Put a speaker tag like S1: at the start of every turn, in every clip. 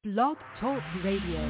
S1: Blog Talk Radio.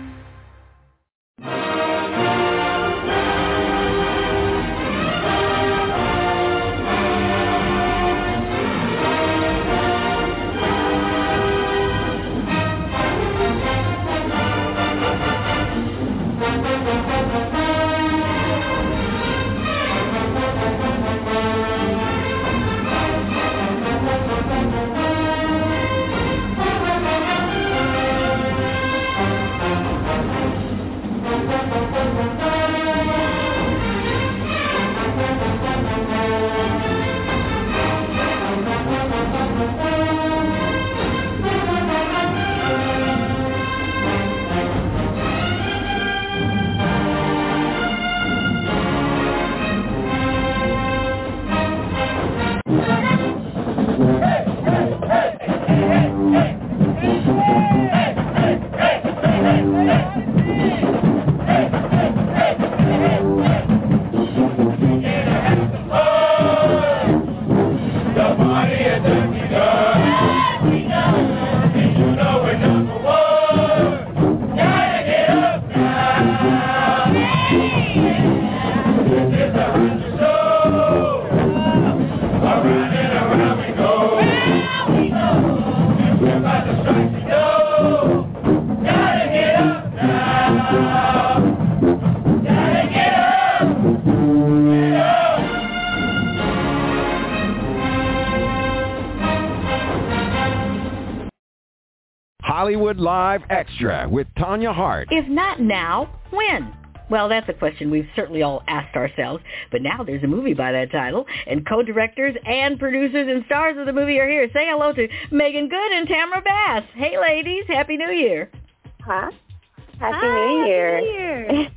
S2: Hollywood Live Extra with Tanya Hart.
S3: If not now, when? Well, that's a question we've certainly all asked ourselves, but now there's a movie by that title, and co-directors and producers and stars of the movie are here. Say hello to Megan Good and Tamara Bass. Hey, ladies. Happy New Year.
S4: Huh? Happy New Year.
S5: Happy New Year.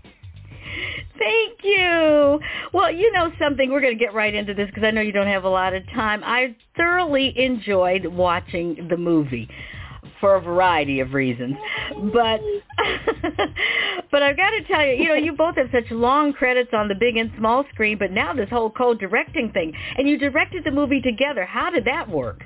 S3: Thank you. Well, you know something, we're going to get right into this because I know you don't have a lot of time. I thoroughly enjoyed watching the movie for a variety of reasons. But but I've got to tell you, you both have such long credits on the big and small screen, but now this whole co-directing thing, and you directed the movie together. How did that work?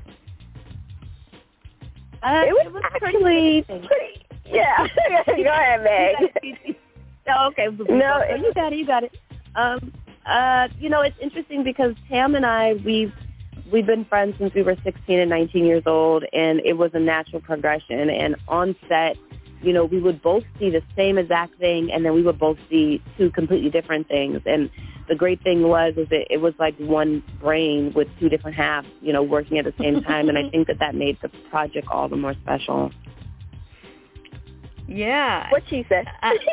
S4: It was actually pretty, yeah. Go ahead, Meg.
S5: Oh, okay.
S4: No,
S5: you got it. It's interesting because Tam and I, we've been friends since we were 16 and 19 years old, and it was a natural progression. And on set, we would both see the same exact thing, and then we would both see two completely different things. And the great thing was that it was like one brain with two different halves, working at the same time. And I think that made the project all the more special.
S3: Yeah.
S4: What she said.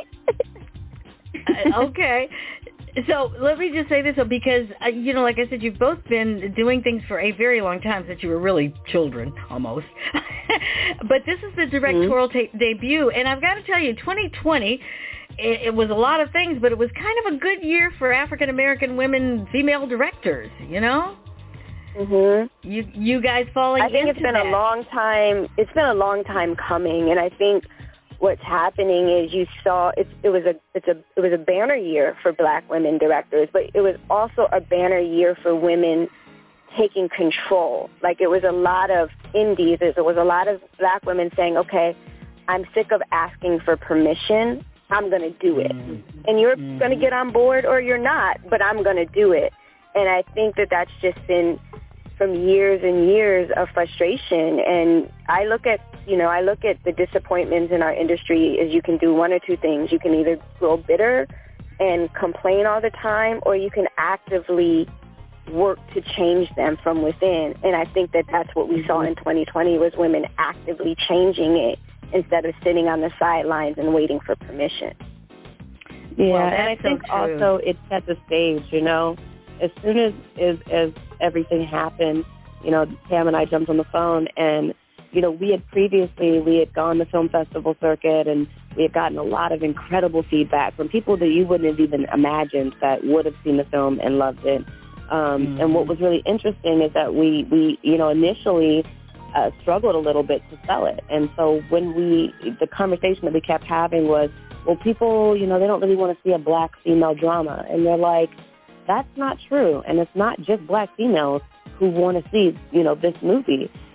S3: Okay. So let me just say this, because, like I said, you've both been doing things for a very long time since you were really children, almost. But this is the directorial debut, and I've got to tell you, 2020, it was a lot of things, but it was kind of a good year for African-American women, female directors,
S4: Mhm.
S3: You guys falling into that.
S4: I think it's been a long time. It's been a long time coming, and I think what's happening is you saw it was a banner year for Black women directors, but it was also a banner year for women taking control. Like, it was a lot of indies. There was a lot of Black women saying, okay, I'm sick of asking for permission. I'm going to do it. And you're going to get on board or you're not, but I'm going to do it. And I think that's just been from years and years of frustration. And I look at the disappointments in our industry is you can do one or two things. You can either grow bitter and complain all the time, or you can actively work to change them from within. And I think that's what we saw in 2020 was women actively changing it instead of sitting on the sidelines and waiting for permission.
S5: Yeah,
S3: well,
S5: and I think also it set the stage, As soon as everything happened, Tam and I jumped on the phone, and we had gone the film festival circuit, and we had gotten a lot of incredible feedback from people that you wouldn't have even imagined that would have seen the film and loved it. And what was really interesting is that we initially struggled a little bit to sell it. And so the conversation that we kept having was, well, people, they don't really want to see a Black female drama. And they're like, that's not true. And it's not just Black females who want to see, this movie.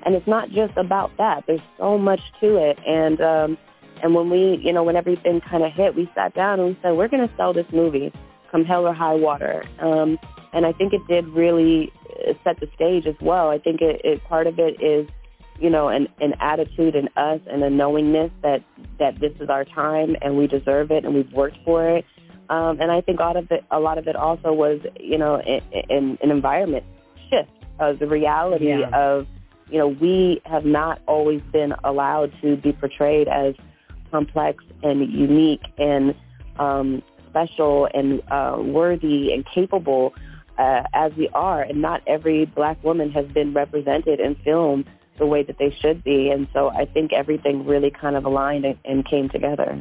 S5: And it's not just about that. There's so much to it. And when we, when everything kind of hit, we sat down and we said, we're going to sell this movie come hell or high water. And I think it did really set the stage as well. I think it part of it is, an attitude in us and a knowingness that this is our time and we deserve it and we've worked for it. And I think a lot of it also was, an environment shift of the reality of, we have not always been allowed to be portrayed as complex and unique and special and worthy and capable as we are. And not every Black woman has been represented in film the way that they should be. And so I think everything really kind of aligned and came together.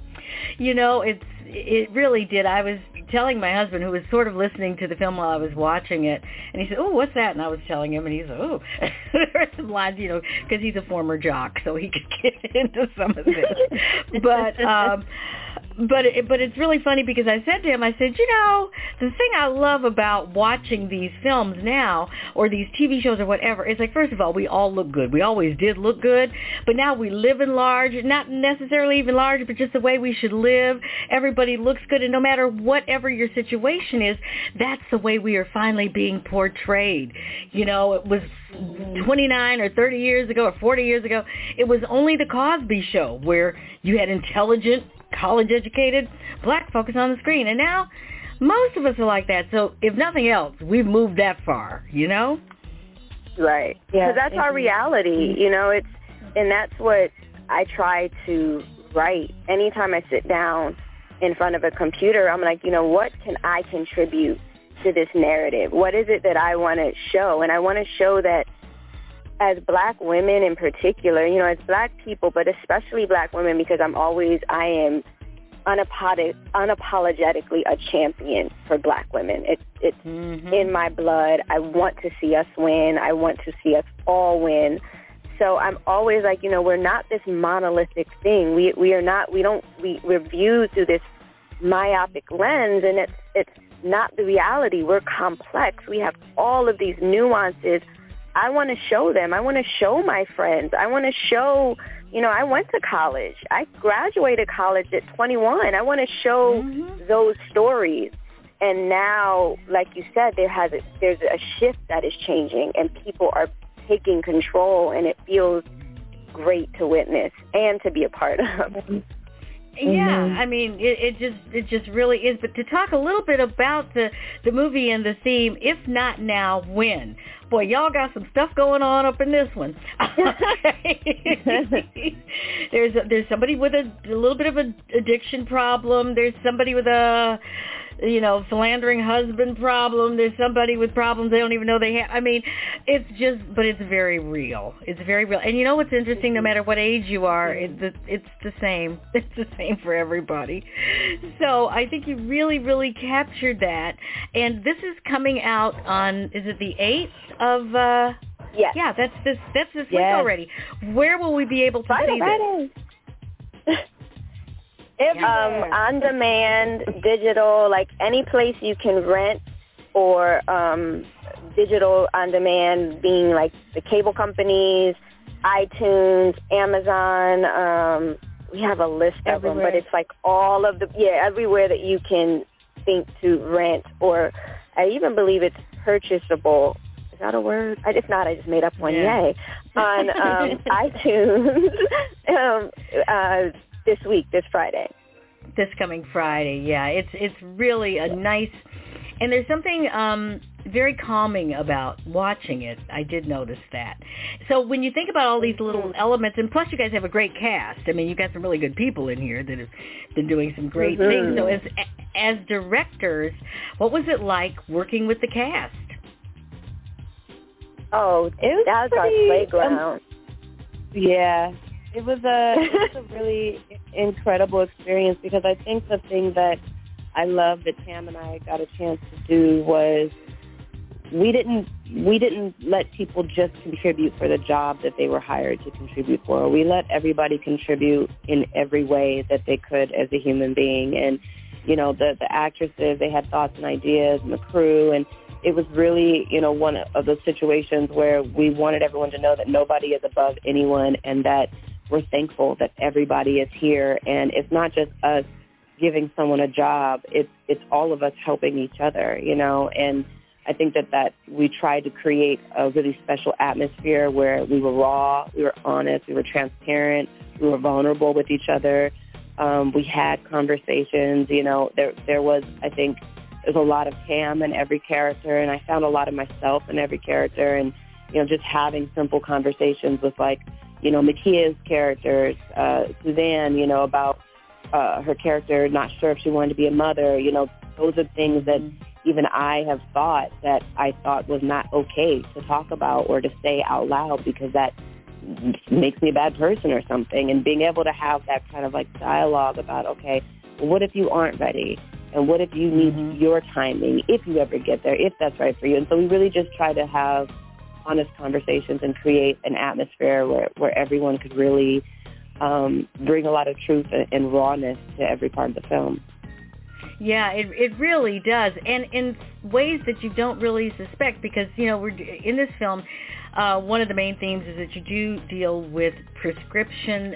S3: It really did. I was telling my husband, who was sort of listening to the film while I was watching it, and he said, "Oh, what's that?" And I was telling him, and he said, "Oh," there are some lines, because he's a former jock, so he could get into some of this. But it's really funny because I said to him, the thing I love about watching these films now, or these TV shows or whatever, is like, first of all, we all look good. We always did look good, but now we live in large, not necessarily even large, but just the way we should live. Everybody looks good, and no matter whatever your situation is, that's the way we are finally being portrayed. It was 29 or 30 years ago or 40 years ago, it was only the Cosby Show where you had intelligent, college-educated Black folks on the screen. And now most of us are like that. So if nothing else, we've moved that far,
S4: Right. Yeah. Because that's our reality, and that's what I try to write. Anytime I sit down in front of a computer, I'm like, what can I contribute to this narrative? What is it that I want to show? And I want to show that as Black women in particular, as Black people, but especially Black women, because I am unapologetically a champion for Black women. It's in my blood. I want to see us win. I want to see us all win. So I'm always like, we're not this monolithic thing. We're viewed through this myopic lens, and it's not the reality. We're complex. We have all of these nuances. I want to show them. I want to show my friends. I want to show, I went to college. I graduated college at 21. I want to show those stories. And now, like you said, there's a shift that is changing, and people are taking control, and it feels great to witness and to be a part of.
S3: Yeah, it just really is. But to talk a little bit about the movie and the theme, if not now, when? Boy, y'all got some stuff going on up in this one. There's somebody with a little bit of an addiction problem. There's somebody with a philandering husband problem. There's somebody with problems they don't even know they have. But it's very real. It's very real. And what's interesting? No matter what age you are, it's the same. It's the same for everybody. So I think you really, really captured that. And this is coming out on, is it the 8th of?
S4: Yes.
S3: Yeah, that's this week already. Where will we be able to see this?
S4: On demand, digital, like any place you can rent, or digital on demand, being like the cable companies, iTunes, Amazon. We have a list of them, but it's like all of everywhere that you can think to rent, or I even believe it's purchasable. Is that a word? If not, I just made up one. Yeah. Yay. On iTunes this Friday.
S3: This coming Friday, yeah. It's really a nice, and there's something very calming about watching it. I did notice that. So when you think about all these little elements, and plus you guys have a great cast. You've got some really good people in here that have been doing some great things. So as directors, what was it like working with the cast?
S4: Oh, that was our playground.
S5: Yeah. It was a really incredible experience, because I think the thing that I love that Tam and I got a chance to do was we didn't let people just contribute for the job that they were hired to contribute for. We let everybody contribute in every way that they could as a human being. And, the actresses, they had thoughts and ideas, and the crew, and it was really, one of those situations where we wanted everyone to know that nobody is above anyone and that we're thankful that everybody is here. And it's not just us giving someone a job. It's all of us helping each other, and I think that we tried to create a really special atmosphere where we were raw, we were honest, we were transparent, we were vulnerable with each other. We had conversations, there was, I think, there's a lot of Tam in every character, and I found a lot of myself in every character, and, just having simple conversations with, Makia's characters, Suzanne, about her character, not sure if she wanted to be a mother, those are things that even I have thought that I thought was not okay to talk about or to say out loud because that makes me a bad person or something. And being able to have that kind of dialogue about, okay, well, what if you aren't ready? And what if you need your timing, if you ever get there, if that's right for you? And so we really just try to have honest conversations and create an atmosphere where everyone could really bring a lot of truth and rawness to every part of the film.
S3: Yeah, it really does, and in ways that you don't really suspect, because we're in this film. One of the main themes is that you do deal with prescription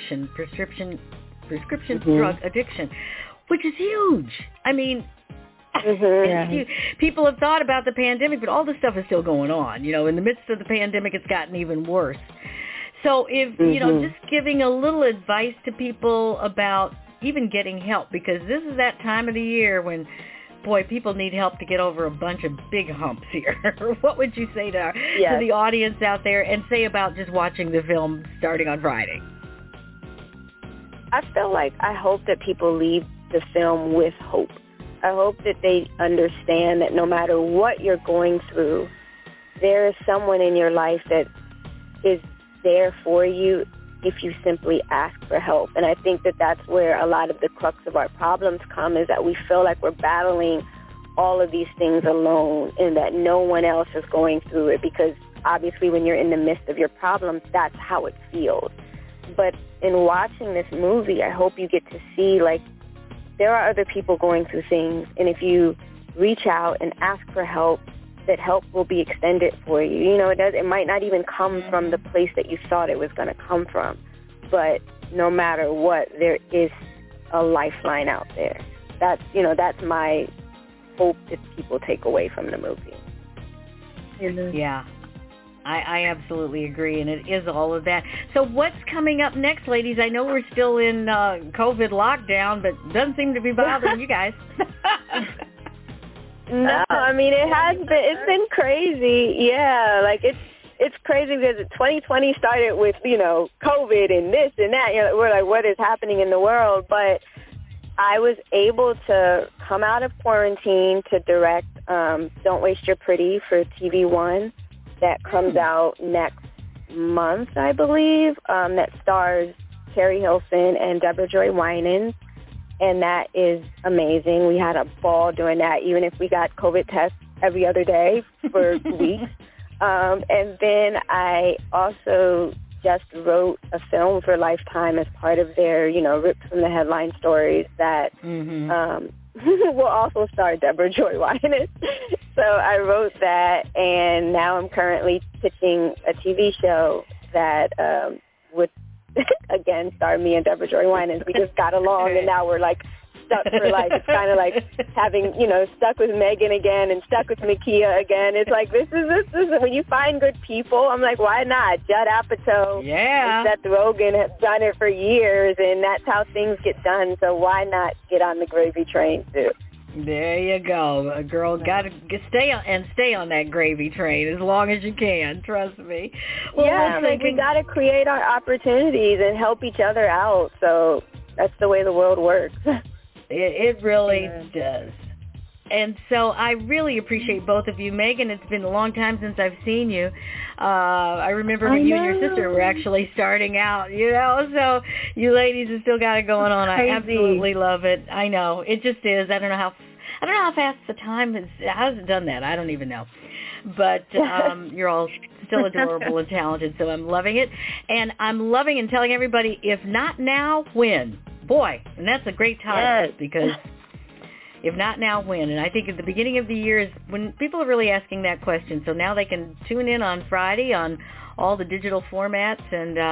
S3: drug addiction, which is huge. I mean, it's huge. People have thought about the pandemic, but all this stuff is still going on. In the midst of the pandemic, it's gotten even worse. So if just giving a little advice to people about even getting help, because this is that time of the year when, boy, people need help to get over a bunch of big humps here. What would you say to the audience out there, and say about just watching the film starting on Friday?
S4: I hope that people leave the film with hope. I hope that they understand that no matter what you're going through, there is someone in your life that is there for you if you simply ask for help. And I think that that's where a lot of the crux of our problems come, is that we feel like we're battling all of these things alone and that no one else is going through it, because obviously when you're in the midst of your problems, that's how it feels. But in watching this movie, I hope you get to see, there are other people going through things, and if you reach out and ask for help, that help will be extended for you. It might not even come from the place that you thought it was going to come from, but no matter what, there is a lifeline out there. That's my hope that people take away from the movie.
S3: Yeah, I absolutely agree, and it is all of that. So what's coming up next, ladies? I know we're still in COVID lockdown, but it doesn't seem to be bothering you guys.
S4: No, I mean, it's been crazy. Yeah, it's crazy because 2020 started with, COVID and this and that. We're like, what is happening in the world? But I was able to come out of quarantine to direct Don't Waste Your Pretty for TV One. That comes out next month, I believe, that stars Carrie Hilson and Deborah Joy Winans. And that is amazing. We had a ball doing that, even if we got COVID tests every other day for weeks. And then I also just wrote a film for Lifetime as part of their, ripped from the headline stories that will also star Deborah Joy Winans. So I wrote that, and now I'm currently pitching a TV show that would again star me and Deborah Joy Winans. We just got along, and now we're stuck for life. It's kind of like having, stuck with Megan again and stuck with Makia again. It's like, this is when you find good people, I'm like, why not? Judd Apatow and Seth Rogen have done it for years, and that's how things get done. So why not get on the gravy train too?
S3: There you go. A girl got to stay on that gravy train as long as you can. Trust me.
S4: Well, we got to create our opportunities and help each other out. So that's the way the world works.
S3: It really does. And so I really appreciate both of you. Megan, it's been a long time since I've seen you. I remember when you and your sister were actually starting out, so you ladies have still got it going on. I absolutely love it. I know. It just is. I don't know how fast the time has done that. I don't even know. But you're all still adorable and talented, so I'm loving it. And I'm loving and telling everybody, if not now, when? Boy, and that's a great time because If not now, when? And I think at the beginning of the year is when people are really asking that question. So now they can tune in on Friday on all the digital formats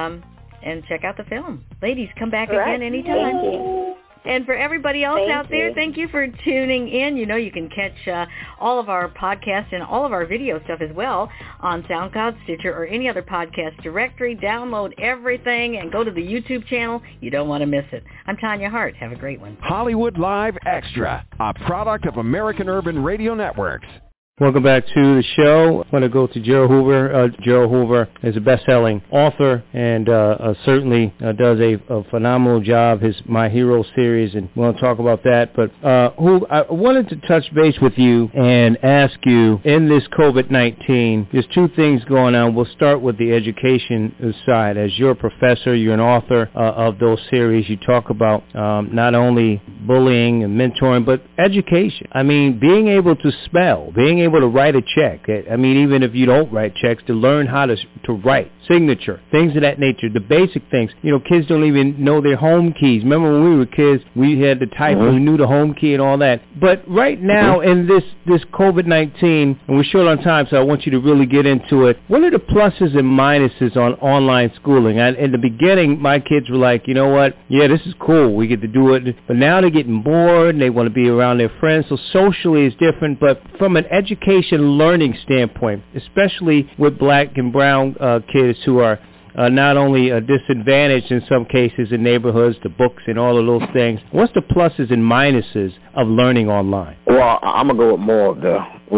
S3: and check out the film. Ladies, come back again anytime.
S4: Thank you.
S3: And for everybody else out there, thank you for tuning in. You know, you can catch all of our podcasts and all of our video stuff as well on SoundCloud, Stitcher, or any other podcast directory. Download everything and go to the YouTube channel. You don't want to miss it. I'm Tanya Hart. Have a great one.
S2: Hollywood Live Extra, a product of American Urban Radio Networks.
S6: Welcome back to the show. I want to go to Gerald Hoover. Gerald Hoover is a best-selling author and certainly does a phenomenal job, his My Hero series, and we'll talk about that. But Hoove, I wanted to touch base with you and ask you, in this COVID-19, there's two things going on. We'll start with the education side. As you're a professor, you're an author of those series. You talk about not only bullying and mentoring, but education. I mean, being able to spell, being able to write a check. I mean, even if you don't write checks, to learn how to write, signature, things of that nature, the basic things. You know, kids don't even know their home keys. Remember when we were kids, we had to type and we knew the home key and all that. But right now in this COVID-19, and we're short on time, so I want you to really get into it. What are the pluses and minuses on online schooling? In the beginning, my kids were like, you know what? Yeah, this is cool. We get to do it. But now they're getting bored and they want to be around their friends. So socially it's different. But from an education learning standpoint, especially with black and brown kids who are not only disadvantaged in some cases in neighborhoods, the books and all of those things, what's the pluses and minuses of learning online?
S7: Well, I'm going to go with more of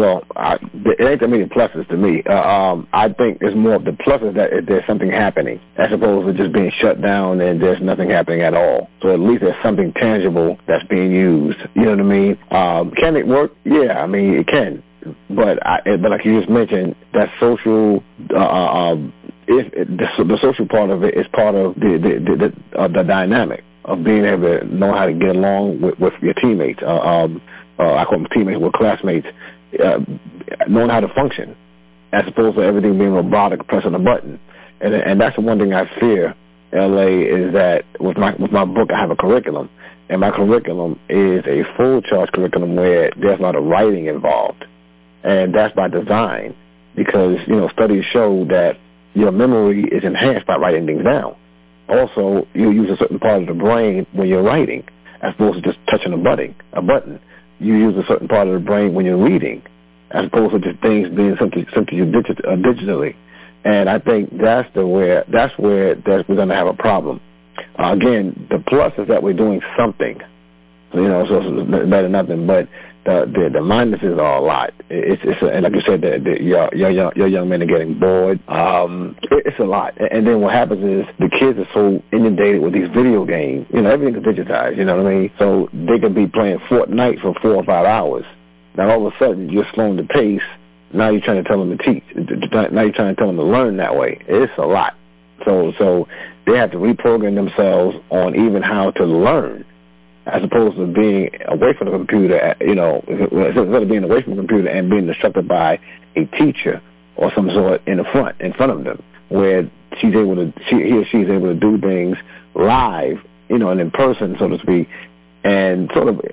S7: it ain't that many pluses to me. I think it's more of the pluses that there's something happening as opposed to just being shut down and there's nothing happening at all. So at least there's something tangible that's being used. You know what I mean? Can it work? Yeah, I mean, it can. But like you just mentioned, that social, the social part of it is part of the dynamic of being able to know how to get along with your teammates. I call them teammates, with classmates, knowing how to function, as opposed to everything being robotic, pressing a button. And that's the one thing I fear, LA, is that with my book, I have a curriculum, and my curriculum is a full charge curriculum where there's a lot of writing involved. And that's by design because, you know, studies show that your memory is enhanced by writing things down. Also, you use a certain part of the brain when you're writing as opposed to just touching a button. You use a certain part of the brain when you're reading as opposed to just things being something you digitally. And I think that's where we're going to have a problem. Again, the plus is that we're doing something, you know, so it's better than nothing, but the minuses are a lot. It's like you said, your young men are getting bored. It's a lot. And then what happens is the kids are so inundated with these video games. You know, everything is digitized. You know what I mean? So they could be playing Fortnite for 4 or 5 hours. Now all of a sudden you're slowing the pace. Now you're trying to tell them to teach. Now you're trying to tell them to learn that way. It's a lot. So they have to reprogram themselves on even how to learn, as opposed to being away from the computer, you know, instead of being away from the computer and being instructed by a teacher or some sort in front of them, where he or she is able to do things live, you know, and in person, so to speak, and sort of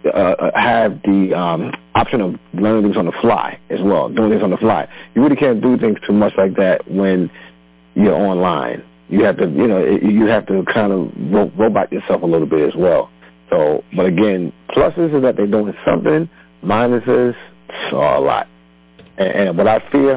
S7: have the option of learning things on the fly as well, doing things on the fly. You really can't do things too much like that when you're online. You have to, you know, you have to kind of robot yourself a little bit as well. So, but again, pluses is that they're doing something. Minuses are a lot. And what I fear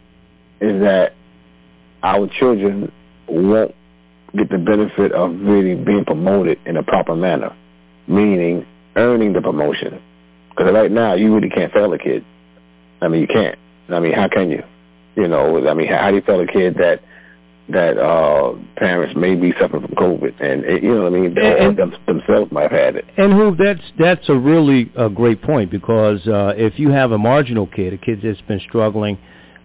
S7: is that our children won't get the benefit of really being promoted in a proper manner, meaning earning the promotion. Because right now, you really can't fail a kid. I mean, you can't. I mean, how can you? You know, I mean, how do you fail a kid that parents may be suffering from COVID, and you know what I mean, or themselves might have had it.
S6: And who that's a really great point, because if you have a marginal kid, a kid that's been struggling,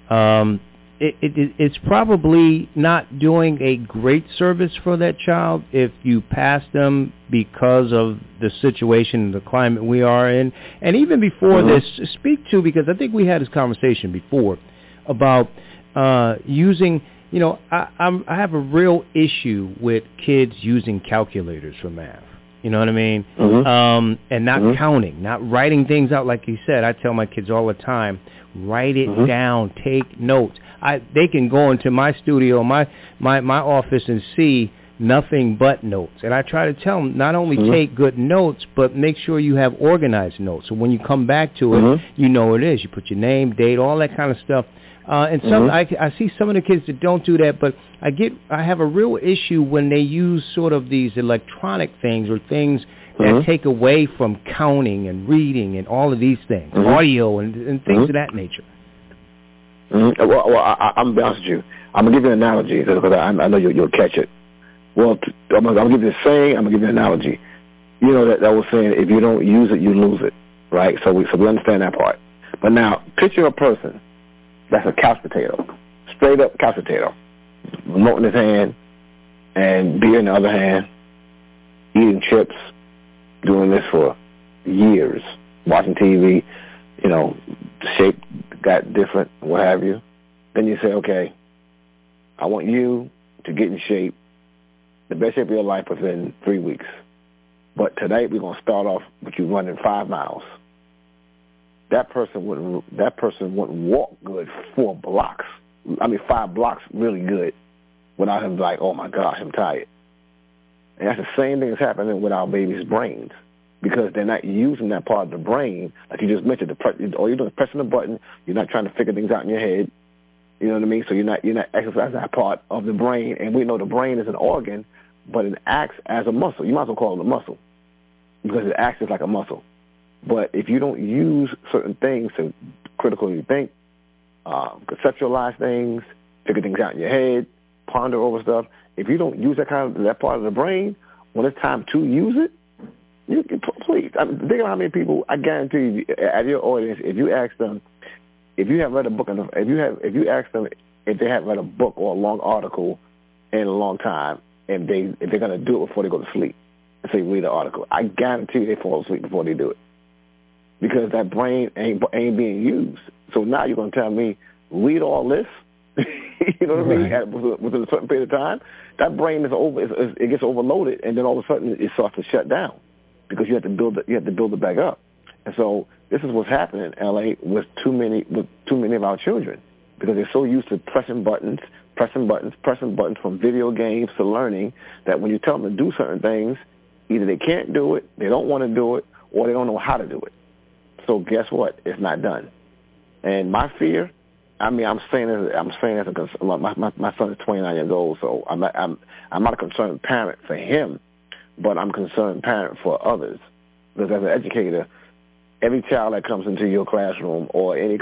S6: it's probably not doing a great service for that child if you pass them because of the situation, the climate we are in. And even before this, speak to, because I think we had this conversation before about using. You know, I have a real issue with kids using calculators for math. You know what I mean? And not counting, not writing things out like you said. I tell my kids all the time, write it down, take notes. They can go into my studio, my office, and see nothing but notes. And I try to tell them, not only take good notes, but make sure you have organized notes. So when you come back to it, you know what it is. You put your name, date, all that kind of stuff. And some I see some of the kids that don't do that, but I have a real issue when they use sort of these electronic things or things that take away from counting and reading and all of these things, audio and things of that nature.
S7: Well, I'm going to be honest with you. I'm going to give you an analogy because I know you'll catch it. Well, I'm going to give you a saying. I'm going to give you an analogy. You know that was saying if you don't use it, you lose it, right? So we understand that part. But now, picture a person that's a couch potato, straight up couch potato, remote in his hand and beer in the other hand, eating chips, doing this for years, watching TV, you know, the shape got different, what have you. Then you say, okay, I want you to get in shape, the best shape of your life within 3 weeks. But tonight we're going to start off with you running 5 miles. That person wouldn't walk good 4 blocks. 5 blocks really good without him like, oh my gosh, I'm tired. And that's the same thing that's happening with our babies' brains because they're not using that part of the brain. Like you just mentioned, all you're doing is pressing the button. You're not trying to figure things out in your head. You know what I mean? So you're not exercising that part of the brain. And we know the brain is an organ, but it acts as a muscle. You might as well call it a muscle because it acts as like a muscle. But if you don't use certain things to critically think, conceptualize things, figure things out in your head, ponder over stuff, if you don't use that part of the brain, when it's time to use it, you can please. Think about how many people. I guarantee you, at your audience, if you ask them, if you have read a book, if you ask them if they have read a book or a long article in a long time, and if they're going to do it before they go to sleep, and say read the article, I guarantee you they fall asleep before they do it. Because that brain ain't being used. So now you're going to tell me, read all this? You know what I mean? Within a certain period of time, that brain it gets overloaded, and then all of a sudden it starts to shut down because you have to build it back up. And so this is what's happening in LA with too many of our children because they're so used to pressing buttons from video games to learning that when you tell them to do certain things, either they can't do it, they don't want to do it, or they don't know how to do it. So guess what? It's not done. And my fear, I'm saying as a concern. My son is 29 years old, so I'm not a concerned parent for him, but I'm a concerned parent for others. Because as an educator, every child that comes into your classroom or any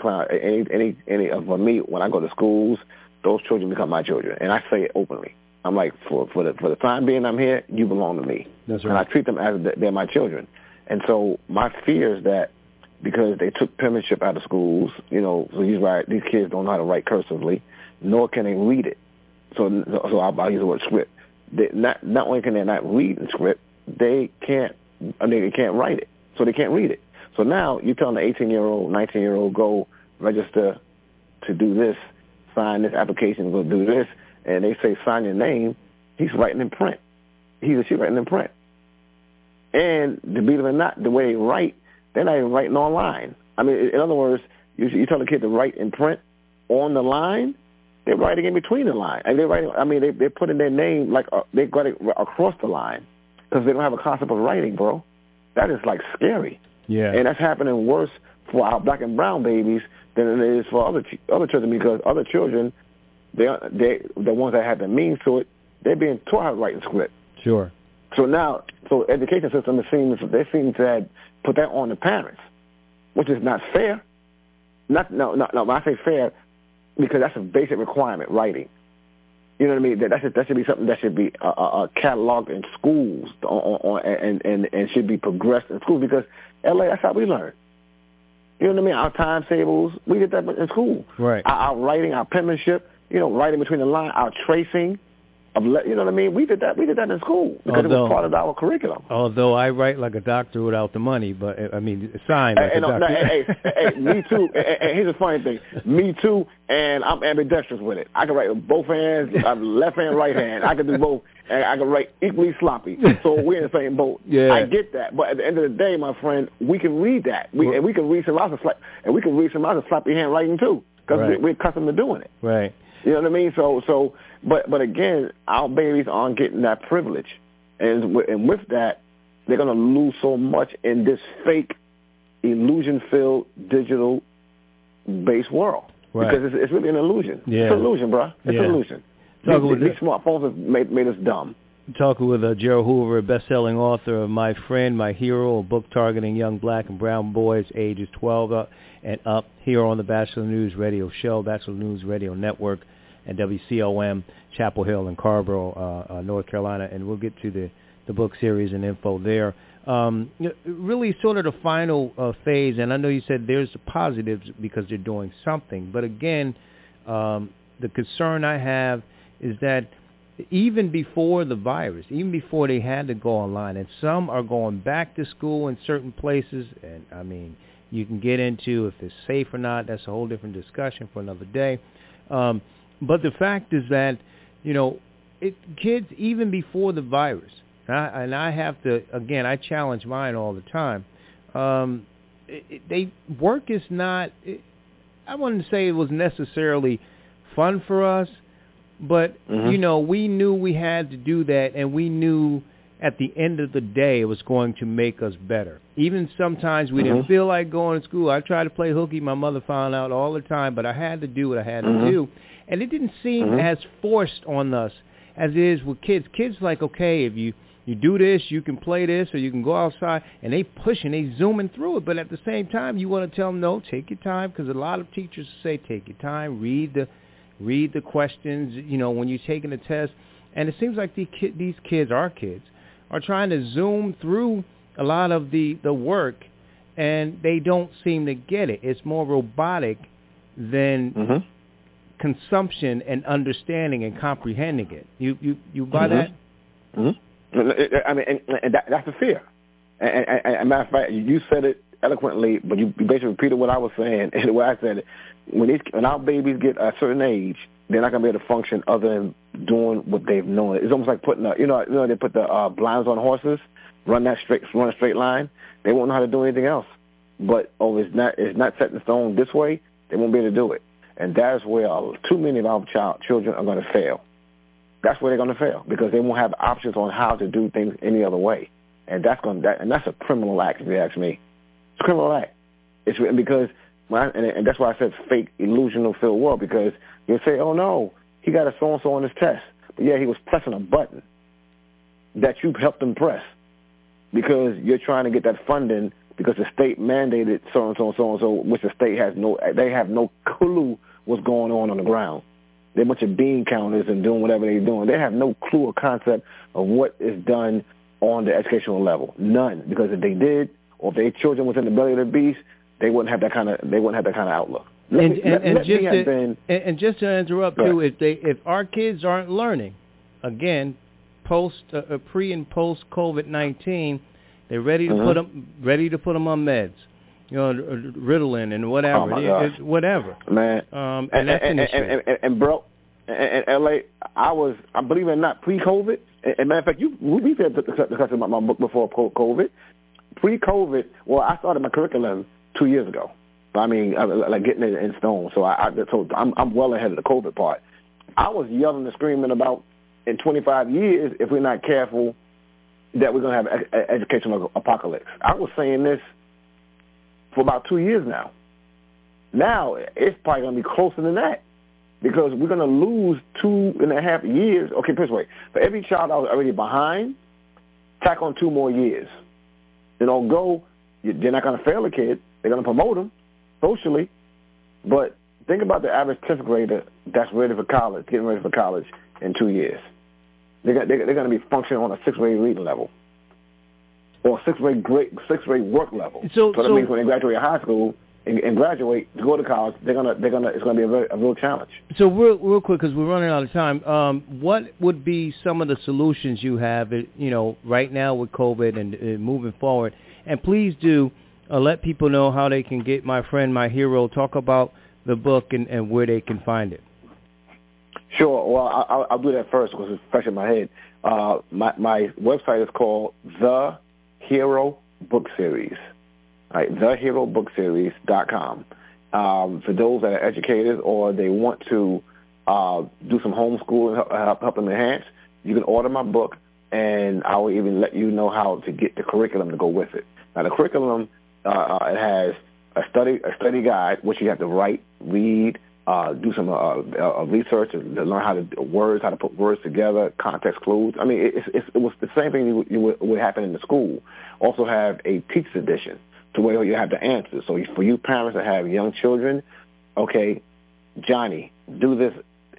S7: of me, when I go to schools, those children become my children, and I say it openly. I'm like, for the time being I'm here, you belong to me.
S6: That's right.
S7: And I treat them as they're my children. And so my fear is that because they took penmanship out of schools, you know, so these kids don't know how to write cursively, nor can they read it. So I'll use the word script. Not only can they not read in script, they can't write it, so they can't read it. So now you're telling the 18-year-old, 19-year-old, go register to do this, sign this application, go do this, and they say sign your name, he's writing in print. He or she writing in print. And to believe it or not, the way they write, they're not even writing online. I mean, in other words, you tell a kid to write in print on the line, they're writing in between the line. And they're putting their name like they got it across the line because they don't have a concept of writing, bro. That is like scary.
S6: Yeah.
S7: And that's happening worse for our black and brown babies than it is for other children because other children, the ones that have the means to it, they're being taught how to write in script.
S6: Sure.
S7: So now, education system they seem to have put that on the parents, which is not fair. No. When I say fair, because that's a basic requirement, writing. You know what I mean? That should be something that should be cataloged in schools and should be progressed in schools because LA, that's how we learn. You know what I mean? Our timetables, we did that in school.
S6: Right.
S7: Our writing, our penmanship, you know, writing between the lines, our tracing. you know what I mean? We did that in school because it was part of our curriculum.
S6: Although I write like a doctor without the money, but I mean, sign like a doctor.
S7: Hey, me too. And here's the funny thing. Me too, and I'm ambidextrous with it. I can write with both hands, left hand, right hand. I can do both, and I can write equally sloppy. So we're in the same boat.
S6: Yeah.
S7: I get that. But at the end of the day, my friend, we can read that. And we can read some other sloppy handwriting too, because we're accustomed to doing it.
S6: Right.
S7: You know what I mean? So, but again, our babies aren't getting that privilege, and with that, they're gonna lose so much in this fake, illusion-filled, digital-based world.
S6: Right.
S7: Because it's really an illusion.
S6: Yeah.
S7: It's an illusion, bro. It's an illusion. These smartphones have made us dumb.
S6: Talking with Gerald Hoover, a best-selling author of My Friend, My Hero, a book targeting young black and brown boys ages 12 and up, here on the Batchelor News Radio Show, Batchelor News Radio Network, and WCOM, Chapel Hill and Carrboro, North Carolina. And we'll get to the book series and info there. Really sort of the final phase, and I know you said there's the positives because they're doing something. But again, the concern I have is that even before the virus, even before they had to go online, and some are going back to school in certain places, and I mean, you can get into if it's safe or not. That's a whole different discussion for another day. But the fact is that, kids, even before the virus, and I have to, again, I challenge mine all the time, work is not, I wouldn't say it was necessarily fun for us, but, we knew we had to do that, and we knew at the end of the day it was going to make us better. Even sometimes we didn't feel like going to school. I tried to play hooky. My mother found out all the time, but I had to do what I had to do. And it didn't seem as forced on us as it is with kids. Kids like, okay, if you do this, you can play this, or you can go outside, and they pushing, they zooming through it. But at the same time, you want to tell them, no, take your time, because a lot of teachers say, take your time, read the questions, when you're taking a test. And it seems like these kids, our kids, are trying to zoom through a lot of the work, and they don't seem to get it. It's more robotic than consumption and understanding and comprehending it. You buy that?
S7: I mean, and that's the fear. And matter of fact, you said it eloquently, but you basically repeated what I was saying and the way I said it. When our babies get a certain age, they're not going to be able to function other than doing what they've known. It's almost like putting they put the blinds on horses, run a straight line. They won't know how to do anything else. But it's not set in stone this way. They won't be able to do it, and that's where too many of our children are going to fail. That's where they're going to fail because they won't have options on how to do things any other way, and that's a criminal act if you ask me. It's a criminal act. It's because. And that's why I said fake, illusional filled world, because you'll say, oh, no, he got a so-and-so on his test. But, yeah, he was pressing a button that you helped him press because you're trying to get that funding because the state mandated so-and-so and so-and-so, which the state have no clue what's going on the ground. They're a bunch of bean counters and doing whatever they're doing. They have no clue or concept of what is done on the educational level. None. Because if they did, or if their children was in the belly of the beast, they wouldn't have that kind of outlook.
S6: And just to interrupt too, if our kids aren't learning, again, pre and post COVID-19, they're ready to put them on meds, Ritalin and whatever,
S7: oh my gosh.
S6: Whatever.
S7: Man,
S6: and that's an issue.
S7: And bro, in LA, I believe it or not, pre-COVID. And matter of fact, we said discussing my book before COVID. Pre-COVID, well, I started my curriculum 2 years ago. I mean, like getting it in stone. So I'm well ahead of the COVID part. I was yelling and screaming about in 25 years, if we're not careful, that we're going to have an educational apocalypse. I was saying this for about 2 years now. Now it's probably going to be closer than that because we're going to lose 2.5 years. Okay, put this way: for every child I was already behind, tack on 2 more years. They're not going to fail a kid. They're going to promote them socially. But think about the average 10th grader that's getting ready for college in 2 years. They're going to be functioning on a 6th grade reading level or a 6th grade work level. So that means when they graduate high school, and graduate to go to college, it's gonna be a real challenge.
S6: So real quick, because we're running out of time, what would be some of the solutions you have, right now with COVID and moving forward? And please do let people know how they can get My Friend, My Hero. Talk about the book and where they can find it.
S7: Sure. Well, I'll do that first because it's fresh in my head. My website is called The Hero Book Series. Right, TheHeroBookSeries.com. For those that are educators or they want to do some homeschooling, help them enhance, you can order my book, and I will even let you know how to get the curriculum to go with it. Now, the curriculum it has a study guide, which you have to write, read, do some research to learn how to put words together, context clues. I mean, it was the same thing would happen in the school. Also have a teacher's edition to where you have the answers. So for you parents that have young children, okay, Johnny, do this.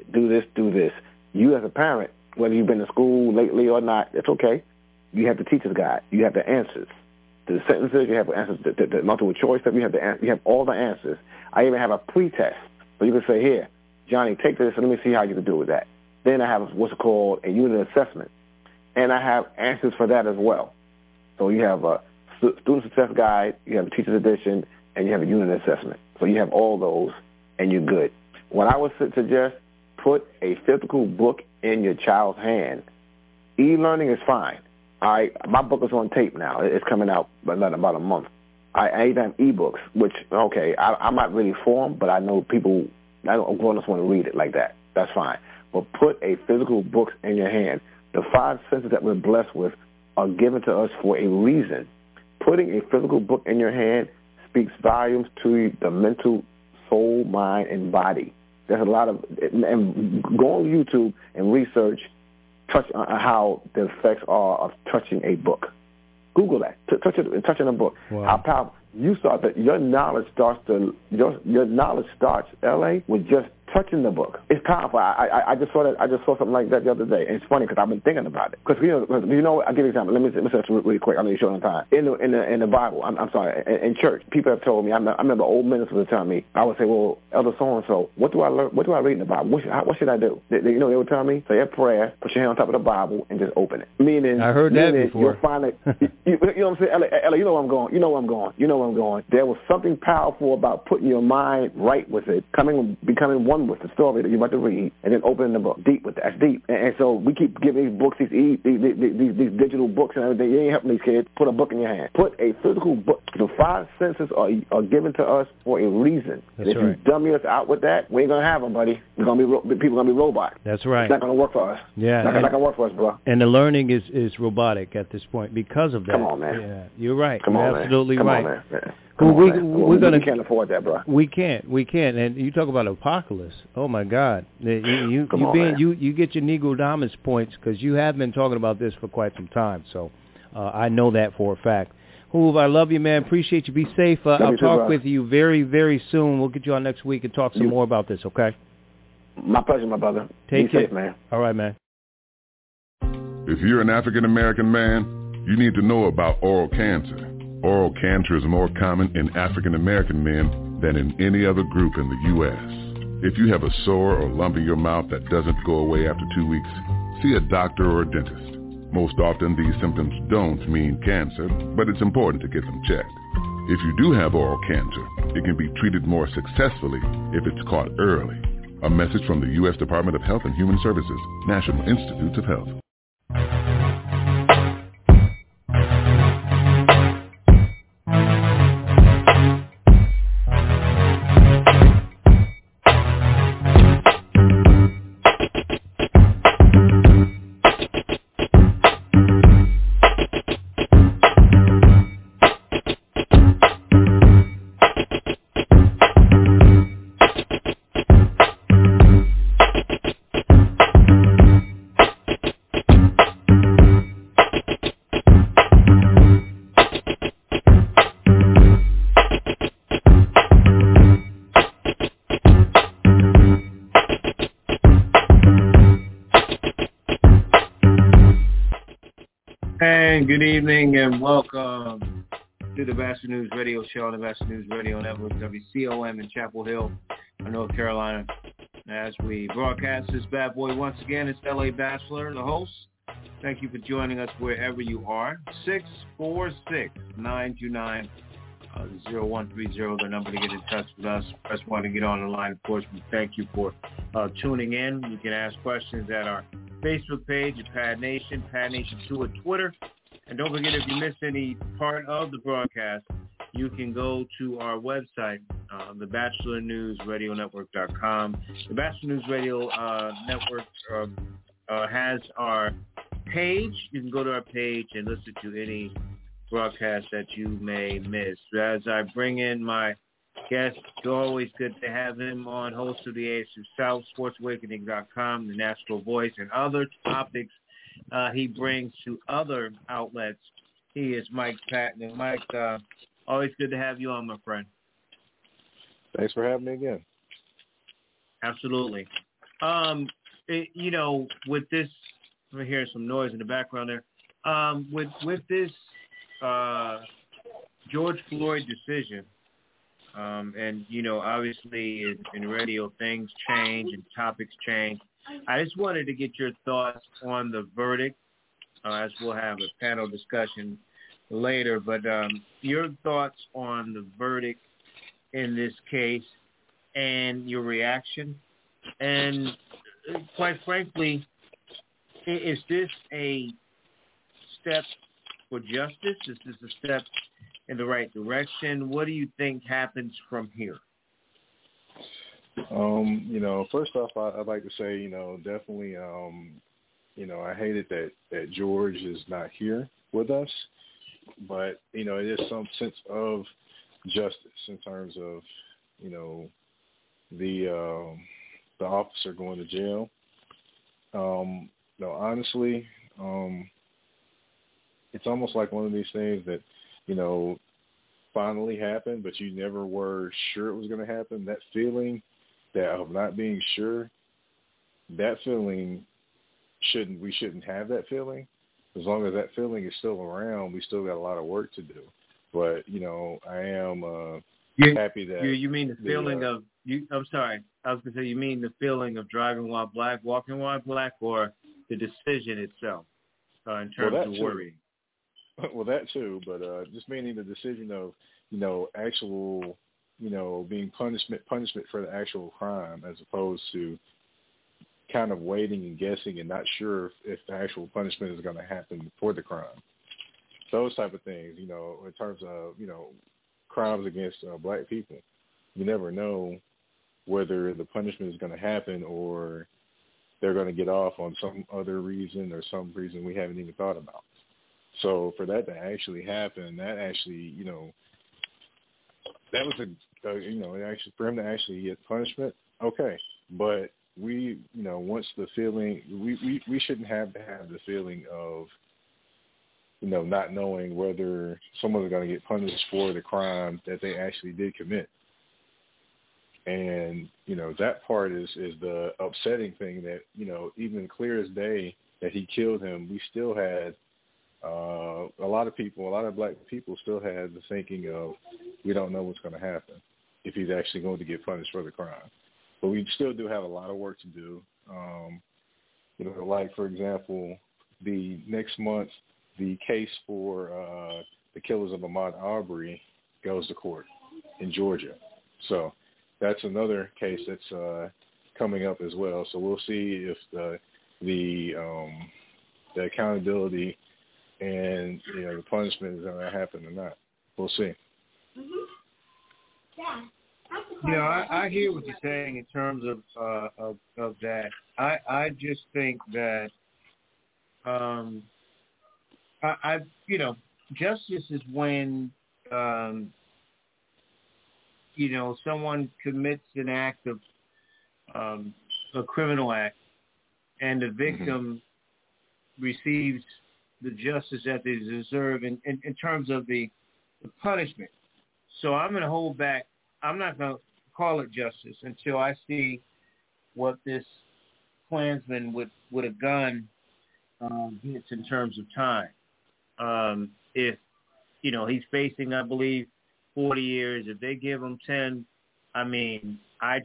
S7: You as a parent, whether you've been to school lately or not, it's okay. You have the teacher's guide. You have the answers to the sentences. You have the answers to the multiple choice stuff. You have all the answers. I even have a pre-test. So you can say, here, Johnny, take this and let me see how you can do with that. Then I have what's called a unit assessment. And I have answers for that as well. So you have a student success guide, you have a teacher's edition, and you have a unit assessment. So you have all those, and you're good. What I would suggest, put a physical book in your child's hand. E-learning is fine. My book is on tape now. It's coming out in about a month. I even have e-books, which, okay, I'm not really for them, but I know people, grown-ups want to read it like that. That's fine. But put a physical book in your hand. The 5 senses that we're blessed with are given to us for a reason. Putting a physical book in your hand speaks volumes to the mental, soul, mind, and body. There's a lot of, and go on YouTube and research how the effects are of touching a book. Google that. Touching a book.
S6: Wow.
S7: How powerful. You start that. Your knowledge starts, LA, with just touching the book. It's powerful. I just saw something like that the other day, and it's funny because I've been thinking about it. Because I'll give you an example. Let me say this really quick. I know you're short on time. In the Bible, I'm sorry, in church, people have told me. I remember old ministers would tell me. I would say, well, Elder so and so, what do I learn? What do I read in the Bible? What should I do? They would tell me, say a prayer, put your hand on top of the Bible, and just open it. Meaning,
S6: I heard that before.
S7: You'll find it. You know what I'm saying? Ella, you know where I'm going. You know where I'm going. There was something powerful about putting your mind right with it, becoming one with the story that you're about to read, and then opening the book deep with that. That's deep. And so we keep giving these books, these digital books and everything. You ain't helping these kids. Put a book in your hand. Put a physical book. The 5 senses are given to us for a reason.
S6: That's
S7: if
S6: right.
S7: you dummy us out with that, we ain't gonna have them, buddy. People gonna be robots.
S6: That's right.
S7: It's not gonna work for us.
S6: Yeah.
S7: It's not gonna work for us, bro.
S6: And the learning is robotic at this point because of that.
S7: Come on, man.
S6: Yeah, you're right.
S7: Come on,
S6: you're absolutely
S7: man.
S6: right.
S7: Come on, man.
S6: We
S7: can't afford that, bro.
S6: We can't. And you talk about apocalypse. Oh my God! You get your Negro Dominance points because you have been talking about this for quite some time. So I know that for a fact. Hoove, I love you, man. Appreciate you. Be safe. I'll talk with you very, very soon. We'll get you on next week and talk some more about this. Okay?
S7: My pleasure, my brother.
S6: Be
S7: safe, man.
S6: All right, man.
S8: If you're an African American man, you need to know about oral cancer. Oral cancer is more common in African American men than in any other group in the U.S. If you have a sore or lump in your mouth that doesn't go away after 2 weeks, see a doctor or a dentist. Most often these symptoms don't mean cancer, but it's important to get them checked. If you do have oral cancer, it can be treated more successfully if it's caught early. A message from the U.S. Department of Health and Human Services, National Institutes of Health.
S6: Good evening and welcome to the Bachelor News Radio Show on the Bachelor News Radio Network, WCOM in Chapel Hill, North Carolina. As we broadcast this bad boy once again, it's L.A. Bachelor, the host. Thank you for joining us wherever you are. 646-929-0130, the number to get in touch with us. Press 1 to get on the line. Of course, we thank you for tuning in. You can ask questions at our Facebook page at Pad Nation, Pad Nation 2 at Twitter. And don't forget, if you miss any part of the broadcast, you can go to our website, thebachelornewsradionetwork.com. The Bachelor News Radio Network has our page. You can go to our page and listen to any broadcast that you may miss. As I bring in my guest, it's always good to have him on, host of the ASU South, SportsAwakening.com, the National Voice, and other topics he brings to other outlets. He is Mike Patton. Mike, always good to have you on, my friend.
S9: Thanks for having me again.
S6: Absolutely. With this, we're hearing some noise in the background there. With this George Floyd decision, and, obviously in radio things change and topics change. I just wanted to get your thoughts on the verdict, as we'll have a panel discussion later. But your thoughts on the verdict in this case and your reaction. And quite frankly, is this a step for justice? Is this a step in the right direction? What do you think happens from here?
S9: First off, I'd like to say, definitely, I hated that George is not here with us, but, it is some sense of justice in terms of, the officer going to jail. Honestly, it's almost like one of these things that, finally happened, but you never were sure it was going to happen. That feeling of not being sure, that feeling we shouldn't have that feeling. As long as that feeling is still around, we still got a lot of work to do. But, I am happy that...
S6: You mean the feeling of... I'm sorry. I was going to say, you mean the feeling of driving while black, walking while black, or the decision itself in terms of worry?
S9: Well, that too, but just meaning the decision of, actual, being punishment for the actual crime, as opposed to kind of waiting and guessing and not sure if the actual punishment is going to happen for the crime. Those type of things, in terms of, crimes against black people. You never know whether the punishment is going to happen or they're going to get off on some other reason or some reason we haven't even thought about. So for that to actually happen, that actually, that was actually for him to actually get punishment, okay. But we, once the feeling, we shouldn't have to have the feeling of, not knowing whether someone's going to get punished for the crime that they actually did commit. And, that part is the upsetting thing that, even clear as day that he killed him, we still had a lot of black people still had the thinking of, we don't know what's going to happen if he's actually going to get punished for the crime. But we still do have a lot of work to do. Like, for example, the next month, the case for the killers of Ahmaud Arbery goes to court in Georgia. So that's another case that's coming up as well. So we'll see if the accountability and the punishment is going to happen or not. We'll see.
S6: I hear what you're saying in terms of that. I just think that justice is when someone commits an act of a criminal act, and the victim receives the justice that they deserve in terms of the punishment. So I'm going to hold back. I'm not going to call it justice until I see what this Klansman with a gun hits in terms of time. If he's facing, I believe, 40 years. If they give him 10, I mean,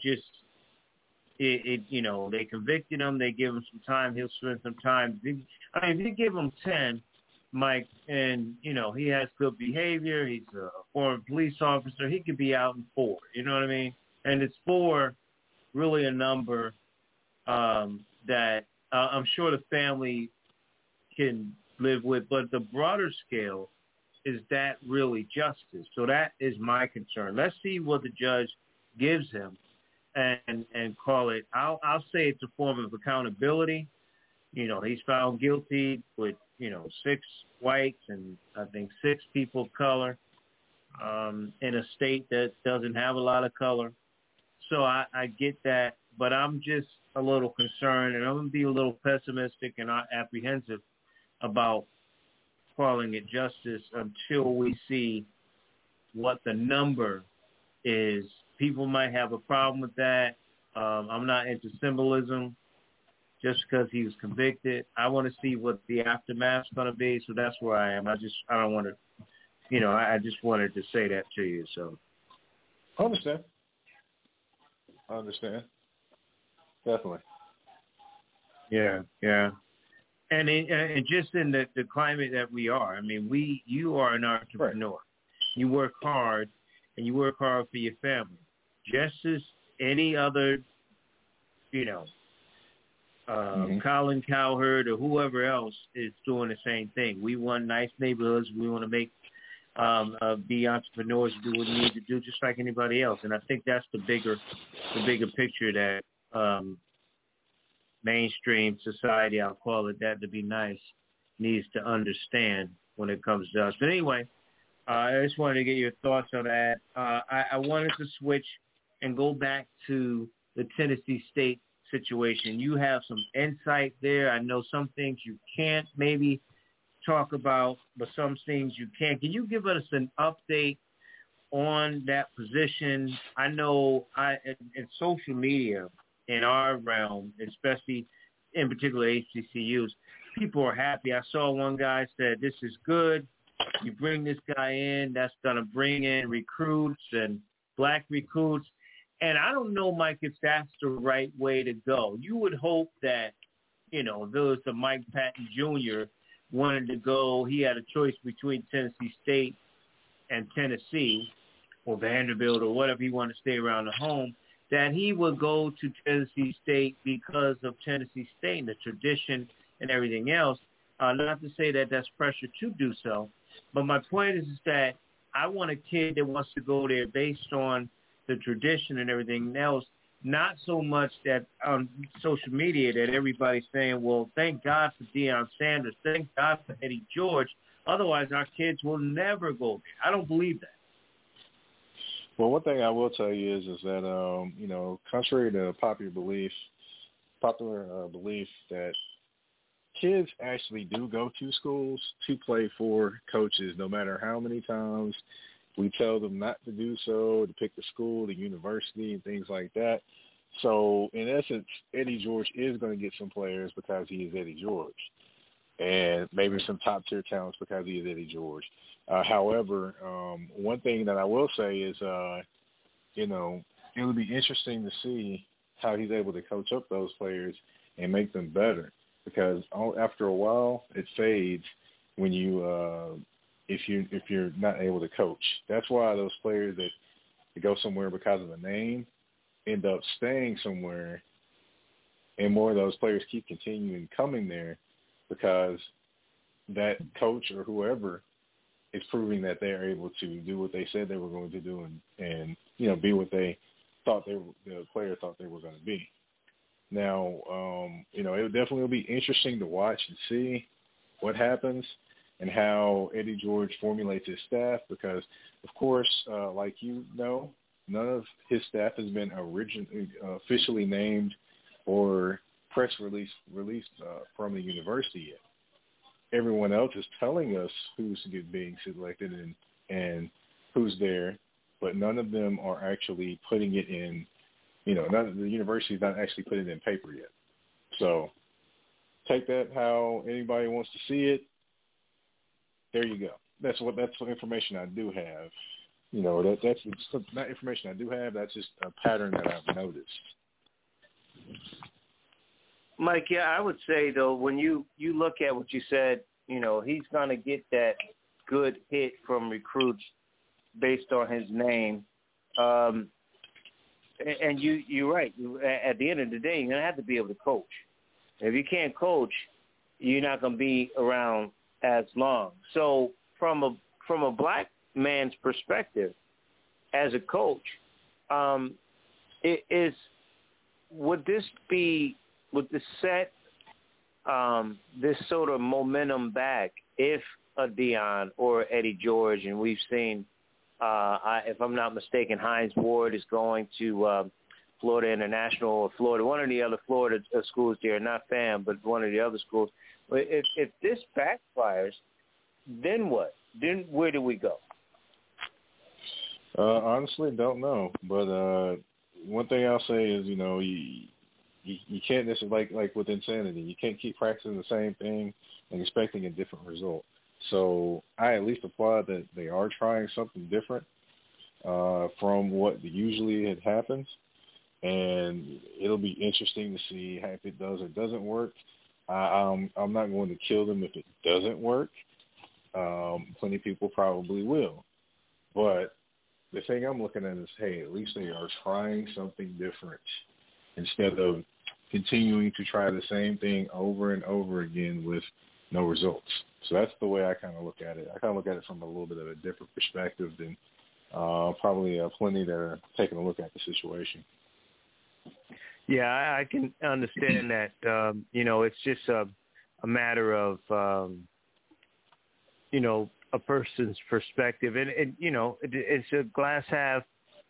S6: they convicted him. They give him some time. He'll spend some time. I mean, if you give him 10, Mike, and, he has good behavior, he's a former police officer, he could be out in 4. You know what I mean? And it's 4 really a number that I'm sure the family can live with. But the broader scale, is that really justice? So that is my concern. Let's see what the judge gives him and call it. I'll say it's a form of accountability. He's found guilty with, 6 whites and I think 6 people of color in a state that doesn't have a lot of color. So I get that, but I'm just a little concerned, and I'm going to be a little pessimistic and apprehensive about calling it justice until we see what the number is. People might have a problem with that. I'm not into symbolism just because he was convicted. I want to see what the aftermath's going to be, so that's where I am. I don't want to, I just wanted to say that to you. So
S9: I understand. Definitely.
S6: Yeah. And just in the climate that we are, I mean, you are an entrepreneur. Right. You work hard, and you work hard for your family, just as any other, Colin Cowherd or whoever else is doing the same thing. We want nice neighborhoods. We want to make be entrepreneurs, do what we need to do, just like anybody else. And I think that's the bigger picture that mainstream society, I'll call it that to be nice, needs to understand when it comes to us. But anyway, I just wanted to get your thoughts on that. I wanted to switch and go back to the Tennessee State situation. You have some insight there. I know some things you can't maybe talk about, but some things you can. Can you give us an update on that position? I know in social media, in our realm, especially in particular HBCUs, people are happy. I saw one guy said, this is good. You bring this guy in, that's going to bring in recruits and black recruits. And I don't know, Mike, if that's the right way to go. You would hope that, there was a Mike Patton Jr. wanted to go. He had a choice between Tennessee State and Tennessee or Vanderbilt or whatever he wanted to stay around the home, that he would go to Tennessee State because of Tennessee State and the tradition and everything else. Not to say that that's pressure to do so, but my point is that I want a kid that wants to go there based on the tradition and everything else, not so much that on social media that everybody's saying, well, thank God for Deion Sanders, thank God for Eddie George. Otherwise, our kids will never go there. I don't believe that.
S9: Well, one thing I will tell you is that, contrary to popular belief that kids actually do go to schools to play for coaches, no matter how many times we tell them not to do so, to pick the school, the university, and things like that. So, in essence, Eddie George is going to get some players because he is Eddie George, and maybe some top-tier talents because he is Eddie George. However, one thing that I will say is, it would be interesting to see how he's able to coach up those players and make them better, because after a while, it fades when you if you're not able to coach. That's why those players that go somewhere because of the name end up staying somewhere, and more of those players keep continuing coming there because that coach or whoever is proving that they're able to do what they said they were going to do and be what they thought the player thought they were going to be. Now, it definitely will be interesting to watch and see what happens and how Eddie George formulates his staff, because, of course, like none of his staff has been officially named or press released from the university yet. Everyone else is telling us who's being selected and who's there, but none of them are actually putting it in. The university is not actually putting it in paper yet. So take that how anybody wants to see it. there you go. That's what information I do have. That's not information I do have. That's just a pattern that I've noticed.
S6: Mike, yeah, I would say though, when you look at what you said, he's going to get that good hit from recruits based on his name. And you're right. At the end of the day, you're going to have to be able to coach. If you can't coach, you're not going to be around as long. So from a black man's perspective, as a coach, would this set this sort of momentum back if a Deion or Eddie George, and we've seen, if I'm not mistaken, Hines Ward is going to Florida International or Florida, one of the other Florida schools there, not FAM, but one of the other schools. If this backfires, then what? Then where do we go?
S9: Honestly, don't know. But one thing I'll say is, you can't necessarily, like with insanity, you can't keep practicing the same thing and expecting a different result. So I at least applaud that they are trying something different from what usually had happens. And it'll be interesting to see if it does or doesn't work. I'm not going to kill them if it doesn't work. Plenty of people probably will. But the thing I'm looking at is, hey, at least they are trying something different instead of continuing to try the same thing over and over again with no results. So that's the way I kind of look at it. I kind of look at it from a little bit of a different perspective than probably plenty that are taking a look at the situation.
S6: Yeah, I can understand that. It's just a matter of, a person's perspective. And it's a glass half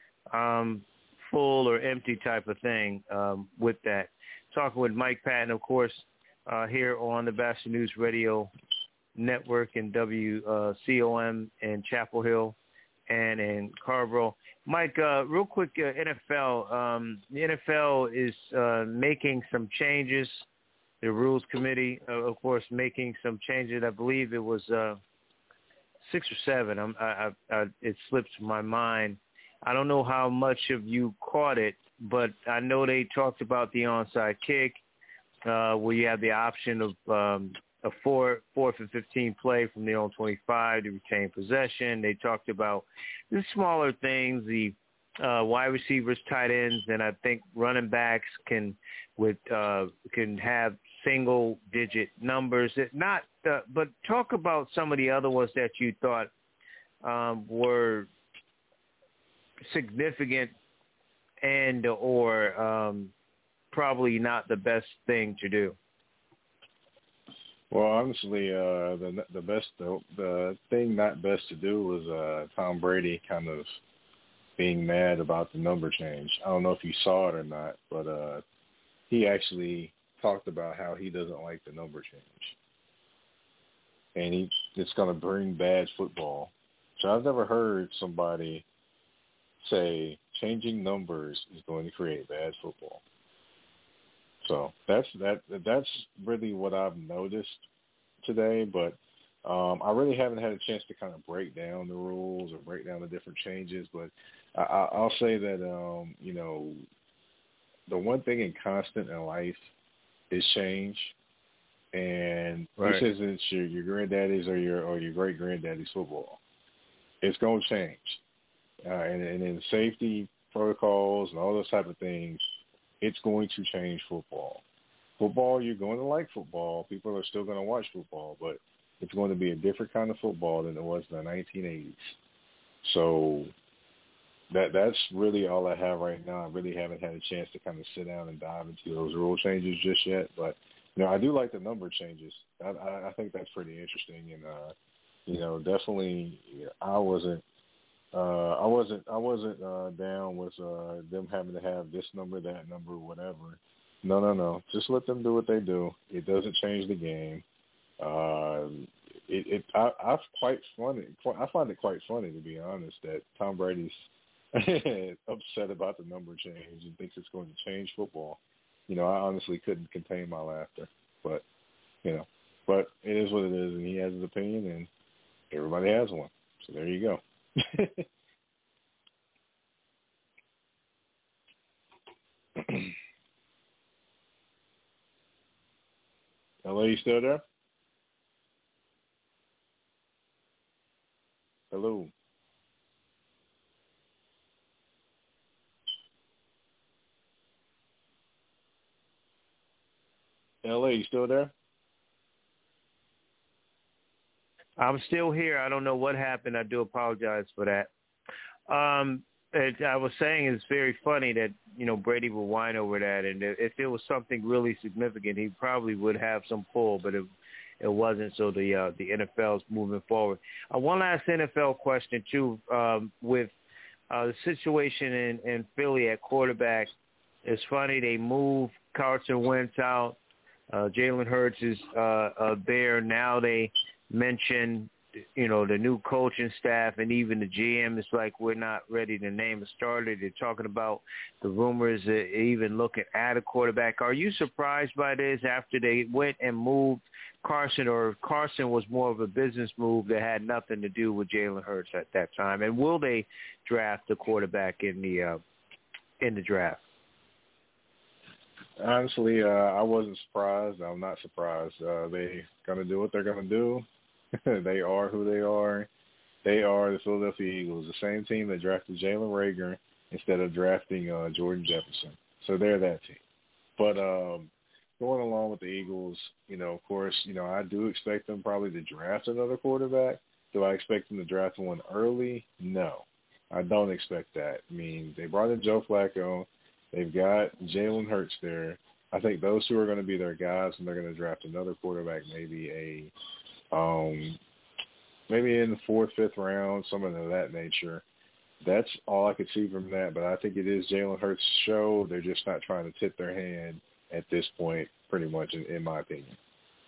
S6: full or empty type of thing with that. Talking with Mike Patton, of course, here on the Bastard News Radio Network in WCOM in Chapel Hill and in Carrboro. Mike, real quick, NFL. The NFL is making some changes. The Rules Committee, of course, making some changes. I believe it was 6 or 7. It slips my mind. I don't know how much of you caught it, but I know they talked about the onside kick, where you have the option of a 4th and 15 play from their own 25 to retain possession. They talked about the smaller things, the wide receivers, tight ends, and I think running backs can have single-digit numbers. But talk about some of the other ones that you thought were significant and or probably not the best thing to do.
S9: Well, honestly, the thing not best to do was Tom Brady kind of being mad about the number change. I don't know if you saw it or not, but he actually talked about how he doesn't like the number change, and it's going to bring bad football. So I've never heard somebody say changing numbers is going to create bad football. So that's really what I've noticed today, but I really haven't had a chance to kind of break down the rules or break down the different changes. But I'll say that the one thing in constant in life is change, and
S6: right.
S9: This isn't your granddaddy's or your great granddaddy's football. It's going to change, and in safety protocols and all those type of things. It's going to change football. Football, you're going to like football. People are still going to watch football, but it's going to be a different kind of football than it was in the 1980s. So that's really all I have right now. I really haven't had a chance to kind of sit down and dive into those rule changes just yet. But, I do like the number changes. I think that's pretty interesting. And, definitely I wasn't down with them having to have this number, that number, whatever. No. Just let them do what they do. It doesn't change the game. I find it quite funny, to be honest, that Tom Brady's upset about the number change and thinks it's going to change football. I honestly couldn't contain my laughter. But it is what it is, and he has his opinion, and everybody has one. So there you go. Hello, you still there? Hello. LA, you still there?
S6: I'm still here. I don't know what happened. I do apologize for that. I was saying it's very funny that, Brady would whine over that, and if it was something really significant, he probably would have some pull, but it wasn't, so the NFL's moving forward. One last NFL question, too, with the situation in Philly at quarterback. It's funny, they moved Carson Wentz out. Jalen Hurts is there. Now they mention, the new coaching staff and even the GM. It's like we're not ready to name a starter. They're talking about the rumors, even looking at a quarterback. Are you surprised by this after they went and moved Carson, or Carson was more of a business move that had nothing to do with Jalen Hurts at that time? And will they draft a quarterback in the draft?
S9: Honestly, I wasn't surprised. I'm not surprised. They're going to do what they're going to do. They are who they are. They are the Philadelphia Eagles, the same team that drafted Jalen Reagor instead of drafting Jordan Jefferson. So they're that team. But going along with the Eagles, of course, I do expect them probably to draft another quarterback. Do I expect them to draft one early? No, I don't expect that. I mean, they brought in Joe Flacco. They've got Jalen Hurts there. I think those two are going to be their guys, and they're going to draft another quarterback, maybe maybe in the 4th, 5th round, something of that nature. That's all I could see from that, but I think it is Jalen Hurts' show. They're just not trying to tip their hand at this point, pretty much, in my opinion.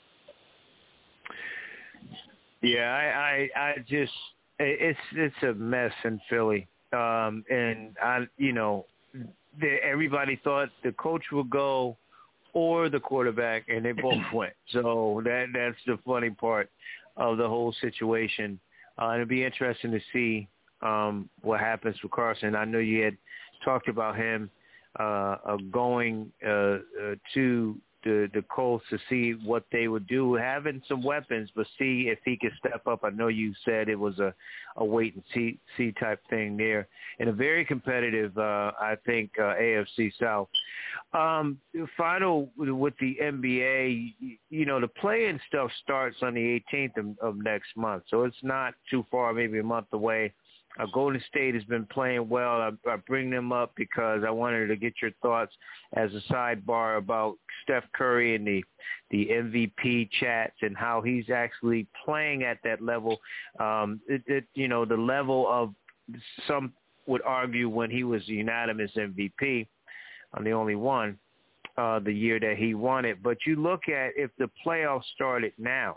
S6: Yeah, I just it's a mess in Philly, and everybody thought the coach would go or the quarterback, and they both went. So that's the funny part of the whole situation. It'll be interesting to see what happens with Carson. I know you had talked about him going to the Colts to see what they would do, having some weapons, but see if he could step up. I know you said it was a wait and see type thing there, and a very competitive, I think, AFC South. Final with the NBA, the play-in stuff starts on the 18th of next month, so it's not too far, maybe a month away. Golden State has been playing well. I bring them up because I wanted to get your thoughts as a sidebar about Steph Curry and the MVP chats and how he's actually playing at that level. The level of, some would argue, when he was the unanimous MVP, I'm the only one, the year that he won it. But you look at if the playoffs started now,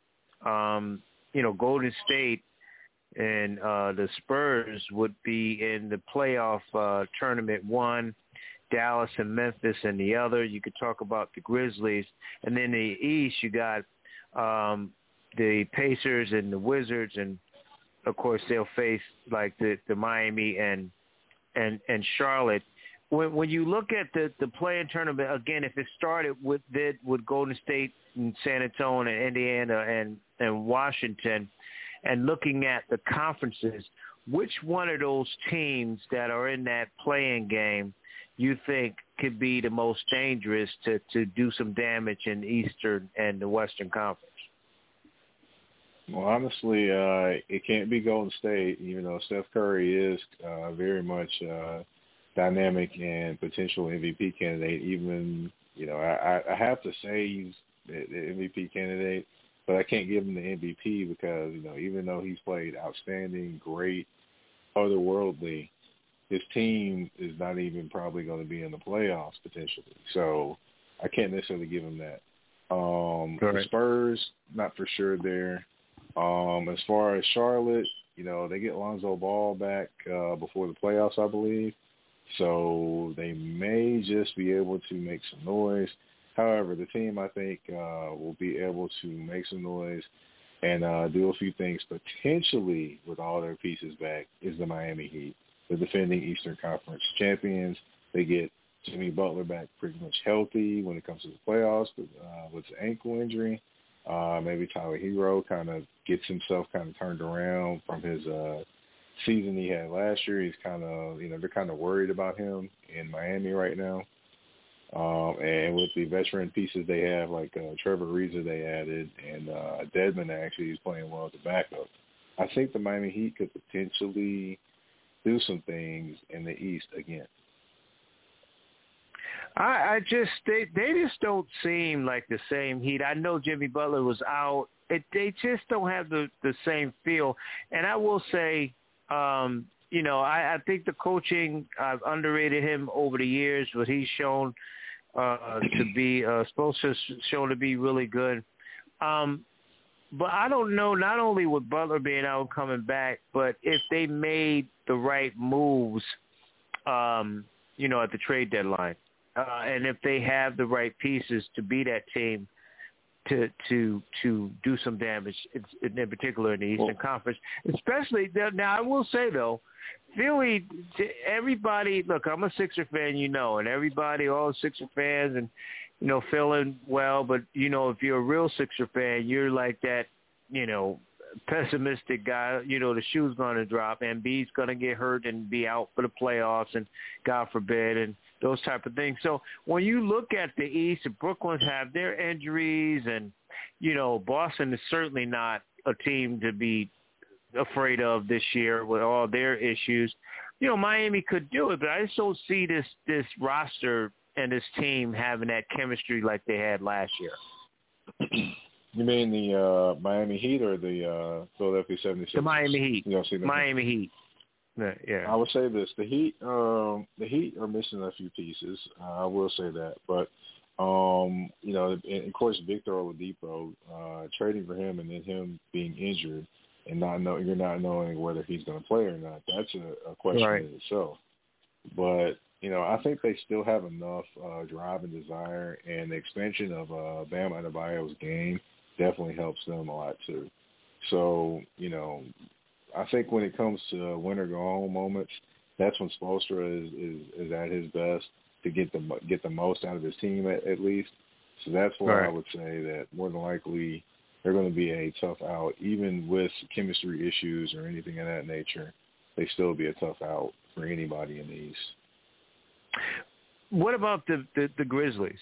S6: Golden State and the Spurs would be in the playoff tournament one, Dallas and Memphis and the other. You could talk about the Grizzlies. And then the East, you got the Pacers and the Wizards, and, of course, they'll face, like, the Miami and Charlotte. When you look at the play-in tournament, again, if it started with Golden State and San Antonio and Indiana and Washington, and looking at the conferences, which one of those teams that are in that play-in game you think could be the most dangerous to do some damage in the Eastern and the Western Conference?
S9: Well, honestly, it can't be Golden State, even though Steph Curry is very much dynamic and potential MVP candidate. Even, I have to say he's the MVP candidate, but I can't give him the MVP because, even though he's played outstanding, great, otherworldly, his team is not even probably going to be in the playoffs potentially. So I can't necessarily give him that. The Spurs, not for sure there. As far as Charlotte, they get Lonzo Ball back before the playoffs, I believe. So they may just be able to make some noise. However, the team, I think, will be able to make some noise and do a few things potentially with all their pieces back is the Miami Heat, the defending Eastern Conference champions. They get Jimmy Butler back pretty much healthy when it comes to the playoffs, but with the ankle injury. Maybe Tyler Hero kind of gets himself kind of turned around from his season he had last year. He's kind of, they're kind of worried about him in Miami right now. And with the veteran pieces they have, like Trevor Ariza they added, and Dedmon actually is playing well as a backup, I think the Miami Heat could potentially do some things in the East again.
S6: They just don't seem like the same Heat. I know Jimmy Butler was out. They just don't have the same feel. And I will say, I think the coaching, I've underrated him over the years, but he's shown to be shown to be really good. But I don't know, not only with Butler being out and coming back, but if they made the right moves, at the trade deadline. And if they have the right pieces to be that team to do some damage, in particular in the Eastern Conference, especially now. I will say though, Philly, everybody. Look, I'm a Sixer fan, and everybody, all Sixer fans, and feeling well. But if you're a real Sixer fan, you're like that, pessimistic guy. The shoe's going to drop, Embiid's going to get hurt and be out for the playoffs, and God forbid, and those type of things. So when you look at the East, the Brooklyn have their injuries, and, Boston is certainly not a team to be afraid of this year with all their issues. Miami could do it, but I just don't see this roster and this team having that chemistry like they had last year.
S9: You mean the Miami Heat or the Philadelphia 76ers?
S6: The Miami Heat. Miami Heat. Yeah.
S9: I would say this: the Heat are missing a few pieces. I will say that, but and of course Victor Oladipo, trading for him and then him being injured and you're not knowing whether he's going to play or not. That's a question in itself. But I think they still have enough drive and desire, and the expansion of Bam Adebayo's game definitely helps them a lot too. So I think when it comes to win or go home moments, that's when Spoelstra is at his best to get the most out of his team at least. So that's why I would say that more than likely they're going to be a tough out, even with chemistry issues or anything of that nature. They still be a tough out for anybody in the East.
S6: What about the Grizzlies?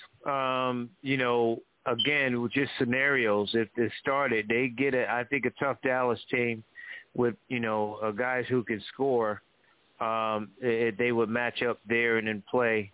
S6: Again, with just scenarios, if they started, they get I think a tough Dallas team with, guys who can score. They would match up there and then play,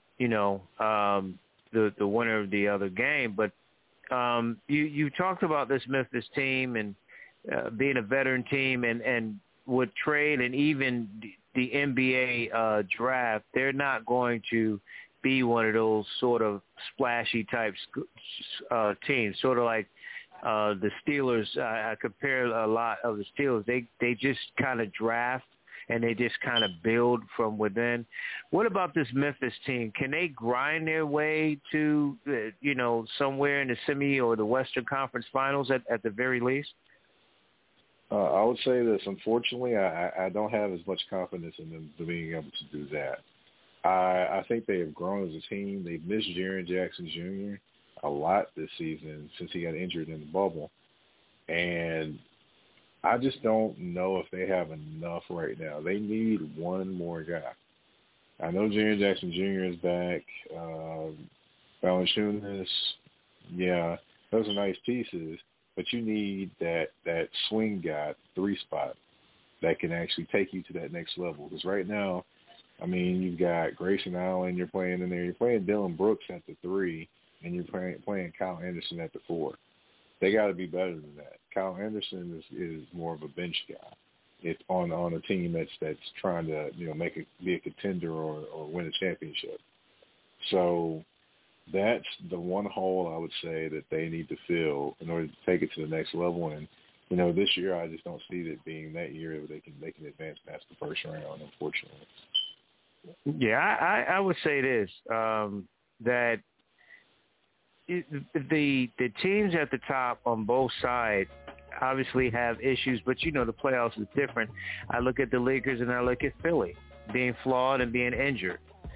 S6: the winner of the other game. But you talked about this Memphis team and being a veteran team and with trade and even the NBA draft, they're not going to be one of those sort of splashy type teams, sort of like the Steelers. I compare a lot of the Steelers. They just kind of draft and they just kind of build from within. What about this Memphis team? Can they grind their way to, somewhere in the semi or the Western Conference Finals at the very least?
S9: I would say this. Unfortunately, I don't have as much confidence in them being able to do that. I think they have grown as a team. They've missed Jaren Jackson Jr. a lot this season since he got injured in the bubble. And I just don't know if they have enough right now. They need one more guy. I know Jaren Jackson Jr. is back. Valanciunas, those are nice pieces. But you need that swing guy, 3 spot, that can actually take you to that next level. Because right now, you've got Grayson Allen, you're playing in there. You're playing Dylan Brooks at the 3, and you're playing Kyle Anderson at the 4. They got to be better than that. Kyle Anderson is more of a bench guy. It's on a team that's trying to be a contender or win a championship. So that's the one hole I would say that they need to fill in order to take it to the next level. And this year I just don't see it being that year that they can advance past the first round, unfortunately.
S6: Yeah, I would say this, that the teams at the top on both sides obviously have issues, but you know the playoffs is different. I look at the Lakers and I look at Philly being flawed and being injured.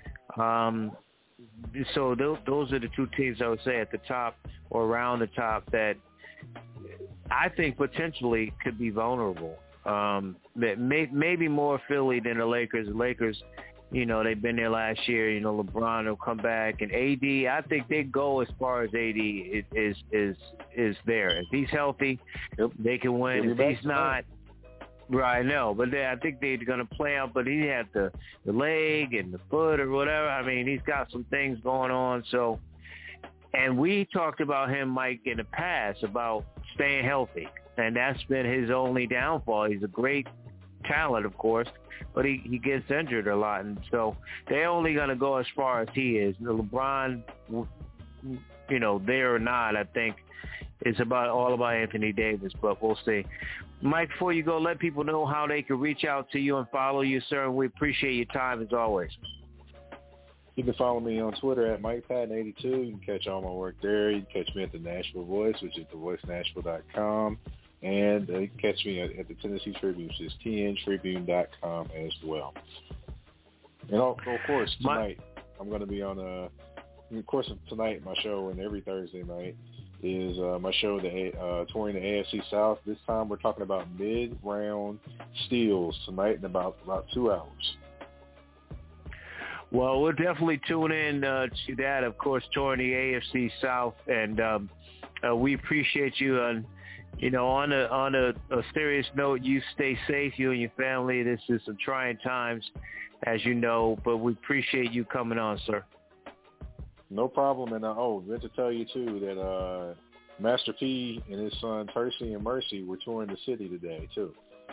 S6: So those are the two teams I would say at the top or around the top that I think potentially could be vulnerable. Maybe more Philly than the Lakers. The Lakers, you know, they've been there last year. You know, LeBron will come back, and AD. I think they go as far as AD is there. If he's healthy, they can win. If he's not, right? No, but I think they're going to play out. But he had the leg and the foot or whatever. I mean, he's got some things going on. So, and we talked about him, Mike, in the past about staying healthy, and that's been his only downfall. He's a great talent, of course, but he gets injured a lot, and so they're only going to go as far as he is. LeBron, you know, there or not, I think it's all about Anthony Davis, but we'll see. Mike, before you go, let people know how they can reach out to you and follow you, sir, and we appreciate your time as always.
S9: You can follow me on Twitter at MikePatton82. You can catch all my work there. You can catch me at the Nashville Voice, which is thevoicenashville.com. And you can catch me at the Tennessee Tribune, which is tntribune.com as well. And of course, tonight I'm going to be on of course, tonight my show and every Thursday night is my show, touring the AFC South. This time we're talking about mid-round steals tonight in about 2 hours.
S6: Well, we'll definitely tune in to that, of course, touring the AFC South, and we appreciate you. And you know, on a serious note, you stay safe, you and your family. This is some trying times, as you know, but we appreciate you coming on, sir.
S9: No problem. And meant to tell you too that Master P and his son Percy and Mercy were touring the city today too.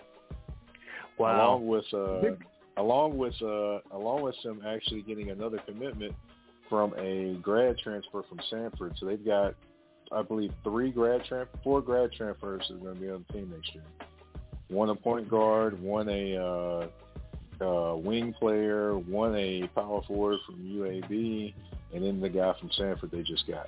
S6: Wow.
S9: Along with them actually getting another commitment from a grad transfer from Sanford. So they've got, I believe, 4 grad transfers that are going to be on the team next year. One a point guard, one a wing player, one a power forward from UAB, and then the guy from Sanford they just got.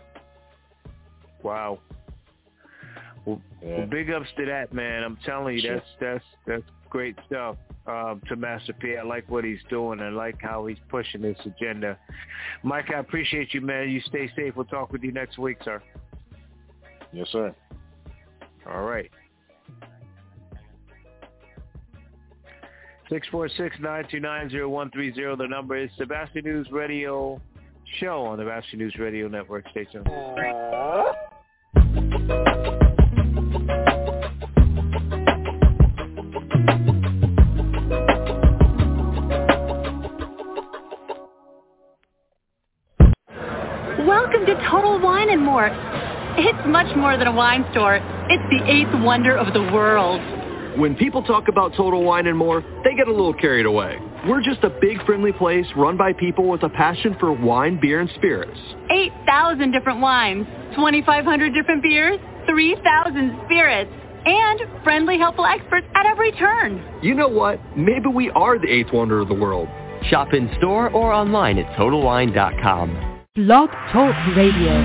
S6: Wow. Well, big ups to that, man. I'm telling you, that's great stuff. To Master P. I like what he's doing. I like how he's pushing this agenda. Mike, I appreciate you, man. You stay safe. We'll talk with you next week, sir.
S9: Yes, sir.
S6: All right. 646-929-0130. The number is Sebastian News Radio Show on the Sebastian News Radio Network station.
S1: Welcome to Total Wine & More. It's much more than a wine store. It's the 8th wonder of the world.
S10: When people talk about Total Wine & More, they get a little carried away. We're just a big, friendly place run by people with a passion for wine, beer, and spirits.
S1: 8,000 different wines, 2,500 different beers, 3,000 spirits, and friendly, helpful experts at every turn.
S10: You know what? Maybe we are the 8th wonder of the world. Shop in store or online at TotalWine.com.
S1: Blog Talk Radio.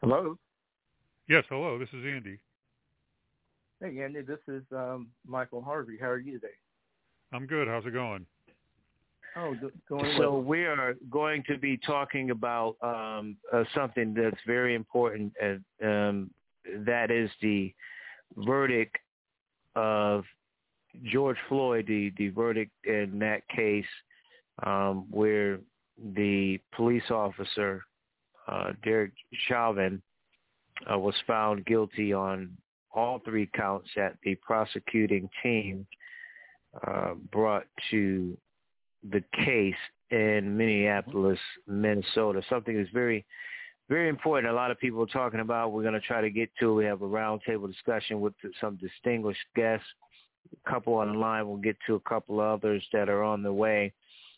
S11: Hello?
S12: Yes, hello. This is Andy.
S11: Hey, Andy. This is Michael Harvey. How are you today?
S12: I'm good. How's it going?
S11: Oh, going
S6: So
S11: well.
S6: we are going to be talking about something that's very important, and that is the verdict of George Floyd, the verdict in that case where the police officer, Derek Chauvin, was found guilty on all 3 counts that the prosecuting team brought to the case in Minneapolis, Minnesota. Something that's very, very important. A lot of people are talking about. We're going to try to get to. We have a roundtable discussion with some distinguished guests. A couple on the line. We'll get to a couple others that are on the way.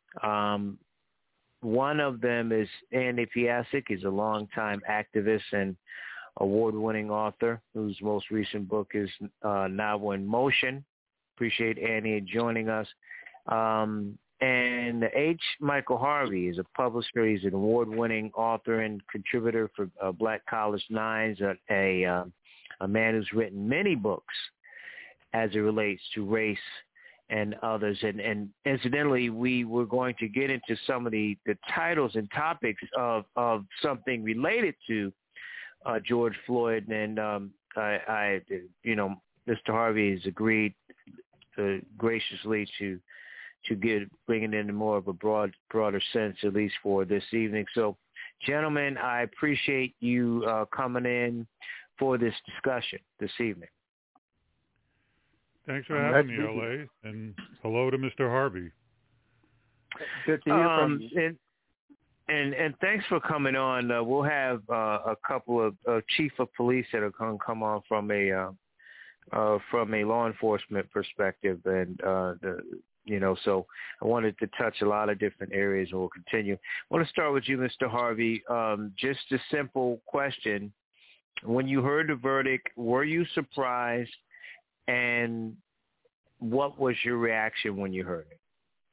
S6: One of them is Andy Piasek. He's a longtime activist and award-winning author whose most recent book is Now in Motion. Appreciate Andy joining us. And H. Michael Harvey is a publisher. He's an award-winning author and contributor for Black College Nines, a man who's written many books as it relates to race and others. And incidentally, we were going to get into some of the titles and topics of something related to George Floyd. And I Mr. Harvey has agreed graciously to bring it into more of a broader sense, at least for this evening. So, gentlemen, I appreciate you coming in for this discussion this evening.
S12: Thanks for having me, L.A., and hello to Mr. Harvey.
S11: Good to hear from you.
S6: And thanks for coming on. We'll have a couple of chief of police that are going to come on from a law enforcement perspective, and so I wanted to touch a lot of different areas, and we'll continue. I want to start with you, Mr. Harvey. Just a simple question. When you heard the verdict, were you surprised, and what was your reaction when you heard it?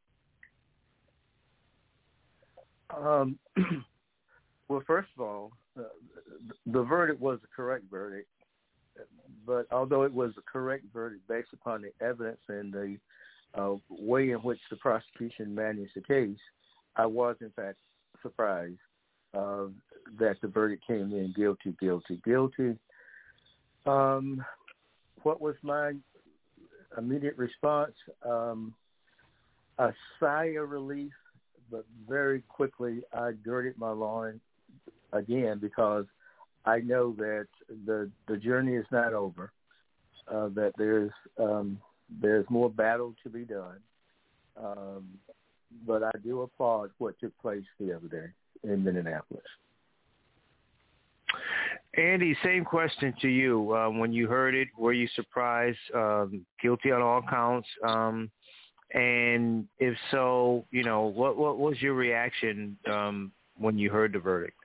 S11: Well, first of all, the verdict was a correct verdict, but although it was a correct verdict based upon the evidence and the way in which the prosecution managed the case, I was, in fact, surprised that the verdict came in guilty. What was my immediate response? A sigh of relief, but very quickly I girded my loins again because I know that the journey is not over, that there's more battle to be done. But I do applaud what took place the other day in Minneapolis.
S6: Andy, same question to you. When you heard it, were you surprised? Guilty on all counts? And if so, what was your reaction when you heard the verdict?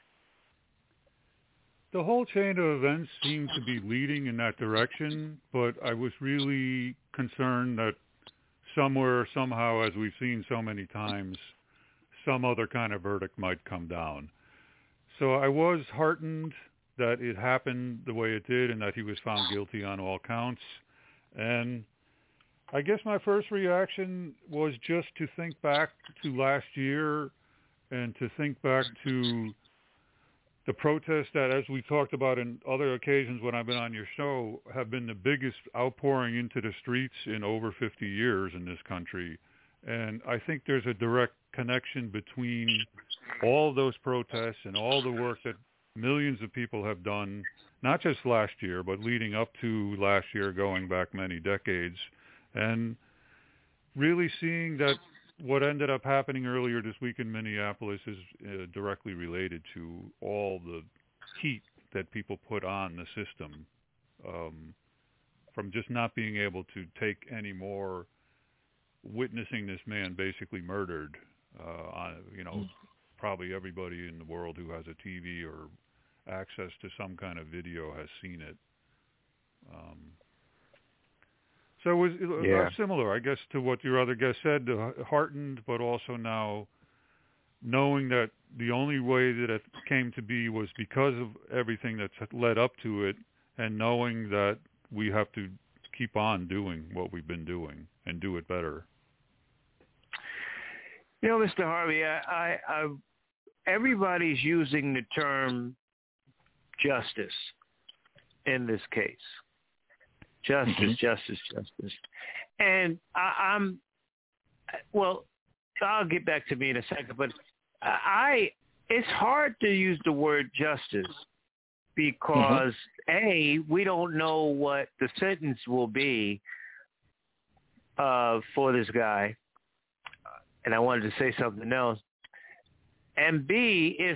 S12: The whole chain of events seemed to be leading in that direction, but I was really concerned that somewhere, somehow, as we've seen so many times, some other kind of verdict might come down. So I was heartened that it happened the way it did and that he was found guilty on all counts. And I guess my first reaction was just to think back to last year and to think back to the protests that, as we talked about in other occasions when I've been on your show, have been the biggest outpouring into the streets in over 50 years in this country. And I think there's a direct connection between all those protests and all the work that millions of people have done, not just last year, but leading up to last year, going back many decades, and really seeing that what ended up happening earlier this week in Minneapolis is directly related to all the heat that people put on the system, from just not being able to take any more, witnessing this man basically murdered. Probably everybody in the world who has a TV or access to some kind of video has seen it. So it was similar, I guess, to what your other guest said, heartened, but also now knowing that the only way that it came to be was because of everything that's led up to it, and knowing that we have to keep on doing what we've been doing and do it better.
S13: You know, Mr. Harvey, I everybody's using the term justice in this case. Justice, justice, justice. And well, I'll get back to me in a second, but it's hard to use the word justice because, A, we don't know what the sentence will be for this guy. And I wanted to say something else. And B, if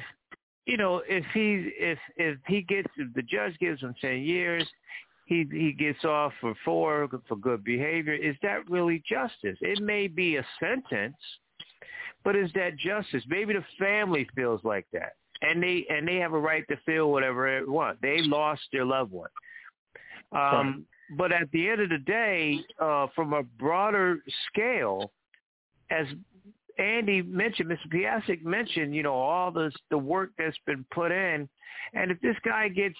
S13: the judge gives him 10 years, he gets off for 4 for good behavior, is that really justice? It may be a sentence, but is that justice? Maybe the family feels like that, and they have a right to feel whatever they want. They lost their loved one. But at the end of the day, from a broader scale, as Andy mentioned, Mr. Piasek mentioned, all the work that's been put in, and if this guy gets,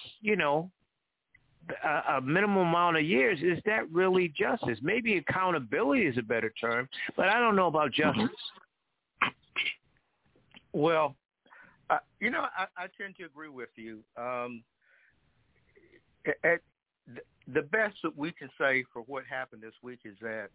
S13: a minimum amount of years, is that really justice? Maybe accountability is a better term, but I don't know about justice.
S11: Well, I tend to agree with you. The best that we can say for what happened this week is that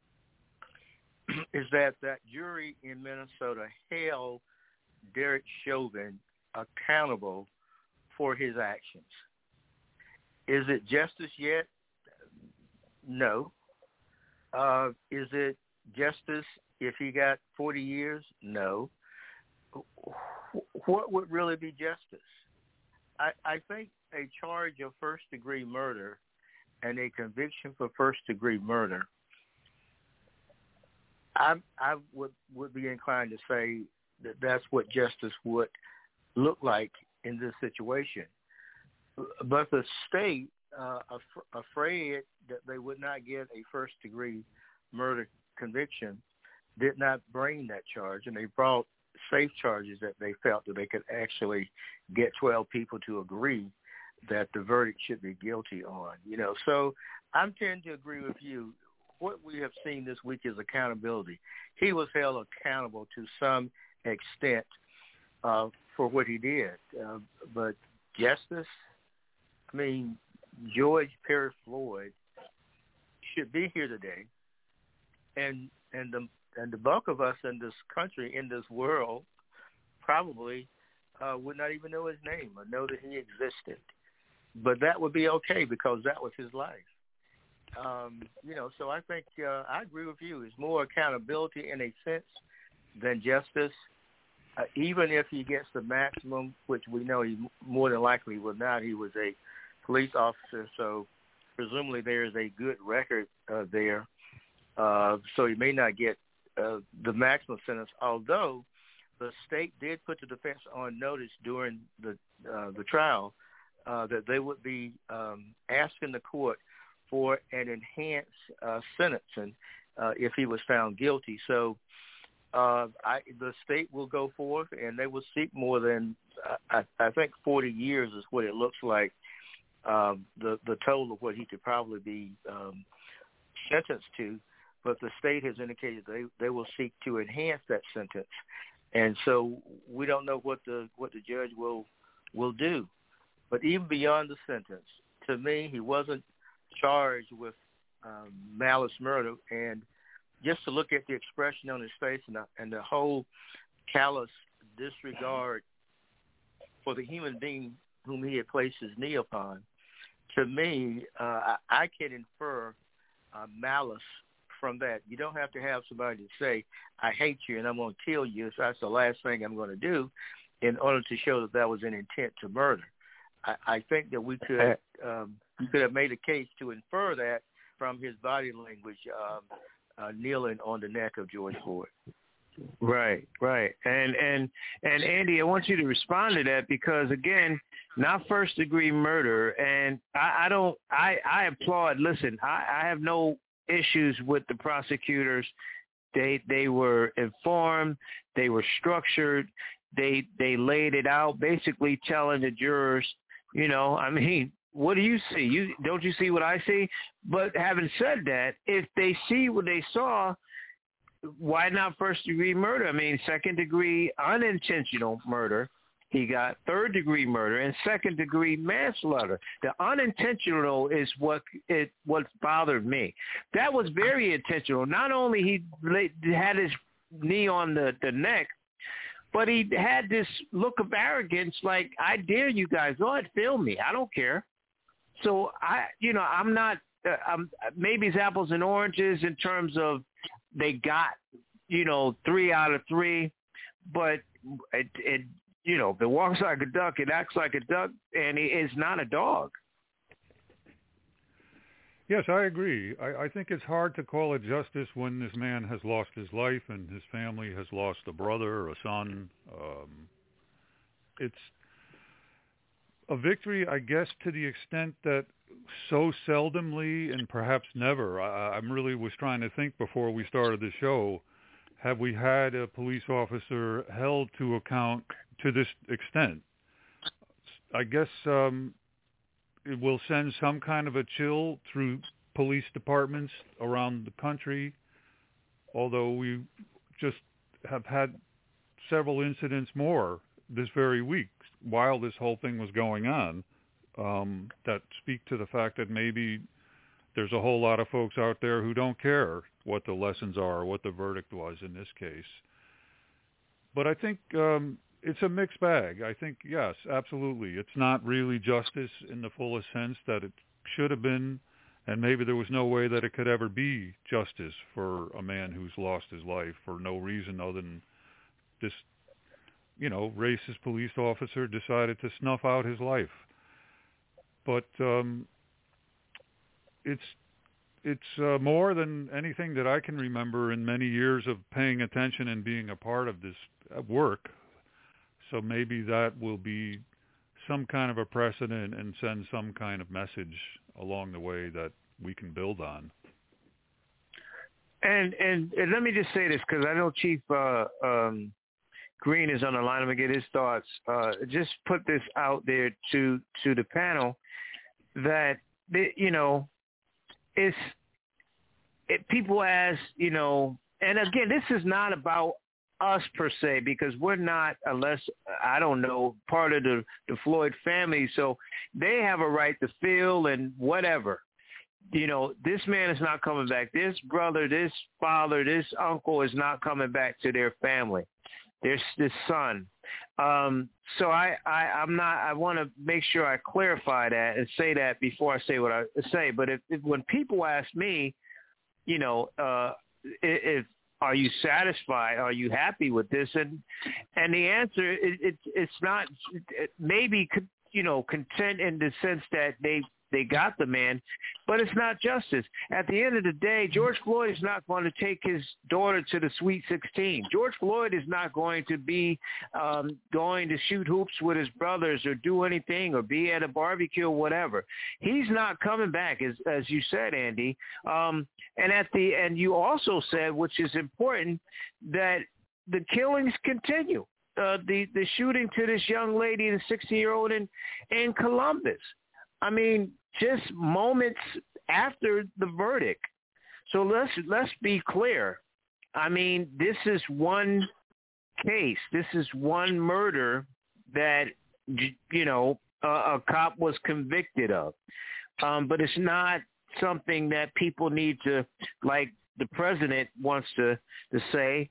S11: that jury in Minnesota held Derek Chauvin accountable for his actions. Is it justice yet? No. Is it justice if he got 40 years? No. What would really be justice? I think a charge of first-degree murder and a conviction for first-degree murder, I would be inclined to say that that's what justice would look like in this situation. But the state, afraid that they would not get a first-degree murder conviction, did not bring that charge, and they brought safe charges that they felt that they could actually get 12 people to agree that the verdict should be guilty on. So I'm tending to agree with you. What we have seen this week is accountability. He was held accountable to some extent for what he did, but justice. I mean, George Perry Floyd should be here today, and the bulk of us in this country, in this world, probably would not even know his name or know that he existed. But that would be okay because that was his life. So I think I agree with you. It's more accountability in a sense than justice. Even if he gets the maximum, which we know he more than likely will not. He was a police officer, so presumably there is a good record there. So he may not get the maximum sentence, although the state did put the defense on notice during the trial that they would be asking the court for an enhanced sentence and if he was found guilty. So the state will go forth and they will seek more than, I think 40 years is what it looks like, the total of what he could probably be sentenced to. But the state has indicated they will seek to enhance that sentence. And so we don't know what the judge will do. But even beyond the sentence, to me, he wasn't charged with malice murder. And just to look at the expression on his face and the whole callous disregard for the human being whom he had placed his knee upon, to me, I can infer malice from that. You don't have to have somebody to say, I hate you and I'm going to kill you, so that's the last thing I'm going to do, in order to show that was an intent to murder. I think that we could have made a case to infer that from his body language kneeling on the neck of George Floyd.
S13: Right. And Andy, I want you to respond to that because, again, not first-degree murder, and I applaud. Listen, I have no issues with the prosecutors. They were informed. They were structured. they laid it out, basically telling the jurors, I mean, what do you see? Don't you see what I see? But having said that, if they see what they saw, why not first-degree murder? I mean, second-degree unintentional murder. He got third-degree murder and second-degree manslaughter. The unintentional is what bothered me. That was very intentional. Not only he had his knee on the neck, but he had this look of arrogance, like, I dare you guys. Go ahead, film me. I don't care. So I'm not. Maybe it's apples and oranges in terms of they got 3 out of 3, but it if it walks like a duck, it acts like a duck, and it is not a dog.
S12: Yes, I agree. I think it's hard to call it justice when this man has lost his life and his family has lost a brother or a son. It's a victory, I guess, to the extent that so seldomly and perhaps never, I really was trying to think before we started the show, have we had a police officer held to account to this extent? I guess it will send some kind of a chill through police departments around the country, although we just have had several incidents more this very week while this whole thing was going on that speak to the fact that maybe there's a whole lot of folks out there who don't care what the lessons are, what the verdict was in this case. But I think it's a mixed bag. I think, yes, absolutely. It's not really justice in the fullest sense that it should have been, and maybe there was no way that it could ever be justice for a man who's lost his life for no reason other than this, racist police officer decided to snuff out his life. But it's more than anything that I can remember in many years of paying attention and being a part of this work. So maybe that will be some kind of a precedent and send some kind of message along the way that we can build on.
S13: And let me just say this, because I know Chief Green is on the line. I'm going to get his thoughts. Just put this out there to the panel that, people ask, and again, this is not about us per se, because we're not, unless, I don't know, part of the Floyd family, so they have a right to feel and whatever. This man is not coming back. This brother, this father, this uncle is not coming back to their family. There's this son. So I'm not, I want to make sure I clarify that and say that before I say what I say. But if when people ask me, if are you satisfied? Are you happy with this? And the answer, it's not, maybe, content in the sense that they got the man, but it's not justice. At the end of the day, George Floyd is not going to take his daughter to the Sweet 16. George Floyd is not going to be going to shoot hoops with his brothers or do anything or be at a barbecue or whatever. He's not coming back, as you said, Andy. And you also said, which is important, that the killings continue. The shooting to this young lady, the 16-year-old in Columbus. I mean, just moments after the verdict. So let's be clear. I mean, this is one case. This is one murder that, a cop was convicted of. But it's not something that people need to, like the president wants to say,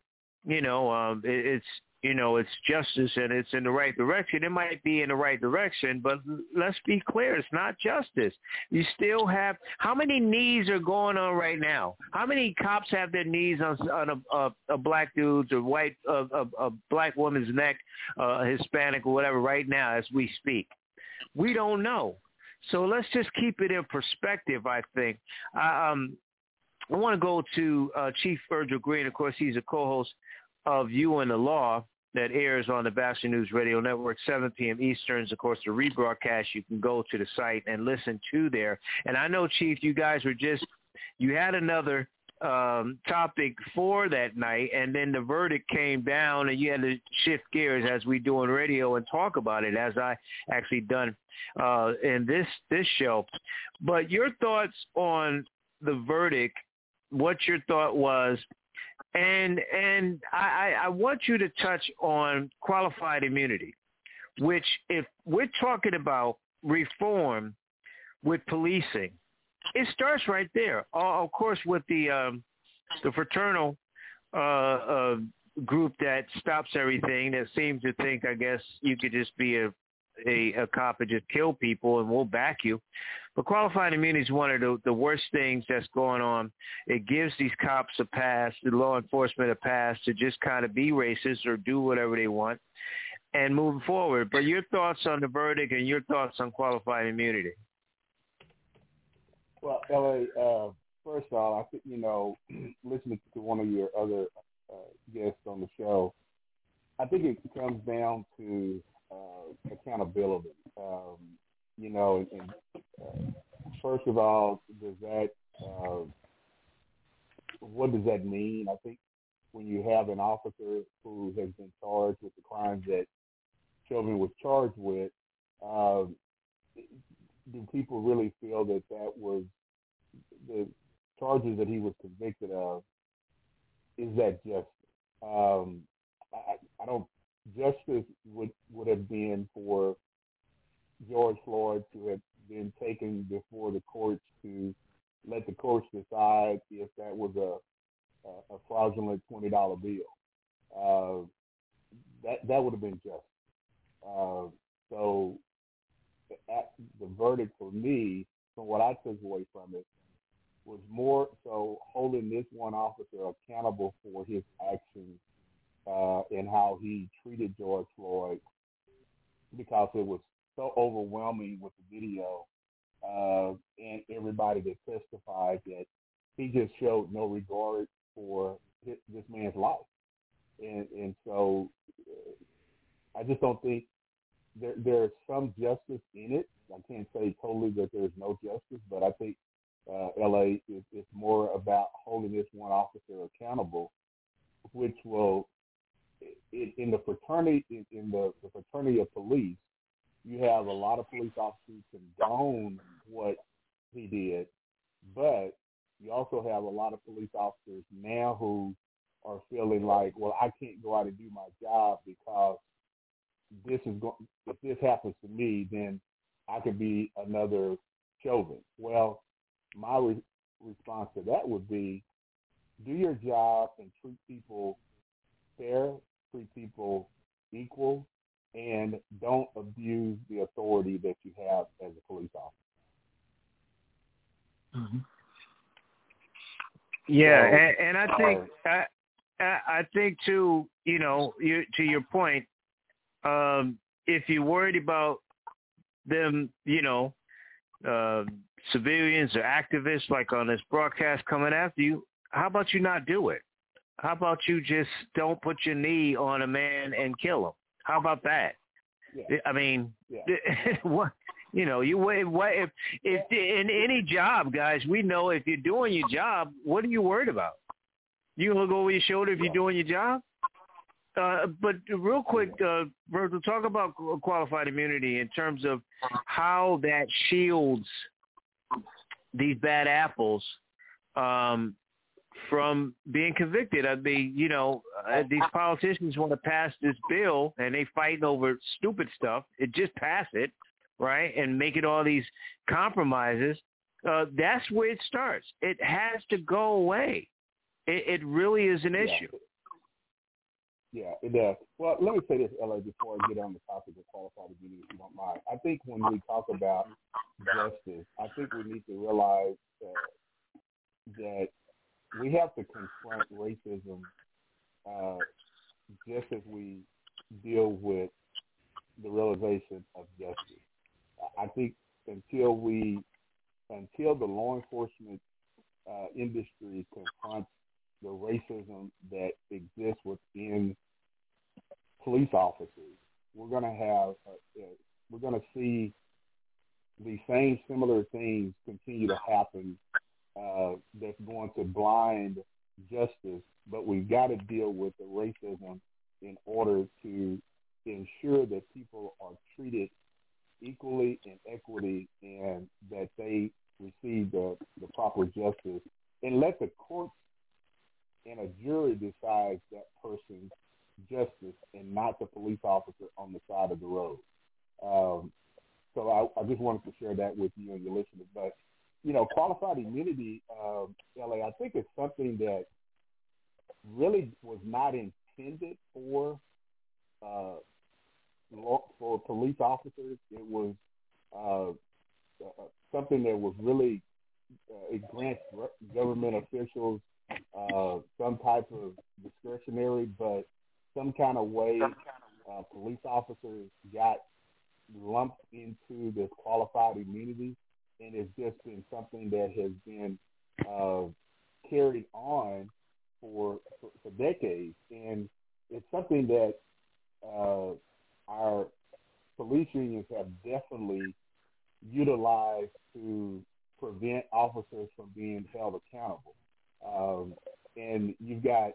S13: it's justice and it's in the right direction. It might be in the right direction, but let's be clear, it's not justice. You still have, how many knees are going on right now? How many cops have their knees on a black dude's or a black woman's neck, Hispanic or whatever right now as we speak? We don't know. So let's just keep it in perspective, I think. I want to go to Chief Virgil Green. Of course, he's a co-host of You and the Law that airs on the Bastard News Radio Network, 7 p.m. Eastern. Of course, the rebroadcast, you can go to the site and listen to there. And I know, Chief, you guys were you had another topic for that night, and then the verdict came down, and you had to shift gears as we do on radio and talk about it, as I actually done in this show. But your thoughts on the verdict, what your thought was, and I want you to touch on qualified immunity, which, if we're talking about reform with policing, it starts right there. Of course, with the fraternal group that stops everything, that seems to think, I guess, you could just be a cop and just kill people and we'll back you. But qualified immunity is one of the worst things that's going on. It gives these cops a pass, the law enforcement a pass to just kind of be racist or do whatever they want and move forward. But your thoughts on the verdict and your thoughts on qualified immunity?
S14: Well, L.A., first off, I think, listening to one of your other guests on the show, I think it comes down to accountability. First of all, what does that mean? I think when you have an officer who has been charged with the crimes that Chauvin was charged with, do people really feel that was the charges that he was convicted of? Is that justice? I don't. Justice would have been for George Floyd to have been taken before the courts to let the courts decide if that was a fraudulent $20 bill. That would have been just. So the verdict for me, from what I took away from it, was more so holding this one officer accountable for his actions and how he treated George Floyd, because it was so overwhelming with the video and everybody that testified that he just showed no regard for this man's life. And so I just don't think there's some justice in it. I can't say totally that there's no justice, but I think L.A. is more about holding this one officer accountable, which will, in the fraternity of police, you have a lot of police officers condone what he did, but you also have a lot of police officers now who are feeling like, well, I can't go out and do my job because if this happens to me, then I could be another Chauvin. Well, my response to that would be, do your job and treat people fair, treat people equal, and don't abuse the authority that you have as a police officer.
S13: Mm-hmm. Yeah, so, and I think I think too, to your point, if you're worried about them, civilians or activists like on this broadcast coming after you, how about you not do it? How about you just don't put your knee on a man and kill him? How about that? Yeah. I mean, what? If in any job, guys, we know if you're doing your job, what are you worried about? You look over your shoulder if you're doing your job. But real quick, Virgil, talk about qualified immunity in terms of how that shields these bad apples from being convicted. I mean, these politicians want to pass this bill and they fighting over stupid stuff. Just pass it, right, and make it all these compromises. That's where it starts. It has to go away. It really is an issue.
S14: Yeah, it does. Well, let me say this, L.A., before I get on the topic of qualified immunity, if you don't mind. I think when we talk about justice, I think we need to realize that we have to confront racism just as we deal with the realization of justice. I think until the law enforcement industry confronts the racism that exists within police officers, we're going to see the same similar things continue to happen that's going to blind justice, but we've got to deal with the racism in order to ensure that people are treated equally in equity and that they receive the proper justice, and let the courts and a jury decide that person's justice and not the police officer on the side of the road. So I just wanted to share that with you and your listeners. But, qualified immunity, LA, I think it's something that really was not intended for police officers. It was something that was really, it grants government officials some type of discretionary, but some kind of way police officers got lumped into this qualified immunity, and it's just been something that has been carried on for decades. And it's something that our police unions have definitely utilized to prevent officers from being held accountable. And you've got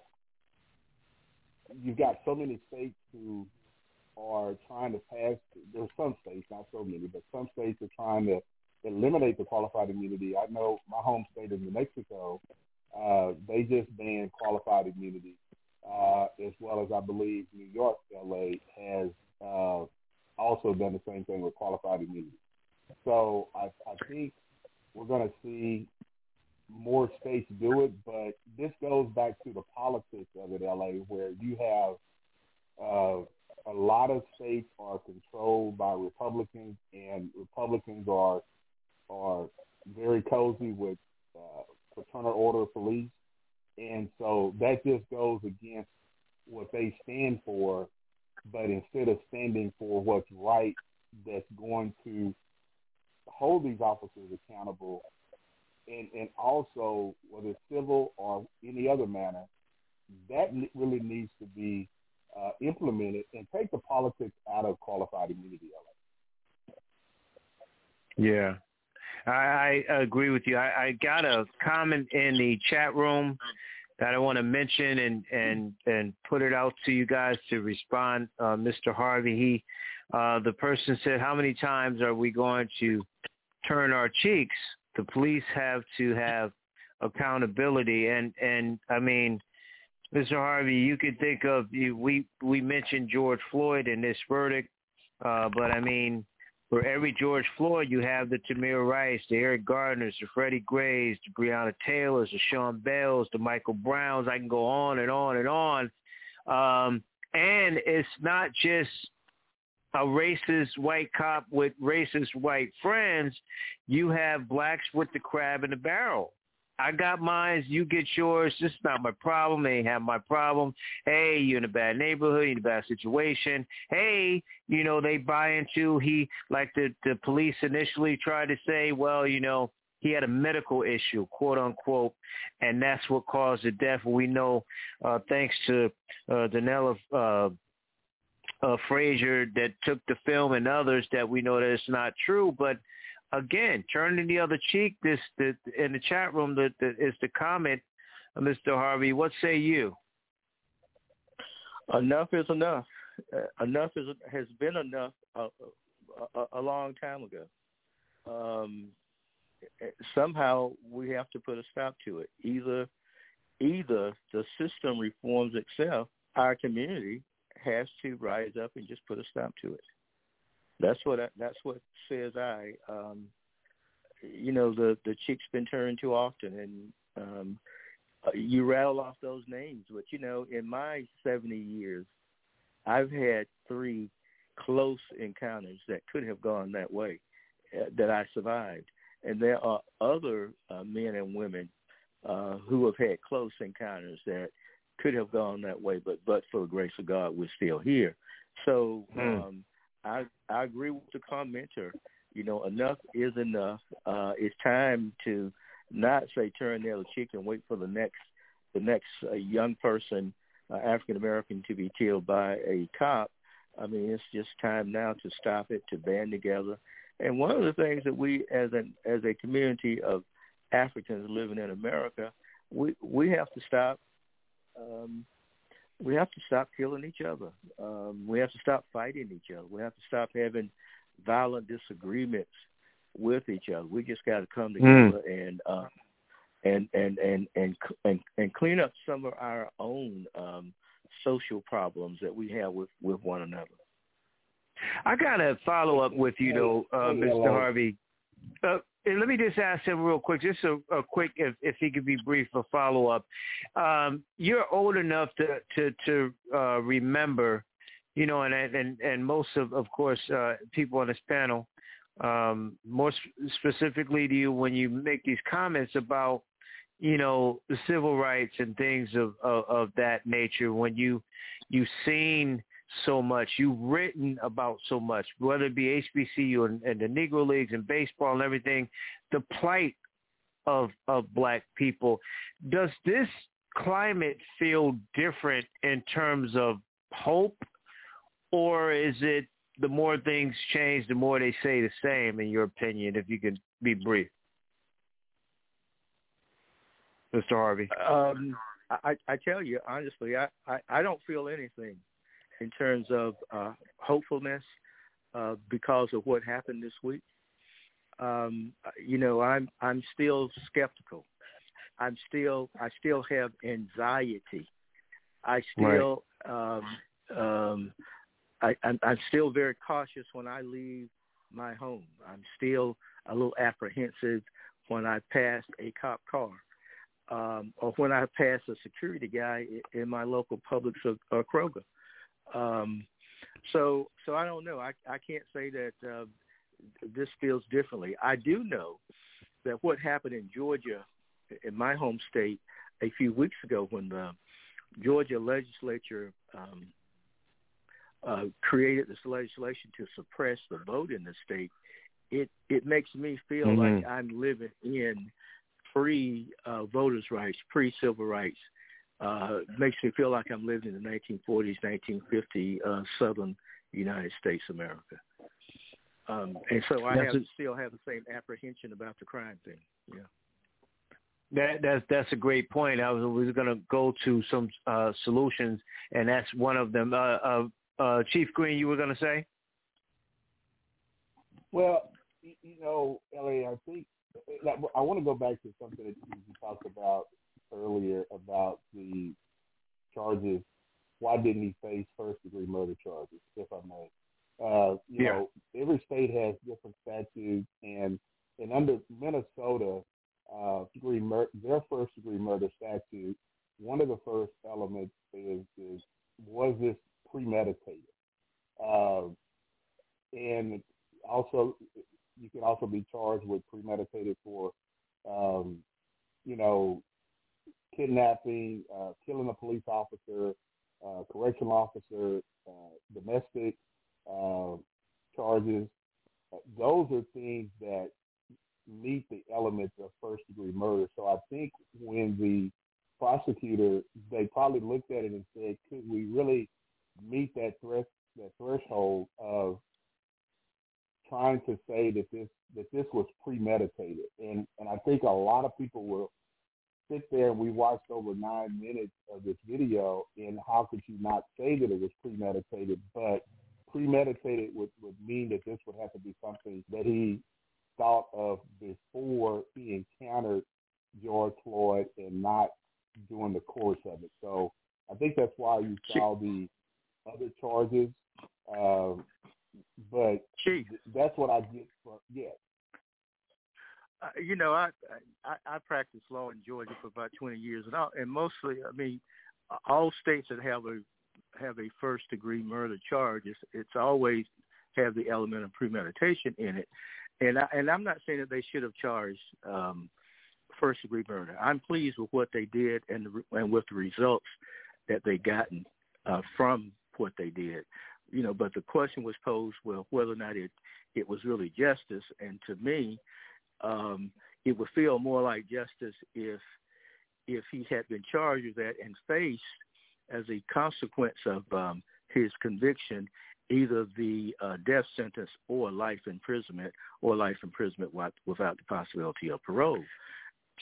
S14: so many states who are trying to pass. There's some states, not so many, but some states are trying to eliminate the qualified immunity. I know my home state of New Mexico, they just banned qualified immunity, as well as I believe New York, LA has also done the same thing with qualified immunity. So I think we're going to see more states do it, but this goes back to the politics of it, LA, where you have a lot of states are controlled by Republicans, and Republicans are very cozy with fraternal order police, and so that just goes against what they stand for. But instead of standing for what's right, that's going to hold these officers accountable, and also whether it's civil or any other manner, that really needs to be implemented and take the politics out of qualified immunity.
S13: Yeah, I agree with you. I got a comment in the chat room that I want to mention and put it out to you guys to respond. Mr. Harvey, the person said, how many times are we going to turn our cheeks? The police have to have accountability. And I mean, Mr. Harvey, you could think of, we mentioned George Floyd in this verdict, but I mean, for every George Floyd, you have the Tamir Rice, the Eric Gardners, the Freddie Grays, the Breonna Taylors, the Sean Bells, the Michael Browns. I can go on and on and on. And it's not just a racist white cop with racist white friends. You have blacks with the crab in the barrel. I got mine, you get yours. This is not my problem. They ain't have my problem. Hey, you're in a bad neighborhood, you're in a bad situation. Hey, they buy into, like the police initially tried to say, well, he had a medical issue, quote unquote, and that's what caused the death. We know, thanks to Danella Frazier that took the film and others, that we know that it's not true. But again, turning the other cheek, in the chat room is the comment, Mr. Harvey. What say you?
S11: Enough is enough. Enough has been enough a long time ago. Somehow we have to put a stop to it. Either the system reforms itself, our community has to rise up and just put a stop to it. That's what says I. The cheek's been turned too often, and you rattle off those names. But in my 70 years, I've had 3 close encounters that could have gone that way, that I survived, and there are other men and women who have had close encounters that could have gone that way, but for the grace of God, we're still here. So. I agree with the commenter. Enough is enough. It's time to not say turn the other cheek and wait for the next young person, African American, to be killed by a cop. I mean, it's just time now to stop it, to band together. And one of the things that we, as a community of Africans living in America, we have to stop. We have to stop killing each other. We have to stop fighting each other. We have to stop having violent disagreements with each other. We just got to come together and clean up some of our own social problems that we have with one another.
S13: I got to follow up with you, though, Mr. Harvey. Let me just ask him real quick, just a quick, if he could be brief, a follow-up. You're old enough to remember, you know, and most of course, people on this panel, more specifically to you when you make these comments about, you know, the civil rights and things of that nature, when you've seen so much, you've written about so much, whether it be HBCU and the Negro Leagues and baseball and everything, the plight of black people. Does this climate feel different in terms of hope, or is it the more things change, the more they say the same, in your opinion, if you could be brief? Mr. Harvey.
S11: I tell you, honestly, I don't feel anything in terms of hopefulness because of what happened this week. You know, I'm still skeptical. I still have anxiety. I'm still very cautious when I leave my home. I'm still a little apprehensive when I pass a cop car. Or when I pass a security guy in my local Publix or Kroger. So I don't know. I can't say that this feels differently. I do know that what happened in Georgia, in my home state, a few weeks ago when the Georgia legislature created this legislation to suppress the vote in the state, it makes me feel like I'm living in pre-voters' rights, pre-civil rights. Makes me feel like I'm living in the 1940s, 1950 southern United States America. And so I still have the same apprehension about the crime thing. Yeah.
S13: That's a great point. I was going to go to some solutions, and that's one of them. Chief Green, you were going to say?
S14: Well, you know, Ellie, I think I want to go back to something that you talked about earlier about the charges. Why didn't he face first-degree murder charges, if I may? You know, every state has different statutes, and under Minnesota, their first-degree murder statute, one of the first elements is was this premeditated? And also, you can also be charged with premeditated for, you know, kidnapping, killing a police officer, correctional officer, domestic charges. Those are things that meet the elements of first-degree murder. So I think when the prosecutor, they probably looked at it and said, could we really meet that threshold of trying to say that this was premeditated? And I think a lot of people will sit there, and we watched over 9 minutes of this video, and how could you not say that it was premeditated? But premeditated would mean that this would have to be something that he thought of before he encountered George Floyd and not during the course of it. So I think that's why you saw the other charges. But that's what I get from,
S11: you know, I practiced law in Georgia for about 20 years, and mostly, I mean, all states that have a first-degree murder charge, it's always have the element of premeditation in it. And I'm not saying that they should have charged first-degree murder. I'm pleased with what they did and with the results that they gotten from what they did. You know, but the question was posed, well, whether or not it was really justice. And to me, it would feel more like justice if he had been charged with that and faced, as a consequence of his conviction, either the death sentence or life imprisonment without the possibility of parole.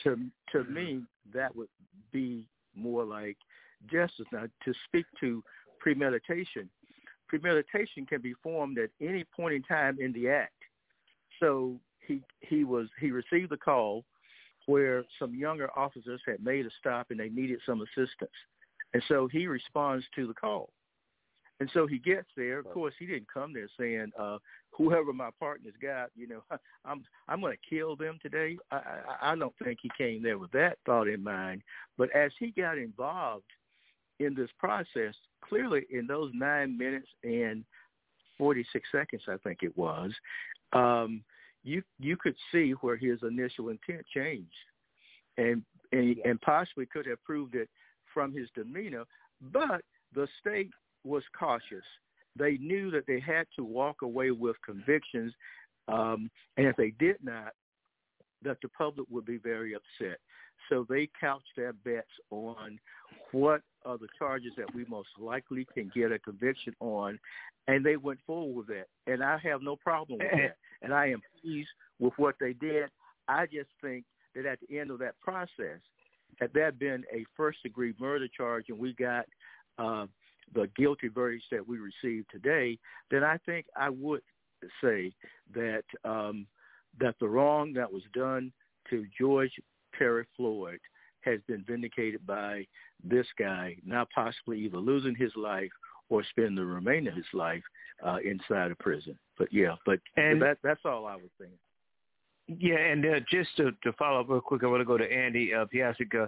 S11: to me, that would be more like justice. Now, to speak to premeditation can be formed at any point in time in the act. So he received a call where some younger officers had made a stop and they needed some assistance, and so he responds to the call. And so he gets there. Of course, he didn't come there saying, "Whoever my partner's got, I'm going to kill them today." I don't think he came there with that thought in mind. But as he got involved in this process, clearly in those 9 minutes and 46 seconds, I think it was, you could see where his initial intent changed, and possibly could have proved it from his demeanor. But the state was cautious. They knew that they had to walk away with convictions, and if they did not, that the public would be very upset. So they couched their bets on what are the charges that we most likely can get a conviction on, and they went forward with that. And I have no problem with that, and I am pleased with what they did. I just think that at the end of that process, had that been a first-degree murder charge and we got the guilty verdicts that we received today, then I think I would say that that the wrong that was done to George Terry Floyd has been vindicated by this guy now possibly either losing his life or spending the remainder of his life inside a prison. But that's all I was saying.
S13: Yeah, and just to follow up real quick, I want to go to Andy Piasica.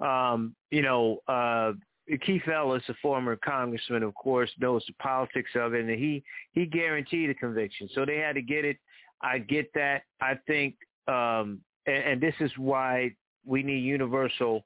S13: Keith Ellis, a former congressman, of course, knows the politics of it, and he guaranteed a conviction. So they had to get it. I get that. I think, and this is why we need universal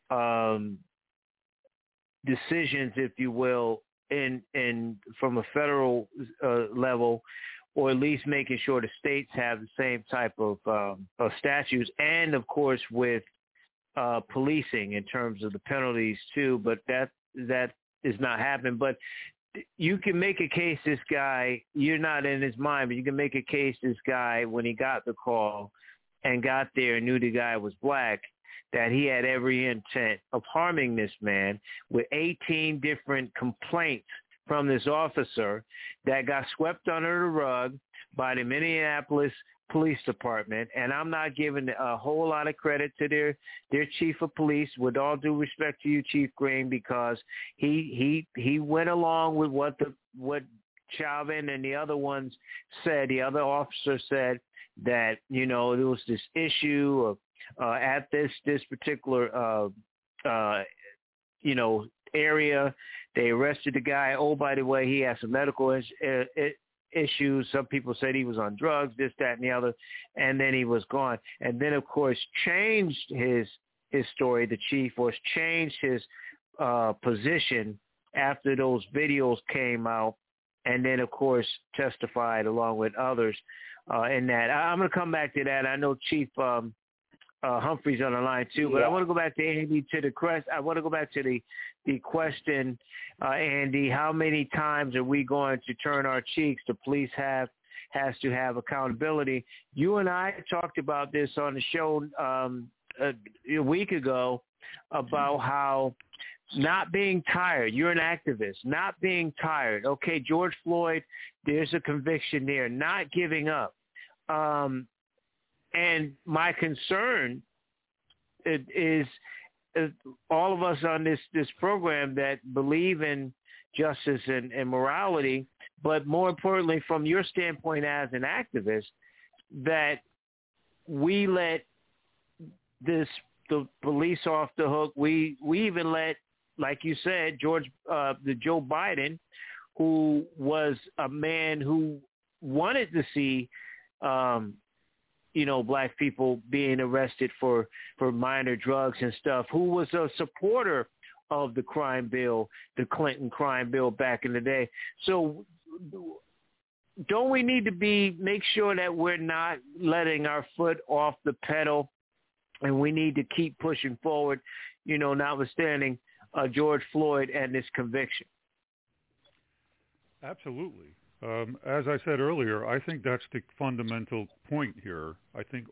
S13: decisions, if you will, in from a federal level, or at least making sure the states have the same type of statutes, and of course with policing in terms of the penalties too. But that is not happening. But you can make a case this guy, you're not in his mind, but you can make a case this guy, when he got the call and got there and knew the guy was black, that he had every intent of harming this man with 18 different complaints from this officer that got swept under the rug by the Minneapolis Police Department. And I'm not giving a whole lot of credit to their chief of police, with all due respect to you, Chief Green, because he went along with what Chauvin and the other ones said. The other officer said that, there was this issue of at this particular area. They arrested the guy. Oh, by the way, he has some medical issues. Some people said he was on drugs, this, that, and the other, and then he was gone. And then, of course, changed his story. The chief was changed his position after those videos came out, and then, of course, testified along with others in that. I'm going to come back to that. I know Chief Humphrey's on the line too, but I want to go back to Andy I want to go back to the question, Andy. How many times are we going to turn our cheeks? The police has to have accountability. You and I talked about this on the show a week ago about how not being tired. You're an activist. Not being tired. Okay, George Floyd, there's a conviction there. Not giving up. And my concern is all of us on this program that believe in justice and morality, but more importantly, from your standpoint as an activist, that we let the police off the hook. We even let, like you said, Joe Biden, who was a man who wanted to see black people being arrested for minor drugs and stuff, who was a supporter of the crime bill, the Clinton crime bill back in the day. So don't we need to make sure that we're not letting our foot off the pedal, and we need to keep pushing forward, notwithstanding George Floyd and this conviction?
S12: Absolutely. As I said earlier, I think that's the fundamental point here. I think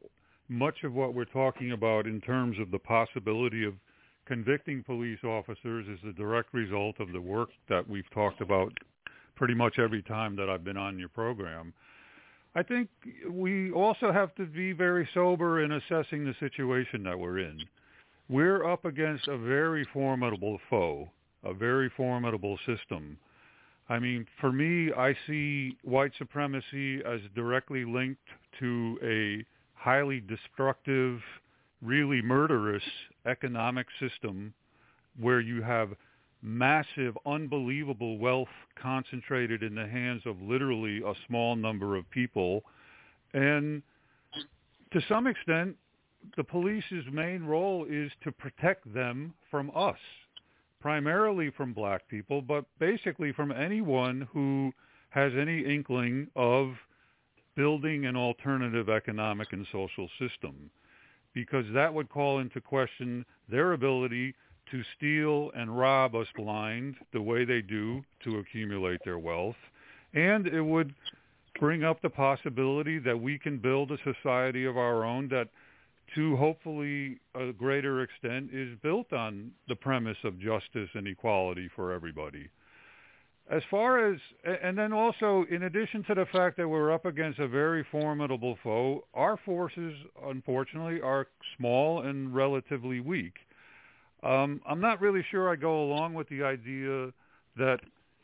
S12: much of what we're talking about in terms of the possibility of convicting police officers is a direct result of the work that we've talked about pretty much every time that I've been on your program. I think we also have to be very sober in assessing the situation that we're in. We're up against a very formidable foe, a very formidable system. I mean, for me, I see white supremacy as directly linked to a highly destructive, really murderous economic system where you have massive, unbelievable wealth concentrated in the hands of literally a small number of people. And to some extent, the police's main role is to protect them from us, primarily from black people, but basically from anyone who has any inkling of building an alternative economic and social system, because that would call into question their ability to steal and rob us blind the way they do to accumulate their wealth. And it would bring up the possibility that we can build a society of our own that, to hopefully a greater extent, is built on the premise of justice and equality for everybody. As far as, and then also, in addition to the fact that we're up against a very formidable foe, our forces, unfortunately, are small and relatively weak. I'm not really sure I go along with the idea that,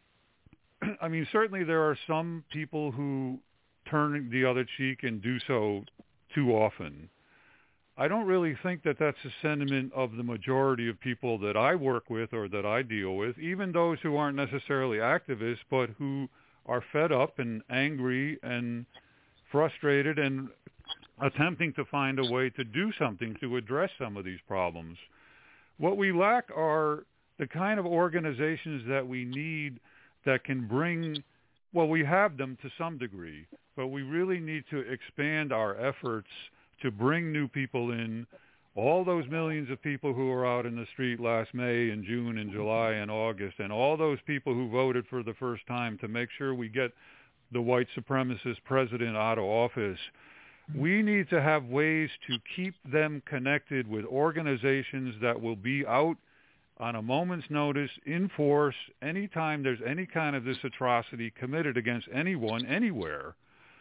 S12: I mean, certainly there are some people who turn the other cheek and do so too often. I don't really think that that's a sentiment of the majority of people that I work with or that I deal with, even those who aren't necessarily activists, but who are fed up and angry and frustrated and attempting to find a way to do something to address some of these problems. What we lack are the kind of organizations that we need that can bring, well, we have them to some degree, but we really need to expand our efforts to bring new people in. All those millions of people who were out in the street last May and June and July and August, and all those people who voted for the first time to make sure we get the white supremacist president out of office. We need to have ways to keep them connected with organizations that will be out on a moment's notice, in force, anytime there's any kind of this atrocity committed against anyone, anywhere.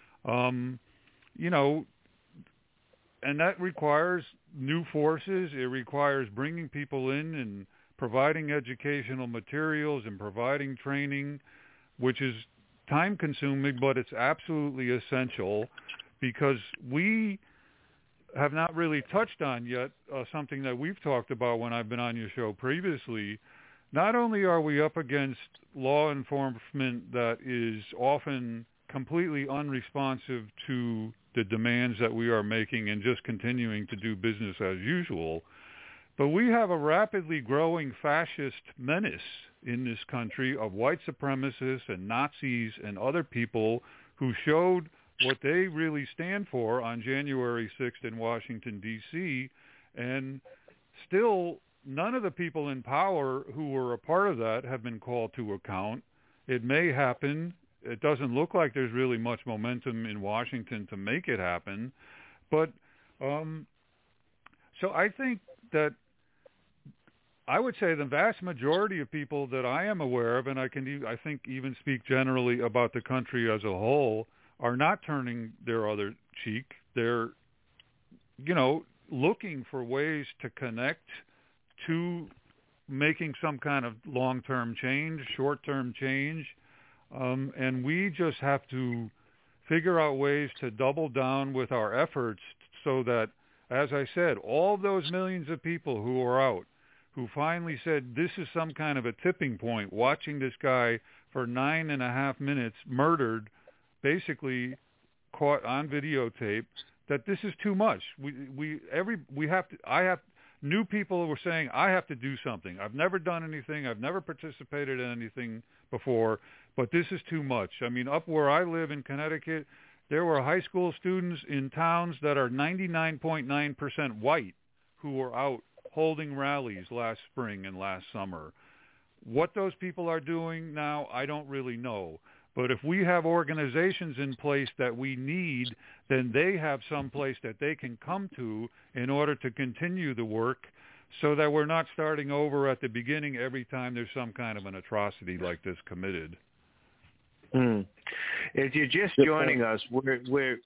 S12: You know, and that requires new forces. It requires bringing people in and providing educational materials and providing training, which is time-consuming, but it's absolutely essential, because we have not really touched on yet something that we've talked about when I've been on your show previously. Not only are we up against law enforcement that is often completely unresponsive to the demands that we are making and just continuing to do business as usual, but we have a rapidly growing fascist menace in this country of white supremacists and Nazis and other people who showed what they really stand for on January 6th in Washington, D.C., and still none of the people in power who were a part of that have been called to account. It may happen. It doesn't look like there's really much momentum in Washington to make it happen. But so I think that I would say the vast majority of people that I am aware of, and I think even speak generally about the country as a whole, are not turning their other cheek. They're, you know, looking for ways to connect to making some kind of long-term change, short-term change. And we just have to figure out ways to double down with our efforts so that, as I said, all those millions of people who are out, who finally said this is some kind of a tipping point, watching this guy for 9.5 minutes murdered, basically caught on videotape, that this is too much. New people were saying, I have to do something. I've never done anything. I've never participated in anything before, but this is too much. I mean, up where I live in Connecticut, there were high school students in towns that are 99.9% white who were out holding rallies last spring and last summer. What those people are doing now, I don't really know. But if we have organizations in place that we need, then they have some place that they can come to in order to continue the work, so that we're not starting over at the beginning every time there's some kind of an atrocity like this committed.
S13: If you're just joining us, we're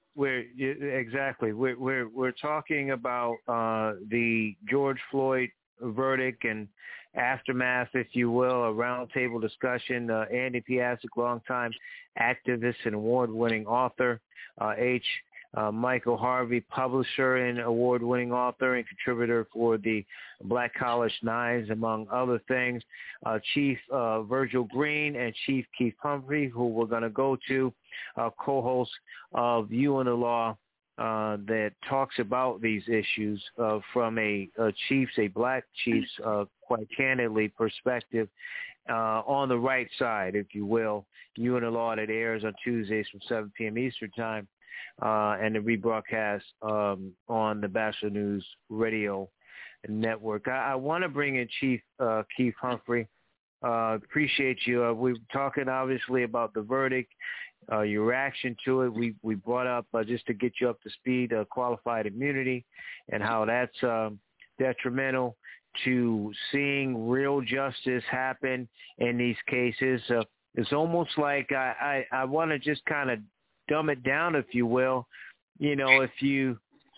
S13: talking about the George Floyd verdict and aftermath, if you will, a roundtable discussion. Andy Piasek, longtime activist and award-winning author. Michael Harvey, publisher and award-winning author and contributor for the Black College Knives, among other things. Chief Virgil Green and Chief Keith Humphrey, who we're going to go to, co-host of You and the Law, that talks about these issues from a black chief's, quite candidly, perspective, on the right side, if you will. You and the Law, that airs on Tuesdays from 7 p.m. Eastern Time. And the rebroadcast on the Batchelor News Radio Network. I want to bring in Chief Keith Humphrey. Appreciate you. We're talking obviously about the verdict, your reaction to it. We brought up, just to get you up to speed, qualified immunity and how that's detrimental to seeing real justice happen in these cases. It's almost like I want to just kind of dumb it down, if you will. You know, if you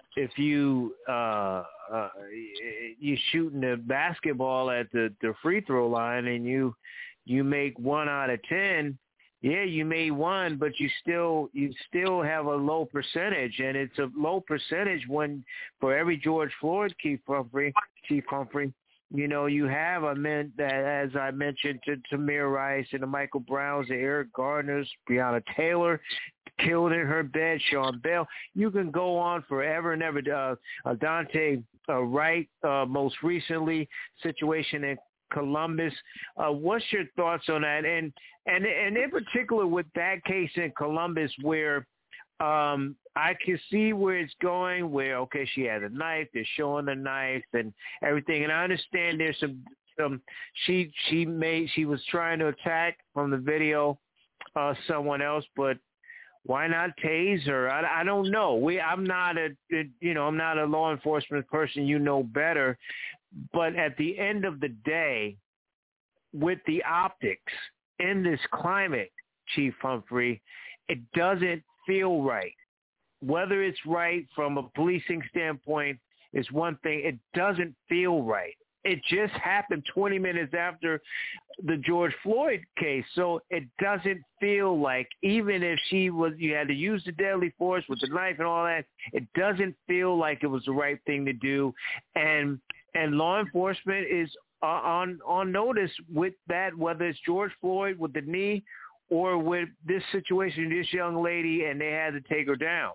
S13: shooting the basketball at the free throw line and you make 1 out of 10, yeah, you made one, but you still have a low percentage, and it's a low percentage when for every George Floyd, Chief Humphrey, you know, you have a men that, as I mentioned, to Tamir Rice and the Michael Browns, the Eric Gardners, Breonna Taylor, killed in her bed, Sean Bell. You can go on forever and ever. Dante Wright, most recently, situation in Columbus. What's your thoughts on that? And in particular with that case in Columbus, where I can see where it's going, where, okay, she had a knife, they're showing the knife and everything. And I understand there's some she was trying to attack from the video someone else, but why not tase her? I don't know. I'm not a law enforcement person. You know better. But at the end of the day, with the optics in this climate, Chief Humphrey, it doesn't feel right. Whether it's right from a policing standpoint is one thing. It doesn't feel right. It just happened 20 minutes after the George Floyd case. So it doesn't feel like, even if you had to use the deadly force with the knife and all that, it doesn't feel like it was the right thing to do. And law enforcement is on notice with that, whether it's George Floyd with the knee or with this situation, this young lady, and they had to take her down.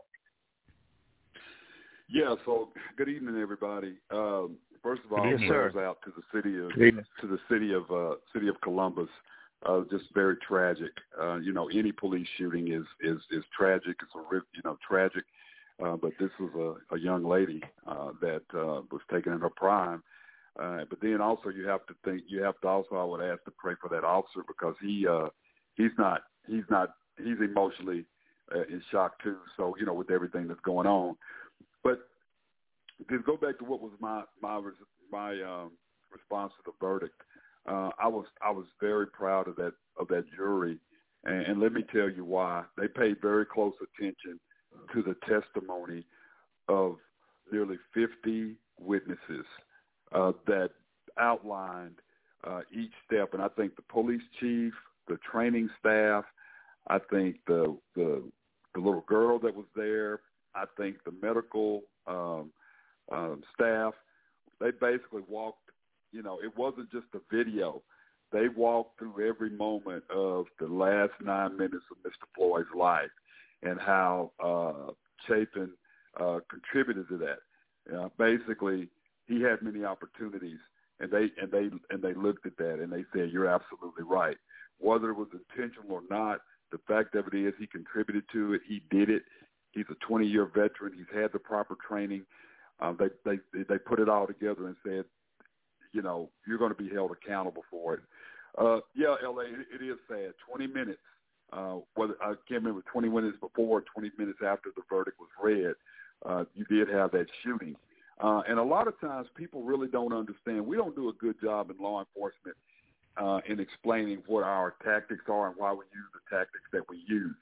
S15: Yeah. So good evening, everybody. First of all, prayers out to the city of Columbus. Just very tragic. Any police shooting is tragic. It's tragic. But this was a young lady that was taken in her prime. But then also you have to also, I would ask to pray for that officer, because he's emotionally in shock too. So with everything that's going on. But to go back to what was my response to the verdict, I was very proud of that jury, and let me tell you why. They paid very close attention to the testimony of nearly 50 witnesses that outlined each step, and I think the police chief, the training staff, I think the little girl that was there, I think the medical staff, they basically walked, it wasn't just a video. They walked through every moment of the last 9 minutes of Mr. Floyd's life and how Chapin contributed to that. Basically, he had many opportunities, and they looked at that and they said, "You're absolutely right." Whether it was intentional or not, the fact of it is he contributed to it. He did it. He's a 20-year veteran. He's had the proper training. They put it all together and said, you're going to be held accountable for it. Yeah, L.A., it is sad. 20 minutes whether I can't remember 20 minutes before or 20 minutes after the verdict was read, you did have that shooting. And a lot of times people really don't understand. We don't do a good job in law enforcement in explaining what our tactics are and why we use the tactics that we use.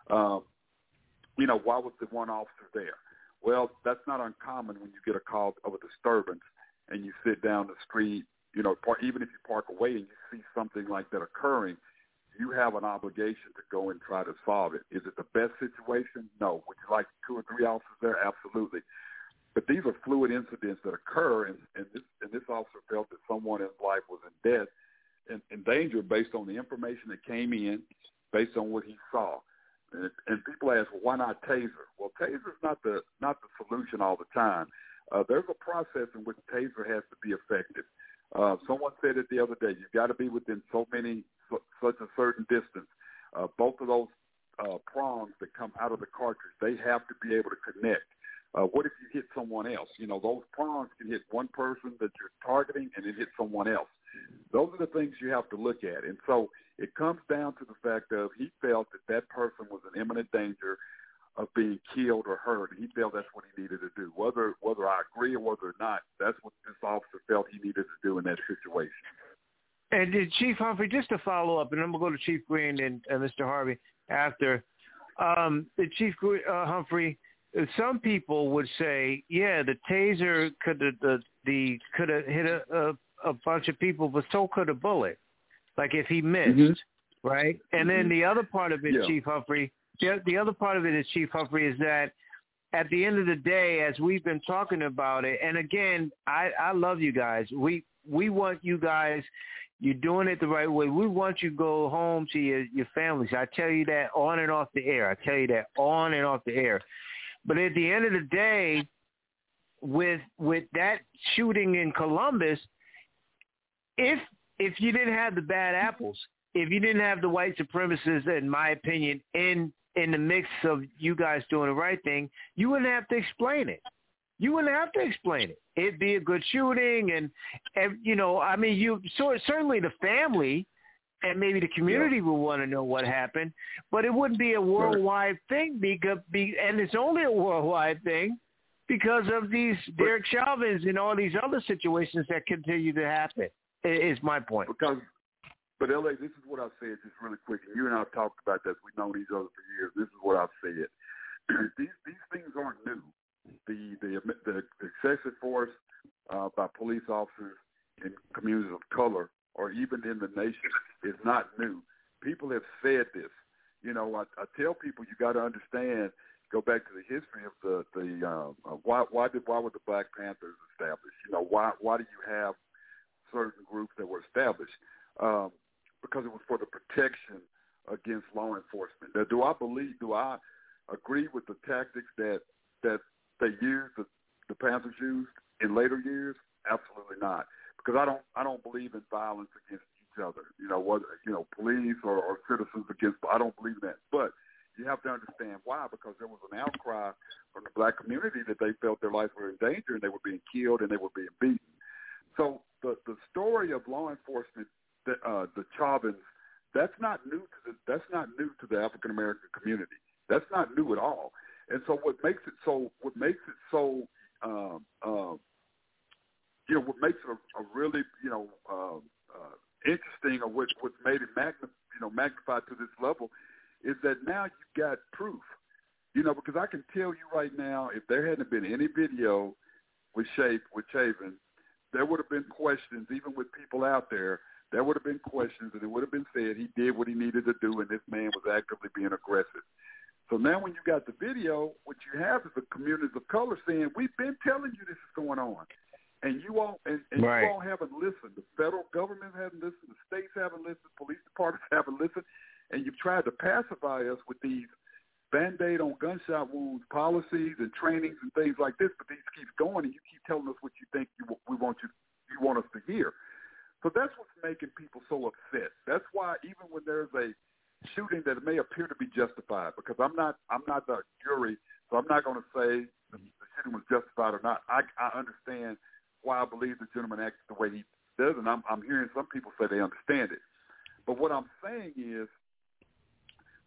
S15: Why was the one officer there? Well, that's not uncommon when you get a call of a disturbance and you sit down the street, even if you park away and you see something like that occurring, you have an obligation to go and try to solve it. Is it the best situation? No. Would you like 2 or 3 officers there? Absolutely. But these are fluid incidents that occur, and this officer felt that someone in his life was in danger based on the information that came in, based on what he saw. And people ask, well, why not taser? Well, taser is not the solution all the time. There's a process in which taser has to be effective. Someone said it the other day. You've got to be within such a certain distance. Both of those prongs that come out of the cartridge, they have to be able to connect. What if you hit someone else? Those prongs can hit one person that you're targeting and it hit someone else. Those are the things you have to look at. And so it comes down to the fact of he felt that person was in imminent danger of being killed or hurt. And he felt that's what he needed to do. Whether I agree or whether or not, that's what this officer felt he needed to do in that situation.
S13: And Chief Humphrey, just to follow up, and I'm going to go to Chief Green and Mr. Harvey after. Chief Humphrey, some people would say, yeah, the taser could have hit a bunch of people, but so could a bullet. Like if he missed, right? And then the other part of it, Chief Humphrey, the other part of it is, Chief Humphrey, is that at the end of the day, as we've been talking about it, and again, I love you guys. We want you guys. You're doing it the right way. We want you to go home to your families. I tell you that on and off the air. But at the end of the day, with that shooting in Columbus, if you didn't have the bad apples, if you didn't have the white supremacists, in my opinion, in the mix of you guys doing the right thing, you wouldn't have to explain it. It'd be a good shooting, and certainly the family and maybe the community will want to know what happened, but it wouldn't be a worldwide thing and it's only a worldwide thing because of these Derek Chauvins and all these other situations that continue to happen, is my point.
S15: But L.A., this is what I've said just really quick, and you and I have talked about this. We've known each other for years. This is what I've said. These things aren't new. The excessive force by police officers in communities of color or even in the nation is not new. People have said this. I tell people you got to understand, go back to the history of why were the Black Panthers established? Why do you have certain groups that were established? Because it was for the protection against law enforcement. Now, do I agree with the tactics that they used, the Panthers used in later years? Absolutely not. Because I don't believe in violence against each other. Police or citizens against. I don't believe in that. But you have to understand why. Because there was an outcry from the Black community that they felt their lives were in danger and they were being killed and they were being beaten. So the story of law enforcement, the Chauvins, that's not new to the African American community. That's not new at all. And so what makes it so what makes it a really interesting, or what's made it magnified to this level, is that now you've got proof. Because I can tell you right now, if there hadn't been any video with Chauvin, there would have been questions, even with people out there. There would have been questions, and it would have been said he did what he needed to do, and this man was actively being aggressive. So now when you got the video, what you have is the communities of color saying, we've been telling you this is going on. And you all you all haven't listened. The federal government hasn't listened. The states haven't listened. Police departments haven't listened. And you've tried to pacify us with these Band-Aid on gunshot wounds policies and trainings and things like this, but these keeps going, and you keep telling us what you think you want us to hear. So that's what's making people so upset. That's why even when there's a shooting that may appear to be justified, because I'm not the jury, so I'm not going to say the shooting was justified or not. I understand why I believe the gentleman acted the way he does, and I'm hearing some people say they understand it. But what I'm saying is,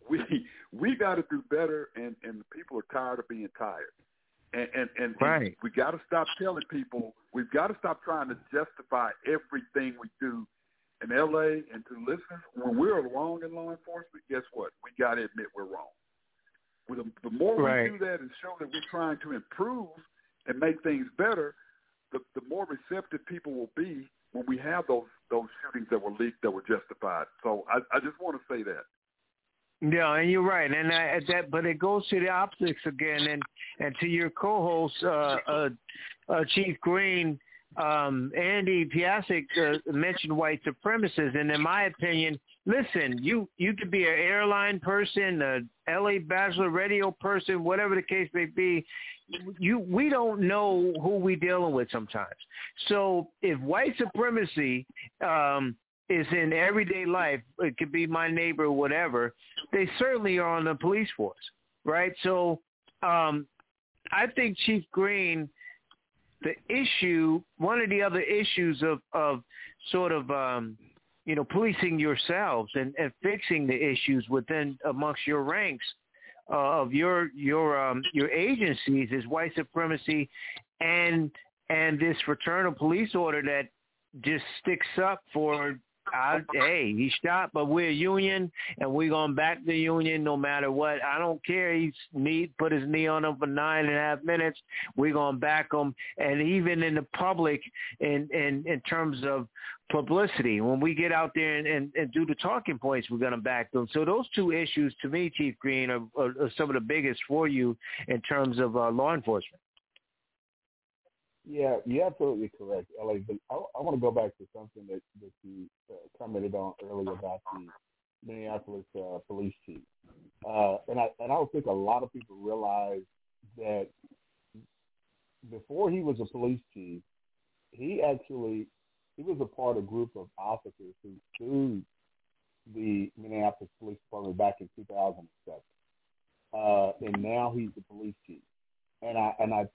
S15: we got to do better, and people are tired of being tired. And
S13: right.
S15: We got to stop telling people. We've got to stop trying to justify everything we do in L.A. and to listeners. When we're wrong in law enforcement, guess what? We got to admit we're wrong. The more
S13: right.
S15: we do that and show that we're trying to improve and make things better, the more receptive people will be when we have those shootings that were leaked that were justified. So I just want to say that.
S13: Yeah, and you're right, and but it goes to the optics again, and to your co-host, Chief Green, Andy Piasek mentioned white supremacists, and in my opinion, listen, you could be an airline person, a LA Bachelor radio person, whatever the case may be. We don't know who we're dealing with sometimes. So if white supremacy is in everyday life, it could be my neighbor or whatever, they certainly are on the police force, right? So I think Chief Green, one of the other issues of sort of, policing yourselves and fixing the issues amongst your ranks of your agencies is white supremacy and this fraternal police order that just sticks up for, hey, he shot, but we're a union, and we're going to back the union no matter what. I don't care. He's put his knee on him for 9.5 minutes. We're going to back him. And even in the public, in terms of publicity, when we get out there and do the talking points, we're going to back them. So those two issues, to me, Chief Green, are some of the biggest for you in terms of law enforcement.
S14: Yeah, you're absolutely correct, L.A. But I want to go back to something that you commented on earlier about the Minneapolis police chief. And I don't think a lot of people realize that before he was a police chief, he was a part of a group of officers who sued the Minneapolis Police Department back in 2007. And now he's the police chief. And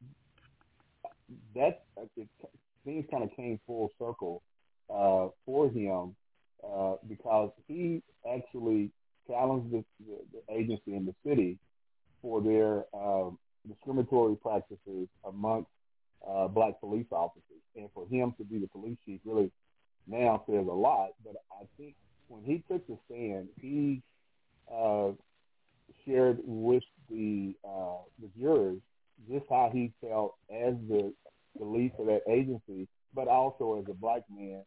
S14: things kind of came full circle for him because he actually challenged the agency in the city for their discriminatory practices amongst black police officers. And for him to be the police chief really now says a lot. But I think when he took the stand, he shared with the jurors just how he felt as the lead for that agency, but also as a black man,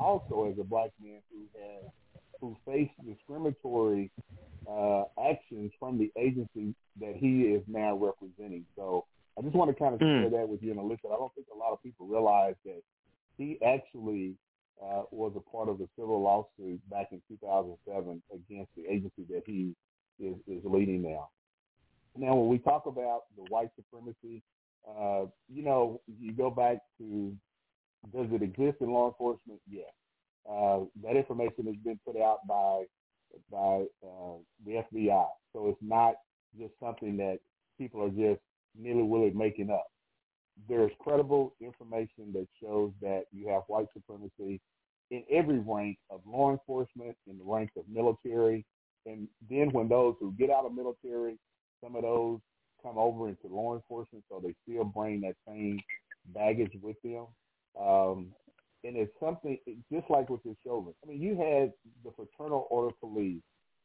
S14: who faced discriminatory actions from the agency that he is now representing. So I just want to kind of share that with you and listen. I don't think a lot of people realize that he actually was a part of the civil lawsuit back in 2007 against the agency that he is leading now. Now, when we talk about the white supremacy, you go back to, does it exist in law enforcement? Yes. That information has been put out by the FBI. So it's not just something that people are just nilly-willy making up. There's credible information that shows that you have white supremacy in every rank of law enforcement, in the ranks of military, and then when those who get out of military, some of those come over into law enforcement, so they still bring that same baggage with them. And it's something, just like with this Chauvin. I mean, you had the Fraternal Order Police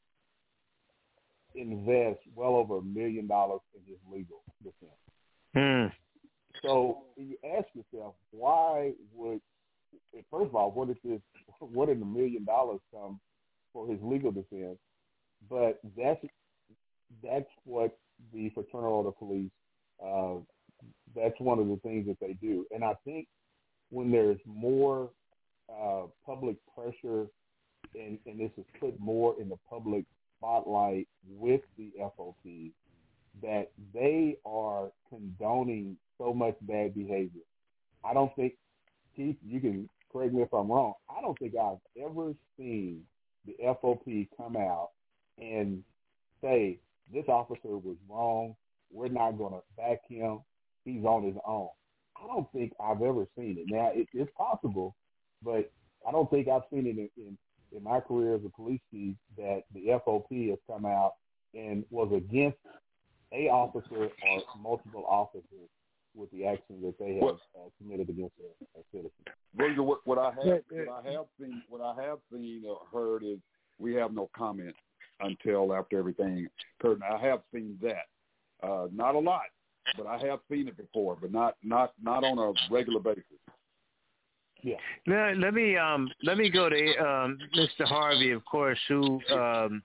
S14: invest well over $1 million in his legal defense. So you ask yourself, why would, first of all, where did the $1 million come for his legal defense? But that's what the Fraternal Order Police, that's one of the things that they do. And I think when there's more public pressure and this is put more in the public spotlight with the FOP, that they are condoning so much bad behavior. I don't think, Keith, you can correct me if I'm wrong, I don't think I've ever seen the FOP come out and say, this officer was wrong, we're not going to back him, he's on his own. I don't think I've ever seen it. Now, it's possible, but I don't think I've seen it in my career as a police chief that the FOP has come out and was against a officer or multiple officers with the action that they have committed against a citizen.
S15: What I have seen or heard is we have no comment until after everything occurred. Now, I have seen that, not a lot, but I have seen it before, but not on a regular basis.
S14: Yeah.
S13: Now, let me go to Mr. Harvey, of course, who and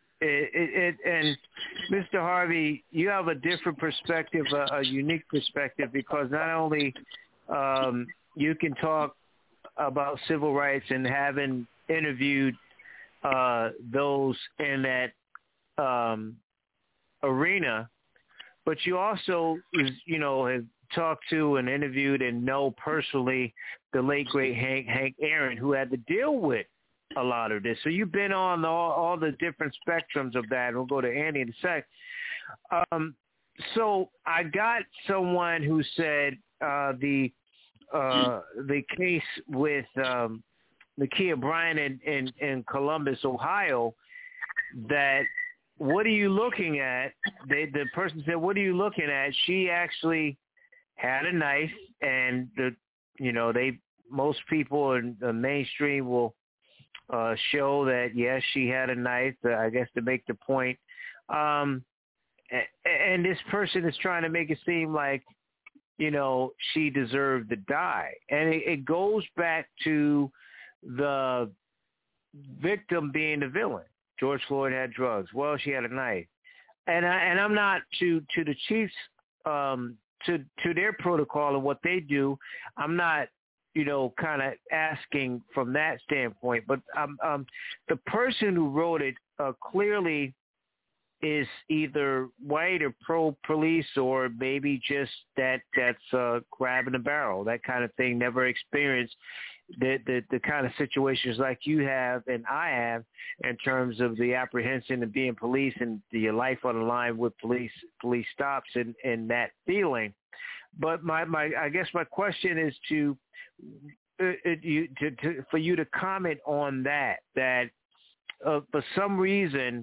S13: Mr. Harvey, you have a different perspective, a unique perspective, because not only you can talk about civil rights and having interviewed those in that arena, but you also, have talked to and interviewed and know personally the late great Hank Aaron, who had to deal with a lot of this. So you've been on all the different spectrums of that. We'll go to Andy in a sec. So I got someone who said the case with Nakia Bryant in Columbus, Ohio, that what are you looking at? The person said, what are you looking at? She actually had a knife, and most people in the mainstream will show that, yes, she had a knife, I guess to make the point. And this person is trying to make it seem like, she deserved to die. And it goes back to the victim being the villain. George Floyd had drugs. Well, she had a knife. And I'm not to the Chiefs, to their protocol and what they do, I'm not, kind of asking from that standpoint. But the person who wrote it clearly is either white or pro-police, or maybe just that's grabbing a barrel, that kind of thing, never experienced the kind of situations like you have and I have in terms of the apprehension of being police and your life on the line with police stops and that feeling. But I guess my question is for you to comment on that for some reason,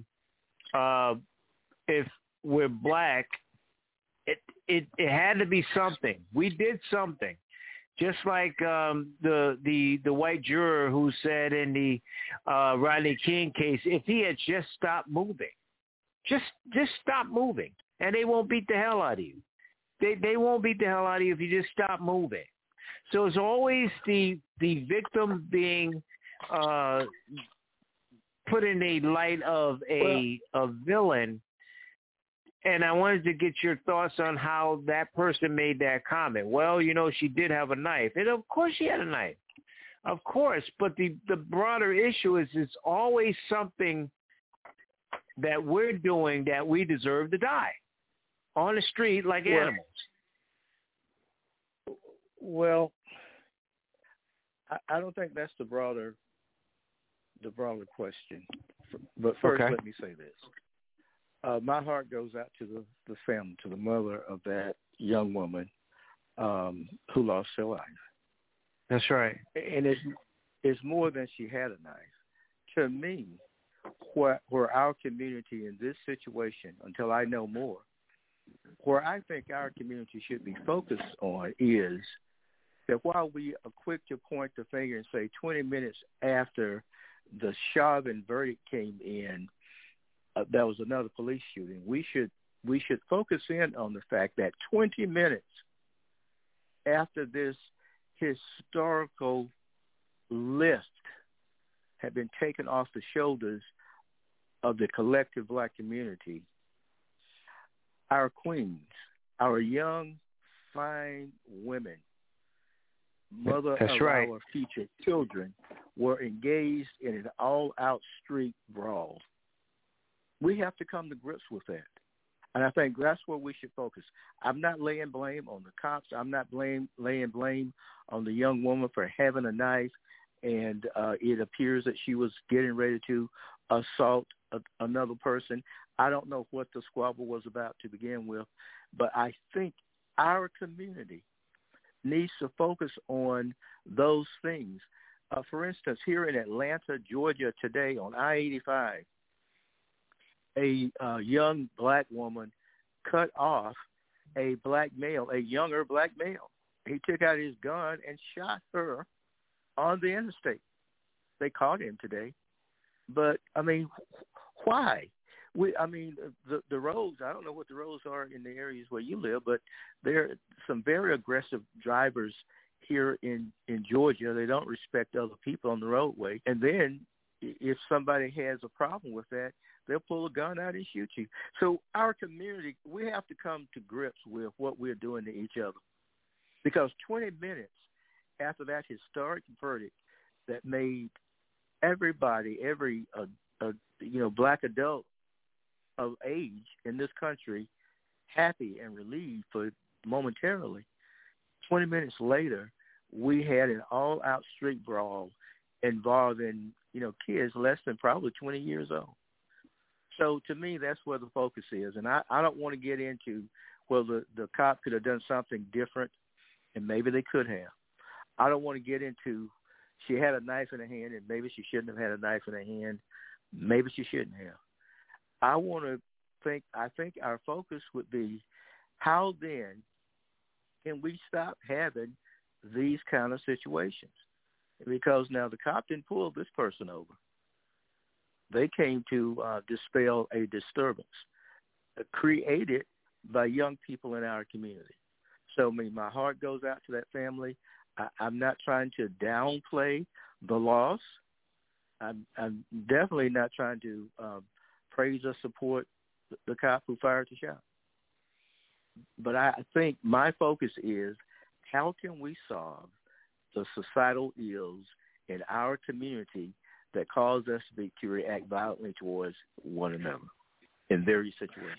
S13: if we're black, it had to be something. We did something. Just like the white juror who said in the Rodney King case, if he had just stopped moving, just stop moving, and they won't beat the hell out of you. They won't beat the hell out of you if you just stop moving. So it's always the victim being put in a light of a villain. And I wanted to get your thoughts on how that person made that comment. Well, she did have a knife. And of course she had a knife. Of course. But the broader issue is it's always something that we're doing that we deserve to die on the street like animals.
S11: Well, I don't think that's the broader question. But first, Let me say this. My heart goes out to the family, to the mother of that young woman who lost her life.
S13: That's right.
S11: And it's more than she had a knife. To me, where our community in this situation, until I know more, where I think our community should be focused on is that while we are quick to point the finger and say 20 minutes after the Chauvin verdict came in, there was another police shooting, we should focus in on the fact that 20 minutes after this historical list had been taken off the shoulders of the collective black community, our queens, our young, fine women, mother of our future children, were engaged in an all-out street brawl. We have to come to grips with that. And I think that's where we should focus. I'm not laying blame on the cops. I'm not laying blame on the young woman for having a knife, and it appears that she was getting ready to assault another person. I don't know what the squabble was about to begin with, but I think our community needs to focus on those things. For instance, here in Atlanta, Georgia today on I-85, a young black woman cut off a black male, a younger black male. He took out his gun and shot her on the interstate. They caught him today. But, I mean, why? The roads, I don't know what the roads are in the areas where you live, but there are some very aggressive drivers here in Georgia. They don't respect other people on the roadway. And then if somebody has a problem with that, they'll pull a gun out and shoot you. So our community, we have to come to grips with what we're doing to each other. Because 20 minutes after that historic verdict that made everybody, every black adult of age in this country happy and relieved for momentarily, 20 minutes later, we had an all-out street brawl involving, kids less than probably 20 years old. So to me, that's where the focus is. And I don't want to get into, the cop could have done something different, and maybe they could have. I don't want to get into she had a knife in her hand, and maybe she shouldn't have had a knife in her hand. Maybe she shouldn't have. I think our focus would be how then can we stop having these kind of situations? Because now the cop didn't pull this person over. They came to dispel a disturbance created by young people in our community. So, my heart goes out to that family. I'm not trying to downplay the loss. I'm definitely not trying to praise or support the cop who fired the shot. But I think my focus is how can we solve the societal ills in our community that cause us to react violently towards one another in various situations.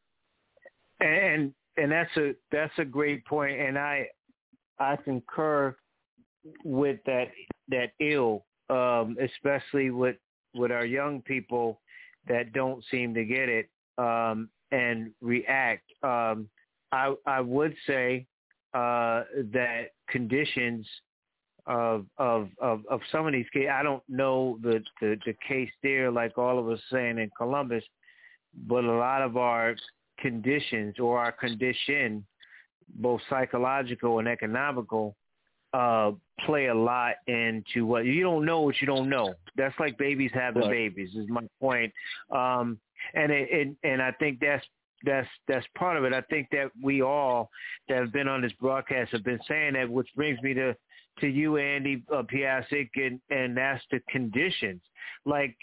S13: And that's a great point, and I concur with that ill, especially with our young people that don't seem to get it and react. I would say that conditions of some of these cases, I don't know the case there like all of us saying in Columbus, but a lot of our conditions or our condition, both psychological and economical, play a lot into what you don't know what you don't know. That's like babies having babies is my point. And I think that's part of it. I think that we all that have been on this broadcast have been saying that, which brings me to you, Andy Piasek, and that's the conditions. Like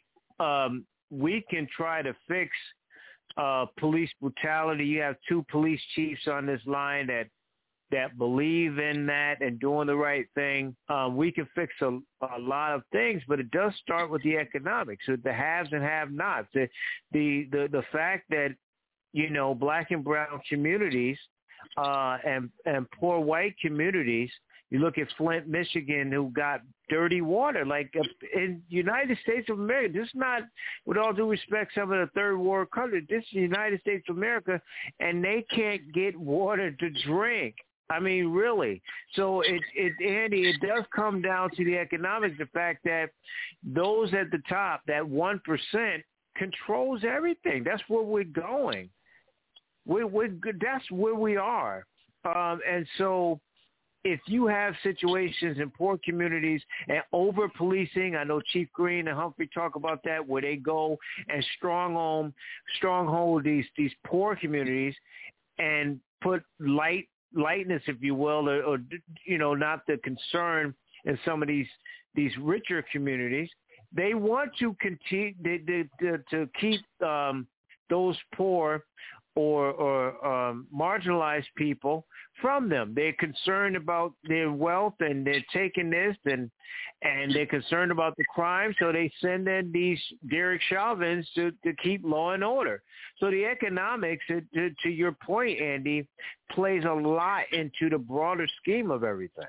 S13: we can try to fix police brutality. You have two police chiefs on this line that believe in that and doing the right thing. We can fix a lot of things, but it does start with the economics, with the haves and have-nots. The fact that, black and brown communities and poor white communities, you look at Flint, Michigan, who got dirty water. Like in United States of America, this is not, with all due respect, some of the third world countries, this is the United States of America, and they can't get water to drink. I mean, really. So Andy, it does come down to the economics, the fact that those at the top, that 1%, controls everything. That's where we're going. That's where we are. And so if you have situations in poor communities and over-policing, I know Chief Green and Humphrey talk about that, where they go and stronghold these poor communities and put lightness, if you will, or not the concern in some of these richer communities. They want to continue to keep those poor or marginalized people from them. They're concerned about their wealth, and they're taking this, and they're concerned about the crime, so they send in these Derek Chauvins to keep law and order. So the economics, to your point, Andy, plays a lot into the broader scheme of everything.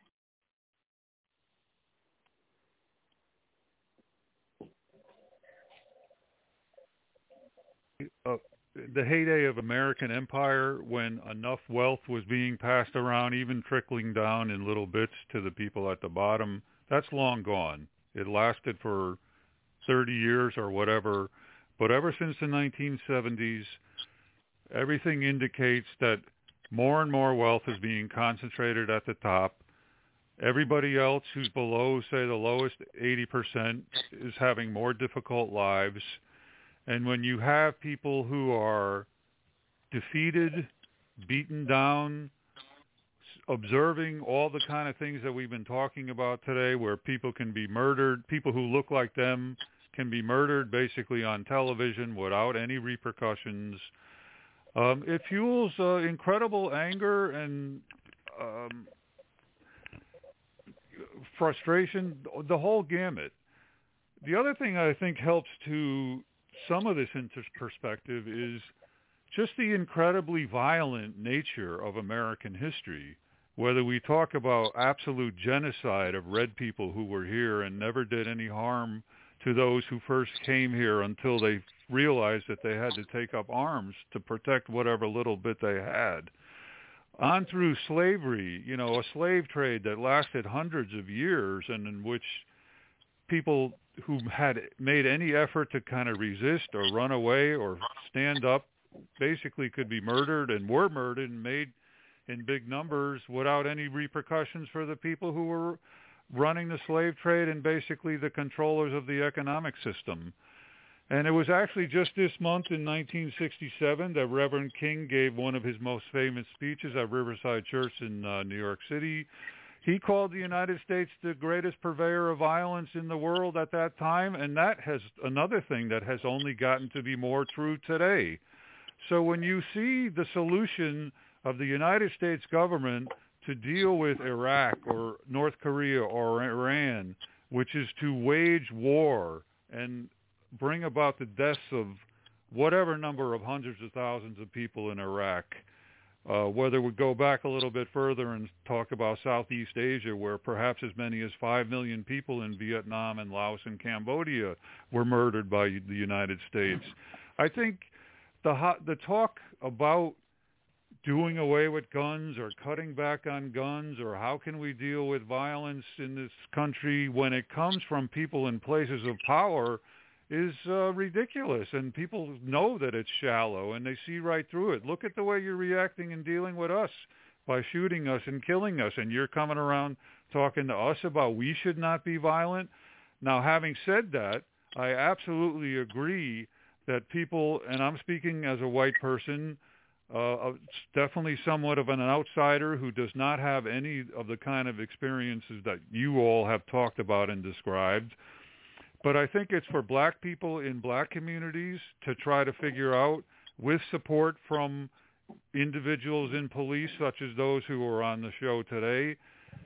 S12: The heyday of American empire, when enough wealth was being passed around, even trickling down in little bits to the people at the bottom, That's long gone. It lasted for 30 years or whatever. But ever since the 1970s, everything indicates that more and more wealth is being concentrated at the top. Everybody else who's below, say, the lowest 80% is having more difficult lives. And when you have people who are defeated, beaten down, observing all the kind of things that we've been talking about today, where people can be murdered, people who look like them can be murdered basically on television without any repercussions, it fuels incredible anger and frustration, the whole gamut. The other thing I think helps to some of this into perspective is just the incredibly violent nature of American history. Whether we talk about absolute genocide of red people who were here and never did any harm to those who first came here until they realized that they had to take up arms to protect whatever little bit they had, on through slavery, a slave trade that lasted hundreds of years and in which people who had made any effort to kind of resist or run away or stand up basically could be murdered and were murdered and made in big numbers without any repercussions for the people who were running the slave trade and basically the controllers of the economic system. And it was actually just this month in 1967 that Reverend King gave one of his most famous speeches at Riverside Church in New York City. He called the United States the greatest purveyor of violence in the world at that time, and that has another thing that has only gotten to be more true today. So when you see the solution of the United States government to deal with Iraq or North Korea or Iran, which is to wage war and bring about the deaths of whatever number of hundreds of thousands of people in Iraq, whether we go back a little bit further and talk about Southeast Asia, where perhaps as many as 5 million people in Vietnam and Laos and Cambodia were murdered by the United States. I think the talk about doing away with guns or cutting back on guns or how can we deal with violence in this country when it comes from people in places of power is ridiculous, and people know that it's shallow and they see right through it. Look at the way you're reacting and dealing with us by shooting us and killing us, and you're coming around talking to us about we should not be violent. Now, having said that, I absolutely agree that people, and I'm speaking as a white person, definitely somewhat of an outsider who does not have any of the kind of experiences that you all have talked about and described. But I think it's for black people in black communities to try to figure out, with support from individuals in police, such as those who are on the show today,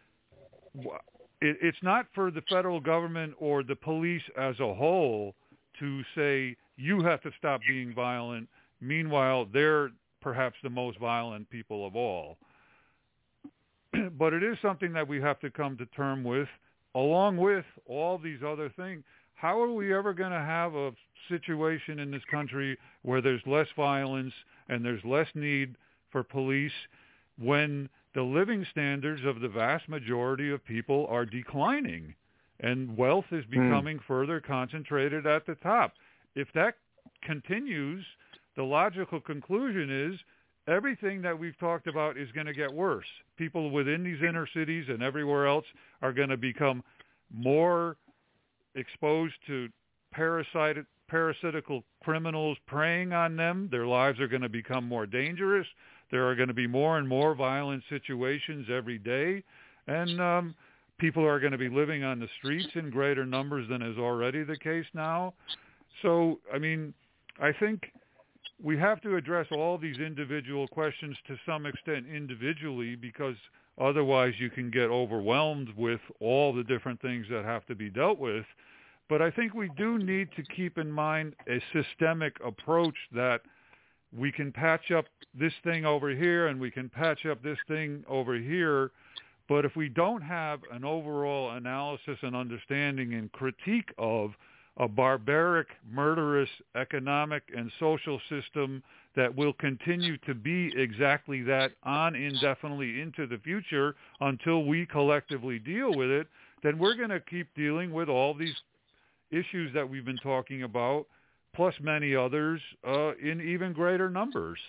S12: it's not for the federal government or the police as a whole to say, you have to stop being violent. Meanwhile, they're perhaps the most violent people of all. But it is something that we have to come to terms with, along with all these other things. How are we ever going to have a situation in this country where there's less violence and there's less need for police when the living standards of the vast majority of people are declining and wealth is becoming further concentrated at the top? If that continues, the logical conclusion is everything that we've talked about is going to get worse. People within these inner cities and everywhere else are going to become more exposed to parasitical criminals preying on them. Their lives are going to become more dangerous. There are going to be more and more violent situations every day. And people are going to be living on the streets in greater numbers than is already the case now. So, I mean, I think we have to address all these individual questions to some extent individually, because otherwise you can get overwhelmed with all the different things that have to be dealt with. But I think we do need to keep in mind a systemic approach that we can patch up this thing over here and we can patch up this thing over here. But if we don't have an overall analysis and understanding and critique of a barbaric, murderous economic and social system that will continue to be exactly that on indefinitely into the future until we collectively deal with it, then we're going to keep dealing with all these issues that we've been talking about, plus many others in even greater numbers.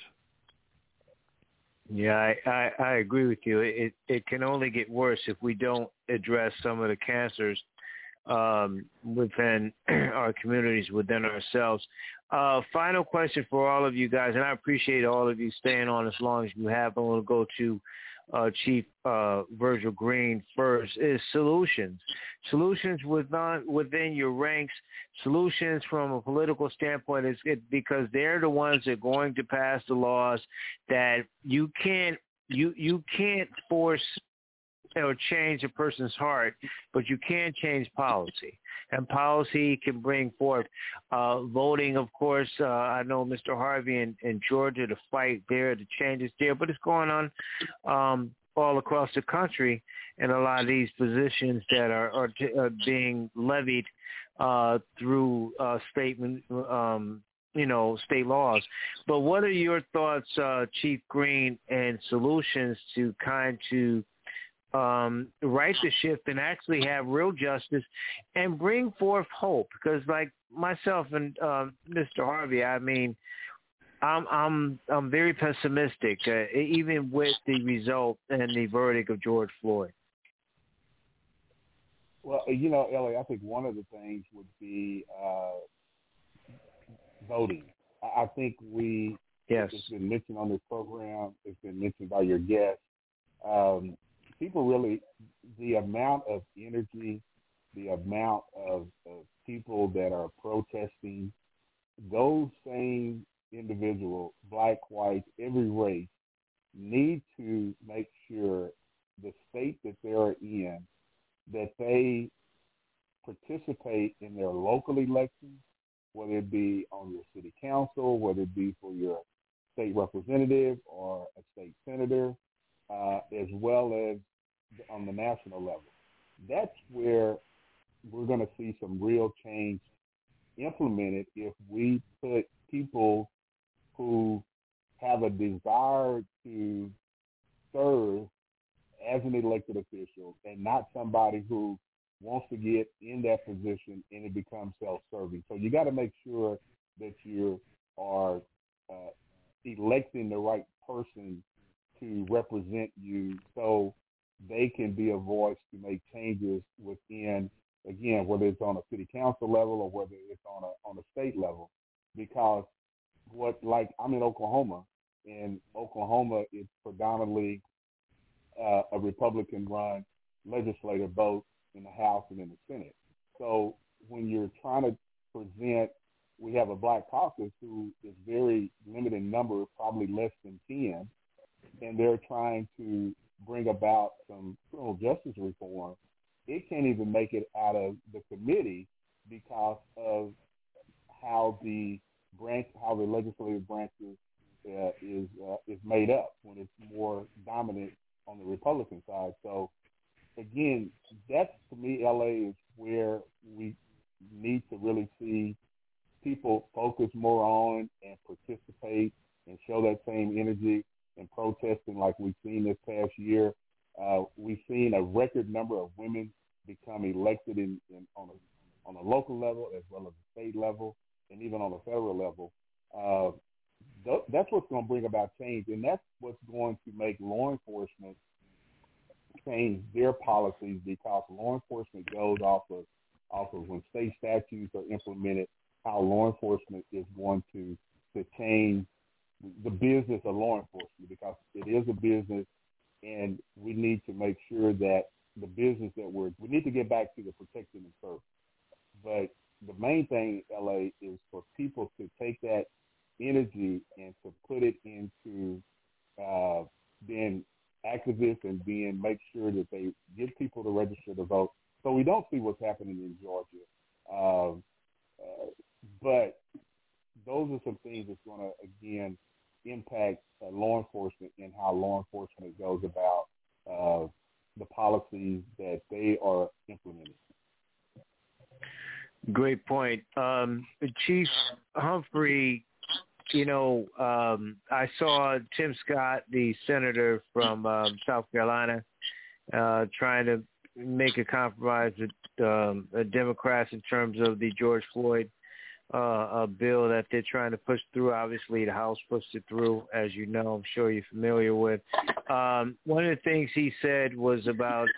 S13: Yeah, I agree with you. It can only get worse if we don't address some of the cancers within our communities, within ourselves. Final question for all of you guys, and I appreciate all of you staying on as long as you have. I want to go to Chief Virgil Green first, is solutions. Solutions within your ranks, solutions from a political standpoint, is it because they're the ones that are going to pass the laws that you can't force or change a person's heart, but you can change policy. And policy can bring forth voting, of course. I know Mr. Harvey in Georgia, the fight there, the changes there, but it's going on all across the country in a lot of these positions that are being levied through state laws. But what are your thoughts, Chief Green, and solutions to right the shift and actually have real justice and bring forth hope? Because like myself and Mr. Harvey, I mean, I'm very pessimistic, even with the result and the verdict of George Floyd.
S14: Well, Ellie, I think one of the things would be voting. I think it's been mentioned on this program, it's been mentioned by your guests. People really, the amount of energy, the amount of people that are protesting, those same individuals, black, white, every race, need to make sure the state that they're in, that they participate in their local elections, whether it be on your city council, whether it be for your state representative or a state senator, as well as on the national level. That's where we're going to see some real change implemented if we put people who have a desire to serve as an elected official and not somebody who wants to get in that position and it becomes self-serving. So you got to make sure that you are electing the right person to represent you so they can be a voice to make changes within, again, whether it's on a city council level or whether it's on a state level. Because I'm in Oklahoma, and Oklahoma is predominantly a Republican-run legislative both in the House and in the Senate. So when you're trying to present, we have a black caucus who is very limited in number, probably less than 10, and they're trying to bring about some criminal justice reform. It can't even make it out of the committee because of how the legislative branches is made up when it's more dominant on the Republican side. So again, that's, to me, LA is where we need to really see people focus more on and participate and show that same energy and protesting like we've seen this past year. We've seen a record number of women become elected on a local level as well as the state level and even on the federal level. That's what's going to bring about change, and that's what's going to make law enforcement change their policies, because law enforcement goes off of when state statutes are implemented, how law enforcement is going to change the business of law enforcement, because it is a business, and we need to make sure that the business that we need to get back to the protecting and serving. But the main thing, LA, is for people to take that energy and to put it into being activists and make sure that they get people to register to vote. So we don't see what's happening in Georgia. But those are some things that's going to, again, impact law enforcement and how law enforcement goes about the policies that they are implementing.
S13: Great point. Chief Humphrey, I saw Tim Scott, the senator from South Carolina, trying to make a compromise with the Democrats in terms of the George Floyd bill that they're trying to push through. Obviously, the House pushed it through, as you know. I'm sure you're familiar with. One of the things he said was about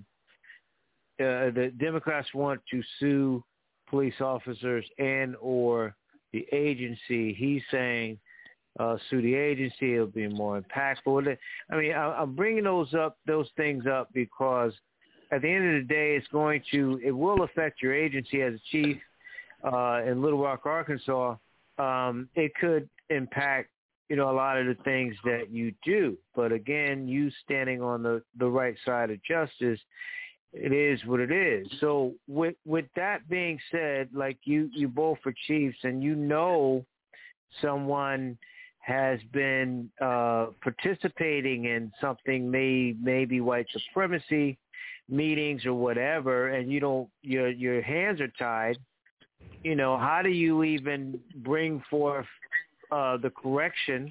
S13: the Democrats want to sue police officers and or the agency. He's saying sue the agency. It'll be more impactful. I mean, I'm bringing those things up because at the end of the day, it will affect your agency as a chief in Little Rock, Arkansas. It could impact, a lot of the things that you do. But again, you standing on the right side of justice, it is what it is. So with that being said, like you both are chiefs and someone has been participating in something, maybe white supremacy meetings or whatever, and your hands are tied, how do you even bring forth the correction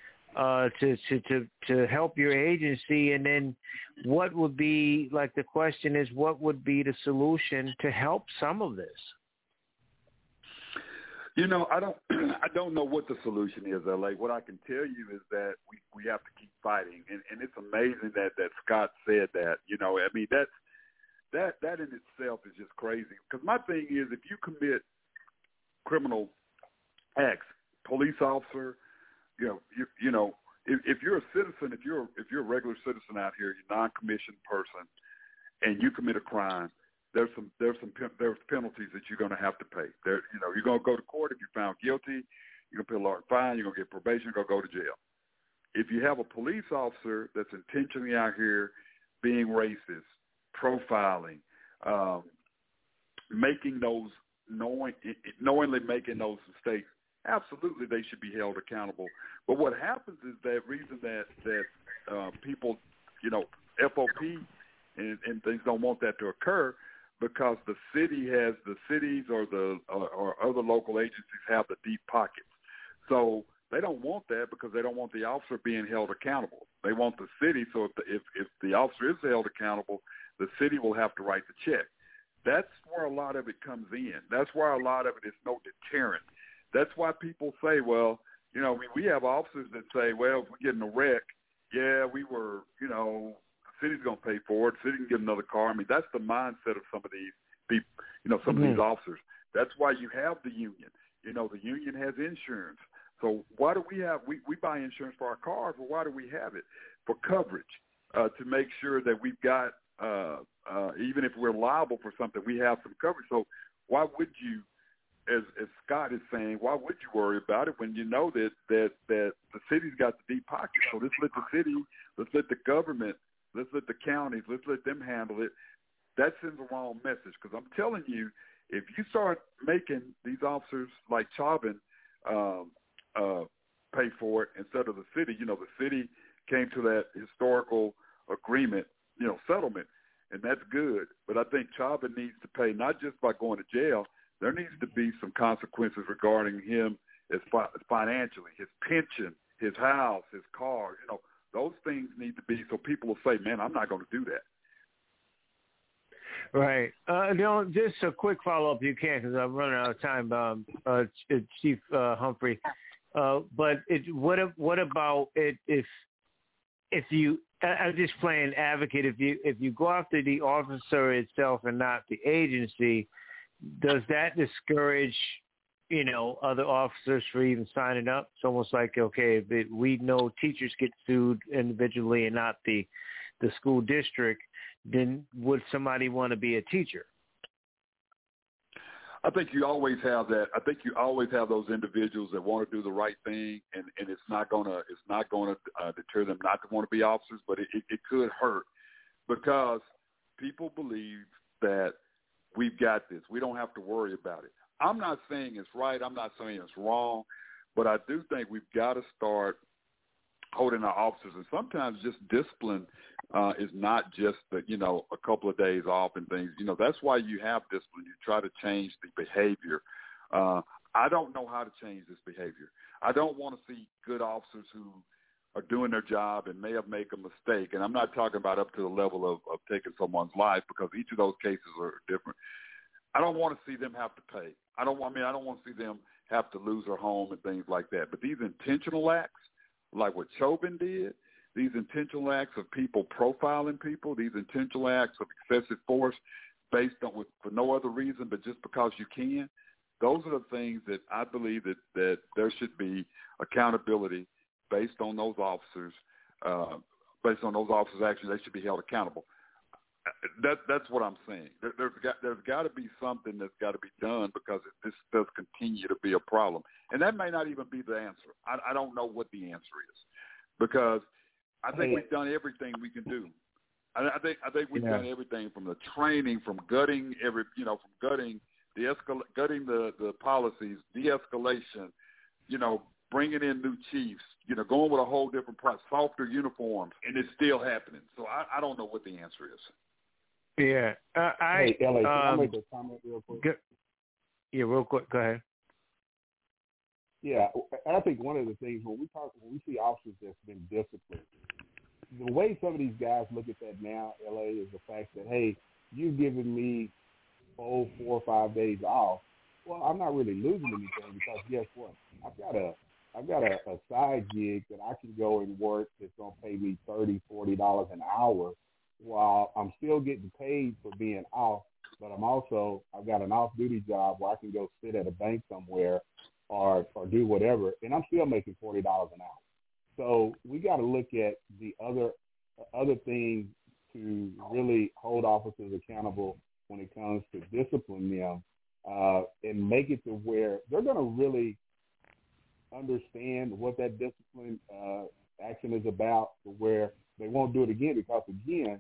S13: to help your agency? And then what would be, like, the question is, what would be the solution to help some of this?
S15: I don't know what the solution is, LA. What I can tell you is that we have to keep fighting, and it's amazing that Scott said that. I mean, that in itself is just crazy. Because my thing is, if you commit criminal acts, police officer, if you're a citizen, if you're a regular citizen out here, you're a non-commissioned person, and you commit a crime, there's penalties that you're going to have to pay. You're going to go to court if you're found guilty. You're going to pay a large fine. You're going to get probation. You're going to go to jail. If you have a police officer that's intentionally out here being racist, profiling, knowingly making those mistakes, absolutely they should be held accountable. But what happens is that reason that people, FOP and things don't want that to occur, because the cities or other local agencies have the deep pockets. So they don't want that because they don't want the officer being held accountable. They want the city. So if the officer is held accountable, the city will have to write the check. That's where a lot of it comes in. That's why a lot of it is no deterrent. That's why people say, well, we have officers that say, well, if we get in a wreck, the city's going to pay for it. The city can get another car. I mean, that's the mindset of some of these people, some of these officers. That's why you have the union. The union has insurance. So why do we have, we buy insurance for our cars, but why do we have it? For coverage, to make sure that we've got, even if we're liable for something, we have some coverage. So why would you, as Scott is saying, why would you worry about it when you know that the city's got the deep pockets? So let's let the city, let's let the government, let's let the counties, let's let them handle it. That sends a wrong message, because I'm telling you, if you start making these officers like Chauvin pay for it instead of the city, the city came to that historical agreement, settlement, and that's good. But I think Chauvin needs to pay, not just by going to jail. There needs to be some consequences regarding him as financially, his pension, his house, his car. Those things need to be, so people will say, man, I'm not going to do that.
S13: Right. Just a quick follow-up, you can, because I'm running out of time, Chief Humphrey. But what about it if you? I'm just playing advocate. If you go after the officer itself and not the agency, does that discourage other officers for even signing up? It's almost like, okay, we know teachers get sued individually and not the school district, then would somebody want to be a teacher?
S15: I think you always have that. I think you always have those individuals that want to do the right thing, and it's not gonna deter them not to want to be officers, but it could hurt, because people believe that we've got this. We don't have to worry about it. I'm not saying it's right. I'm not saying it's wrong, but I do think we've got to start holding our officers. And sometimes just discipline is not just a couple of days off and things. That's why you have discipline. You try to change the behavior. I don't know how to change this behavior. I don't want to see good officers who are doing their job and may have made a mistake, and I'm not talking about up to the level of taking someone's life, because each of those cases are different. I don't want to see them have to pay. I don't want to see them have to lose their home and things like that. But these intentional acts, like what Chauvin did, these intentional acts of people profiling people, these intentional acts of excessive force based on for no other reason but just because you can, those are the things that I believe that there should be accountability based on those officers. Based on those officers' actions, they should be held accountable. That's what I'm saying. There's got to be something that's got to be done, because this does continue to be a problem. And that may not even be the answer. I don't know what the answer is, because I think we've done everything we can do. I think we've done everything, from the training, from gutting gutting the policies, de-escalation, bringing in new chiefs, going with a whole different process, softer uniforms, and it's still happening. So I don't know what the answer is.
S13: Yeah.
S14: Hey, L.A., can I make a comment real quick?
S13: Real quick. Go ahead.
S14: Yeah, I think one of the things when we see officers that's been disciplined, the way some of these guys look at that now, L.A., is the fact that, hey, you've given me 4 or 5 days off. Well, I'm not really losing anything, because guess what? I've got a side gig that I can go and work that's going to pay me $30, $40 an hour, while I'm still getting paid for being off, but I've got an off-duty job where I can go sit at a bank somewhere or do whatever, and I'm still making $40 an hour. So we got to look at the other things to really hold officers accountable when it comes to discipline them, and make it to where they're going to really understand what that discipline action is about, to where they won't do it again, because, again,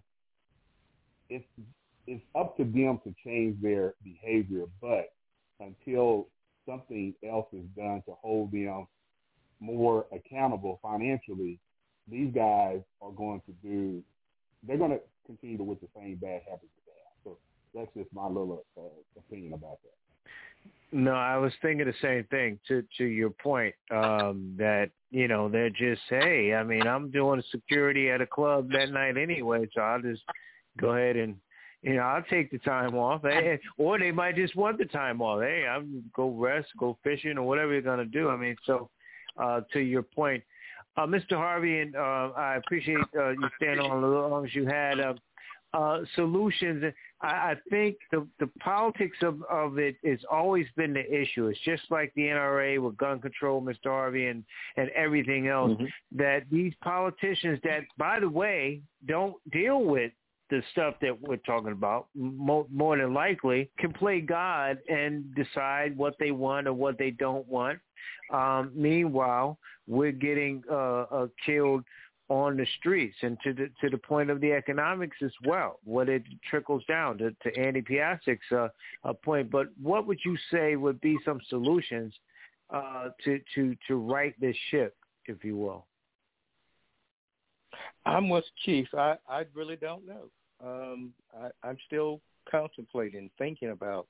S14: it's up to them to change their behavior, but until something else is done to hold them more accountable financially, these guys are going to continue to with the same bad habits that they have. So that's just my little opinion about that.
S13: No, I was thinking the same thing to your point, that, they're just, hey, I mean, I'm doing security at a club that night anyway, so I'll just go ahead and, I'll take the time off. Hey, or they might just want the time off. Hey, I'm go rest, go fishing, or whatever you're going to do. I mean, so to your point, Mr. Harvey, and I appreciate you staying on as long as you had. Solutions, I think the politics of it has always been the issue. It's just like the NRA with gun control, Mr. Harvey, and everything else, that these politicians that, by the way, don't deal with the stuff that we're talking about, more than likely, can play God and decide what they want or what they don't want. Meanwhile, we're getting killed on the streets, and to the point of the economics as well, what it trickles down to Andy Piasek's point. But what would you say would be some solutions to right this ship, if you will?
S11: I'm with Chief. I really don't know. I'm still contemplating, thinking about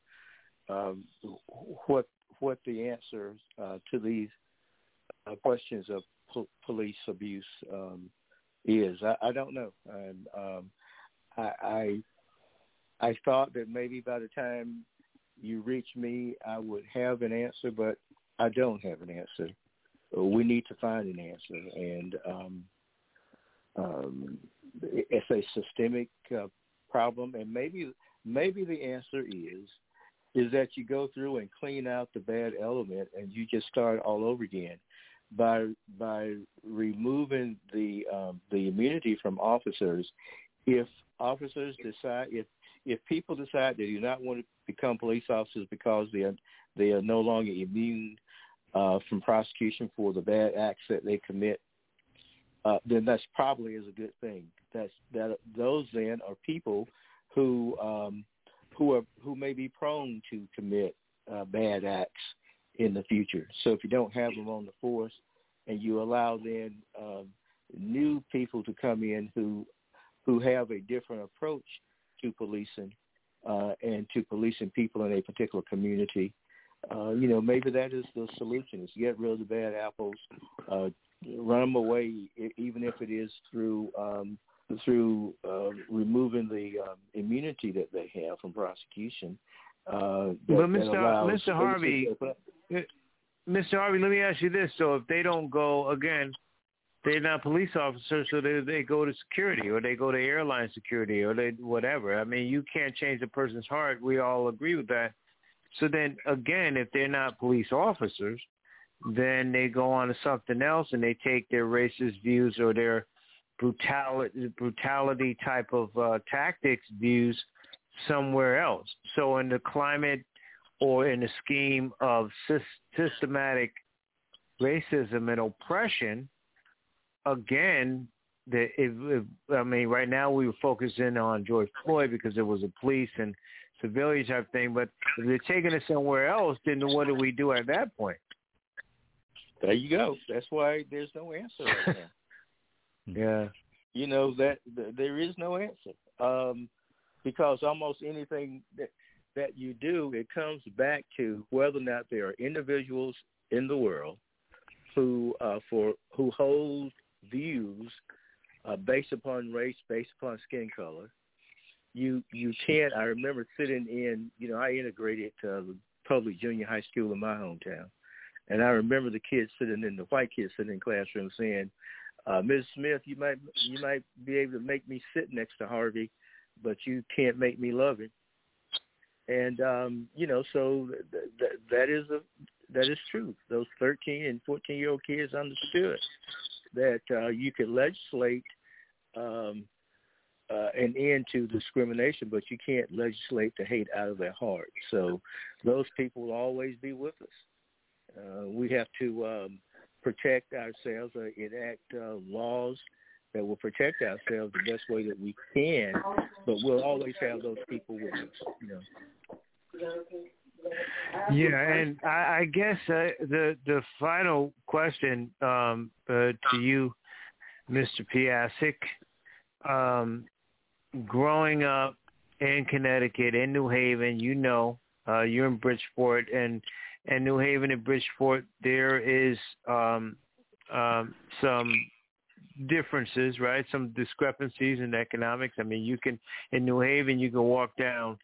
S11: what the answers to these questions of police abuse is. I don't know. And I thought that maybe by the time you reach me, I would have an answer, but I don't have an answer. We need to find an answer, and it's a systemic problem. And maybe the answer is that you go through and clean out the bad element, and you just start all over again by removing the immunity from officers. If officers decide, if people decide they do not want to become police officers because they are no longer immune from prosecution for the bad acts that they commit, then that's probably is a good thing. Those then are people who may be prone to commit bad acts in the future. So if you don't have them on the force, and you allow then new people to come in who have a different approach to policing and to policing people in a particular community, maybe that is the solution: is get rid of the bad apples, run them away, even if it is through removing the immunity that they have from prosecution.
S13: But Mr. Harvey, let me ask you this: so if they don't go again, they're not police officers, so they go to security, or they go to airline security, or they whatever. I mean, you can't change a person's heart. We all agree with that. So then again, if they're not police officers, then they go on to something else, and they take their racist views or their brutality type of tactics views somewhere else. So in the climate or in the scheme of systematic racism and oppression, again, right now we were focusing on George Floyd because it was a police and civilian type thing, but if they're taking it somewhere else, then what do we do at that point?
S11: There you go. That's why there's no answer right now.
S13: Yeah.
S11: That there is no answer. Because almost anything that you do, it comes back to whether or not there are individuals in the world who hold views based upon race, based upon skin color. You can't. I remember sitting in. I integrated public junior high school in my hometown, and I remember the white kids sitting in classrooms saying, "Ms. Smith, you might be able to make me sit next to Harvey, but you can't make me love him." And so that is true. Those 13 and 14-year-old kids understood that you could legislate an end to discrimination, but you can't legislate the hate out of their heart. So those people will always be with us. We have to protect ourselves, enact laws that will protect ourselves the best way that we can, but we'll always have those people with us.
S13: Yeah, and I guess the final question to you, Mr. Piasek, growing up in Connecticut, in New Haven, you're in Bridgeport, and New Haven and Bridgeport, there is some differances, right? Some discrepancies in economics. I mean, in New Haven, you can walk down,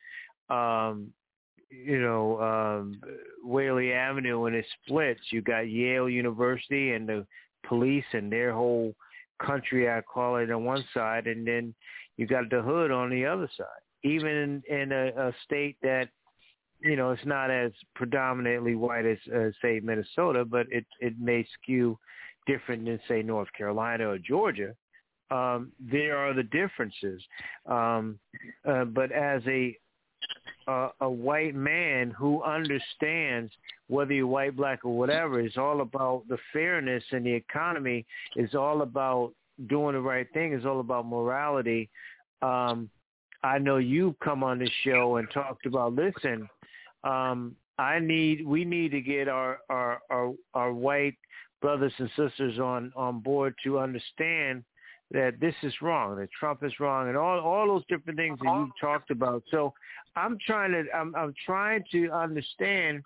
S13: Whaley Avenue, and it splits. You got Yale University and the police and their whole country, I call it, on one side, and then you got the hood on the other side. Even in a state that, it's not as predominantly white as say, Minnesota, but it may skew different than, say, North Carolina or Georgia. There are the differences. But as a white man who understands, whether you're white, black, or whatever, is all about the fairness in the economy, is all about doing the right thing, is all about morality. I know you've come on this show and talked about, listen, we need to get our white brothers and sisters on board to understand that this is wrong, that Trump is wrong, and all those different things that you've talked about. So I'm trying to understand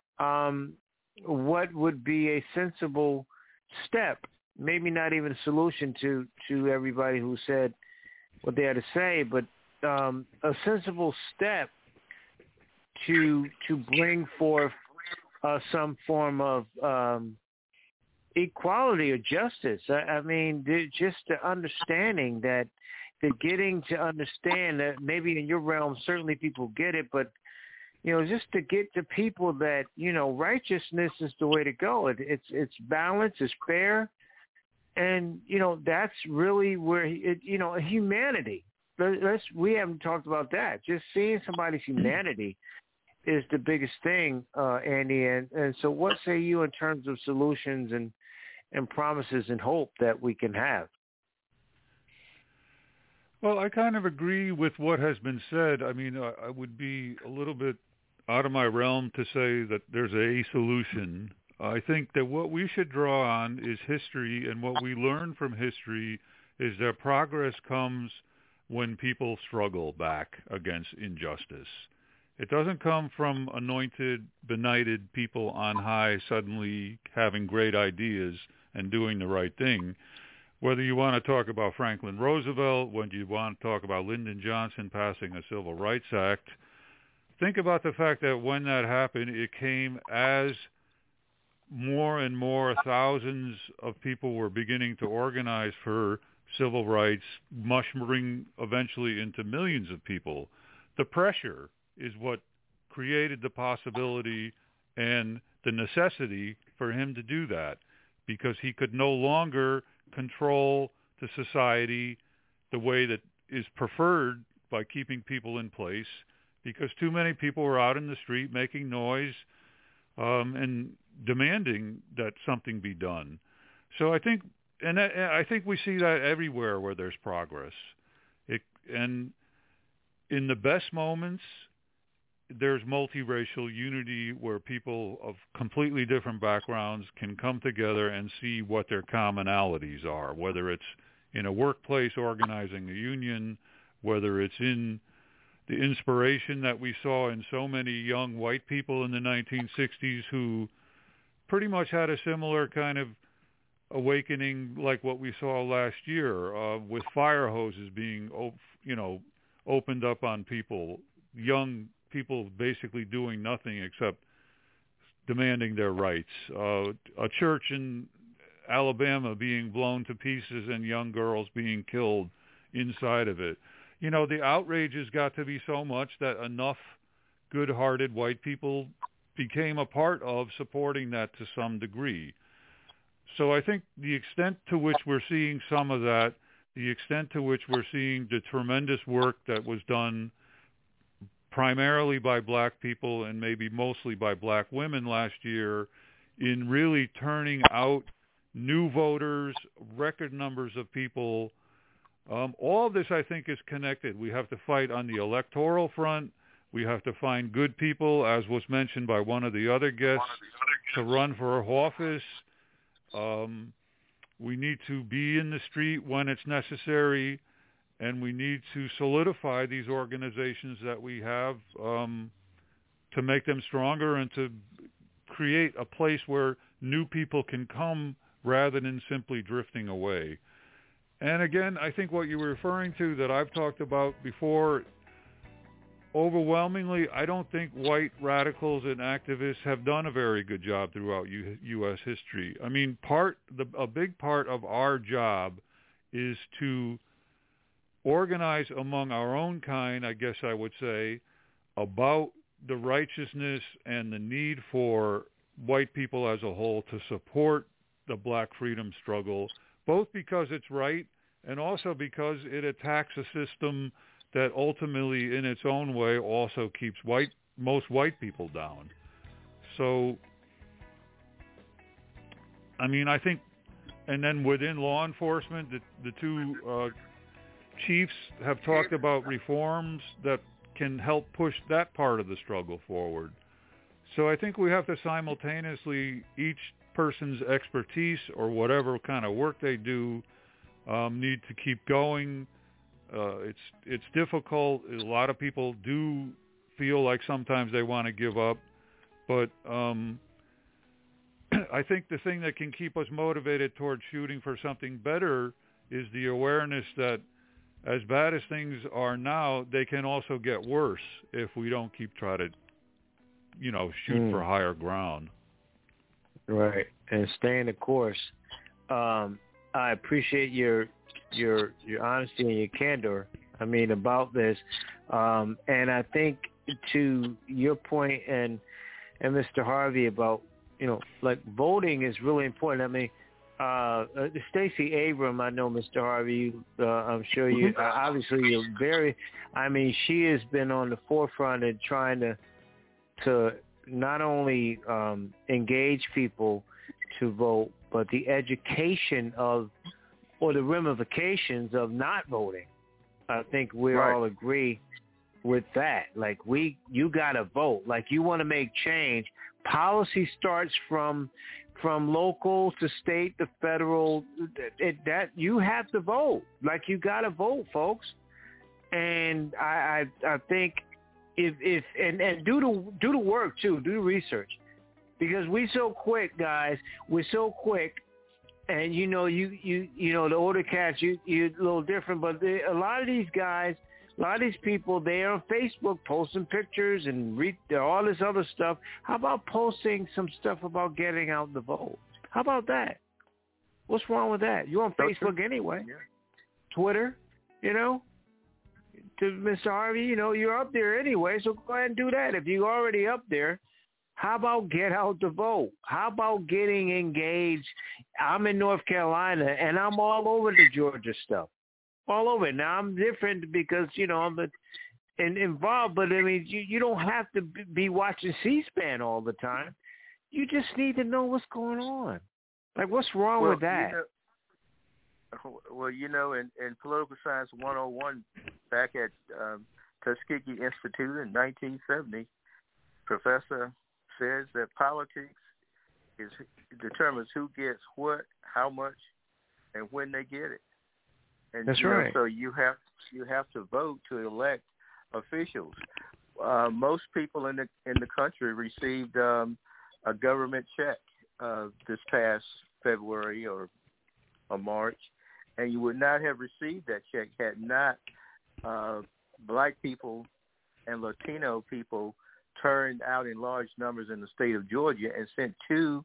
S13: what would be a sensible step, maybe not even a solution to everybody who said what they had to say, but a sensible step to bring forth some form of equality or justice. I mean, just the understanding that getting to understand that maybe in your realm, certainly people get it, but, just to get to people that, righteousness is the way to go. It's balanced, it's fair. And, that's really where, humanity. We haven't talked about that. Just seeing somebody's humanity is the biggest thing, Andy. And so what say you in terms of solutions and promises and hope that we can have?
S12: Well, I kind of agree with what has been said. I mean, I would be a little bit out of my realm to say that there's a solution. I think that what we should draw on is history, and what we learn from history is that progress comes when people struggle back against injustice. It doesn't come from anointed, benighted people on high suddenly having great ideas and doing the right thing. Whether you want to talk about Franklin Roosevelt, when you want to talk about Lyndon Johnson passing a Civil Rights Act, think about the fact that when that happened, it came as more and more thousands of people were beginning to organize for civil rights, mushrooming eventually into millions of people. The pressure is what created the possibility and the necessity for him to do that, because he could no longer control the society the way that is preferred by keeping people in place, because too many people were out in the street making noise and demanding that something be done. So I think we see that everywhere where there's progress. And in the best moments, there's multiracial unity where people of completely different backgrounds can come together and see what their commonalities are, whether it's in a workplace organizing a union, whether it's in the inspiration that we saw in so many young white people in the 1960s who pretty much had a similar kind of awakening like what we saw last year, with fire hoses being opened up on people, young people basically doing nothing except demanding their rights. A church in Alabama being blown to pieces and young girls being killed inside of it. The outrage has got to be so much that enough good-hearted white people became a part of supporting that to some degree. So I think the extent to which we're seeing some of that, the extent to which we're seeing the tremendous work that was done primarily by black people and maybe mostly by black women last year in really turning out new voters, record numbers of people, all of this I think is connected. We have to fight on the electoral front. We have to find good people, as was mentioned by one of the other guests, to run for office. We need to be in the street when it's necessary, and we need to solidify these organizations that we have to make them stronger and to create a place where new people can come rather than simply drifting away. And again, I think what you were referring to that I've talked about before, overwhelmingly, I don't think white radicals and activists have done a very good job throughout U.S. history. I mean, a big part of our job is to organize among our own kind, I guess I would say, about the righteousness and the need for white people as a whole to support the black freedom struggle, both because it's right and also because it attacks a system that ultimately, in its own way, also keeps most white people down. So, I mean, I think, and then within law enforcement, the two chiefs have talked about reforms that can help push that part of the struggle forward. So I think we have to simultaneously, each person's expertise or whatever kind of work they do need to keep going. It's difficult. A lot of people do feel like sometimes they want to give up, but I think the thing that can keep us motivated towards shooting for something better is the awareness that as bad as things are now, they can also get worse if we don't keep trying to, shoot for higher ground.
S13: Right, and staying the course. I appreciate your honesty and your candor, about this. And I think to your point and Mr. Harvey about, voting is really important. Stacey Abrams, I know, Mr. Harvey, I'm sure you, obviously you're very, she has been on the forefront in trying to not only engage people to vote, but the education or the ramifications of not voting. I think we all agree with that. Like you got to vote. Like you want to make change. Policy starts from local to state to federal. That you have to vote. Like you got to vote, folks. And I think if do the work too. Do the research, because we so quick, guys. We're so quick And you know the older cats, you're a little different, but a lot of these guys, a lot of these people, they're on Facebook posting pictures and all this other stuff. How about posting some stuff about getting out the vote? How about that? What's wrong with that? You're on Facebook anyway.
S11: Yeah.
S13: Twitter, to Mr. Harvey, you're up there anyway, so go ahead and do that. If you're already up there, how about get out the vote? How about getting engaged? I'm in North Carolina, and I'm all over the Georgia stuff. All over it. Now, I'm different because, I'm involved, but, I mean, you don't have to be watching C-SPAN all the time. You just need to know what's going on. Like, what's wrong with that?
S11: In Political Science 101, back at Tuskegee Institute in 1970, Professor says that politics determines who gets what, how much, and when they get it. And
S13: that's right.
S11: So you have to vote to elect officials. Most people in the country received a government check this past February or March, and you would not have received that check had not black people and Latino people turned out in large numbers in the state of Georgia and sent 2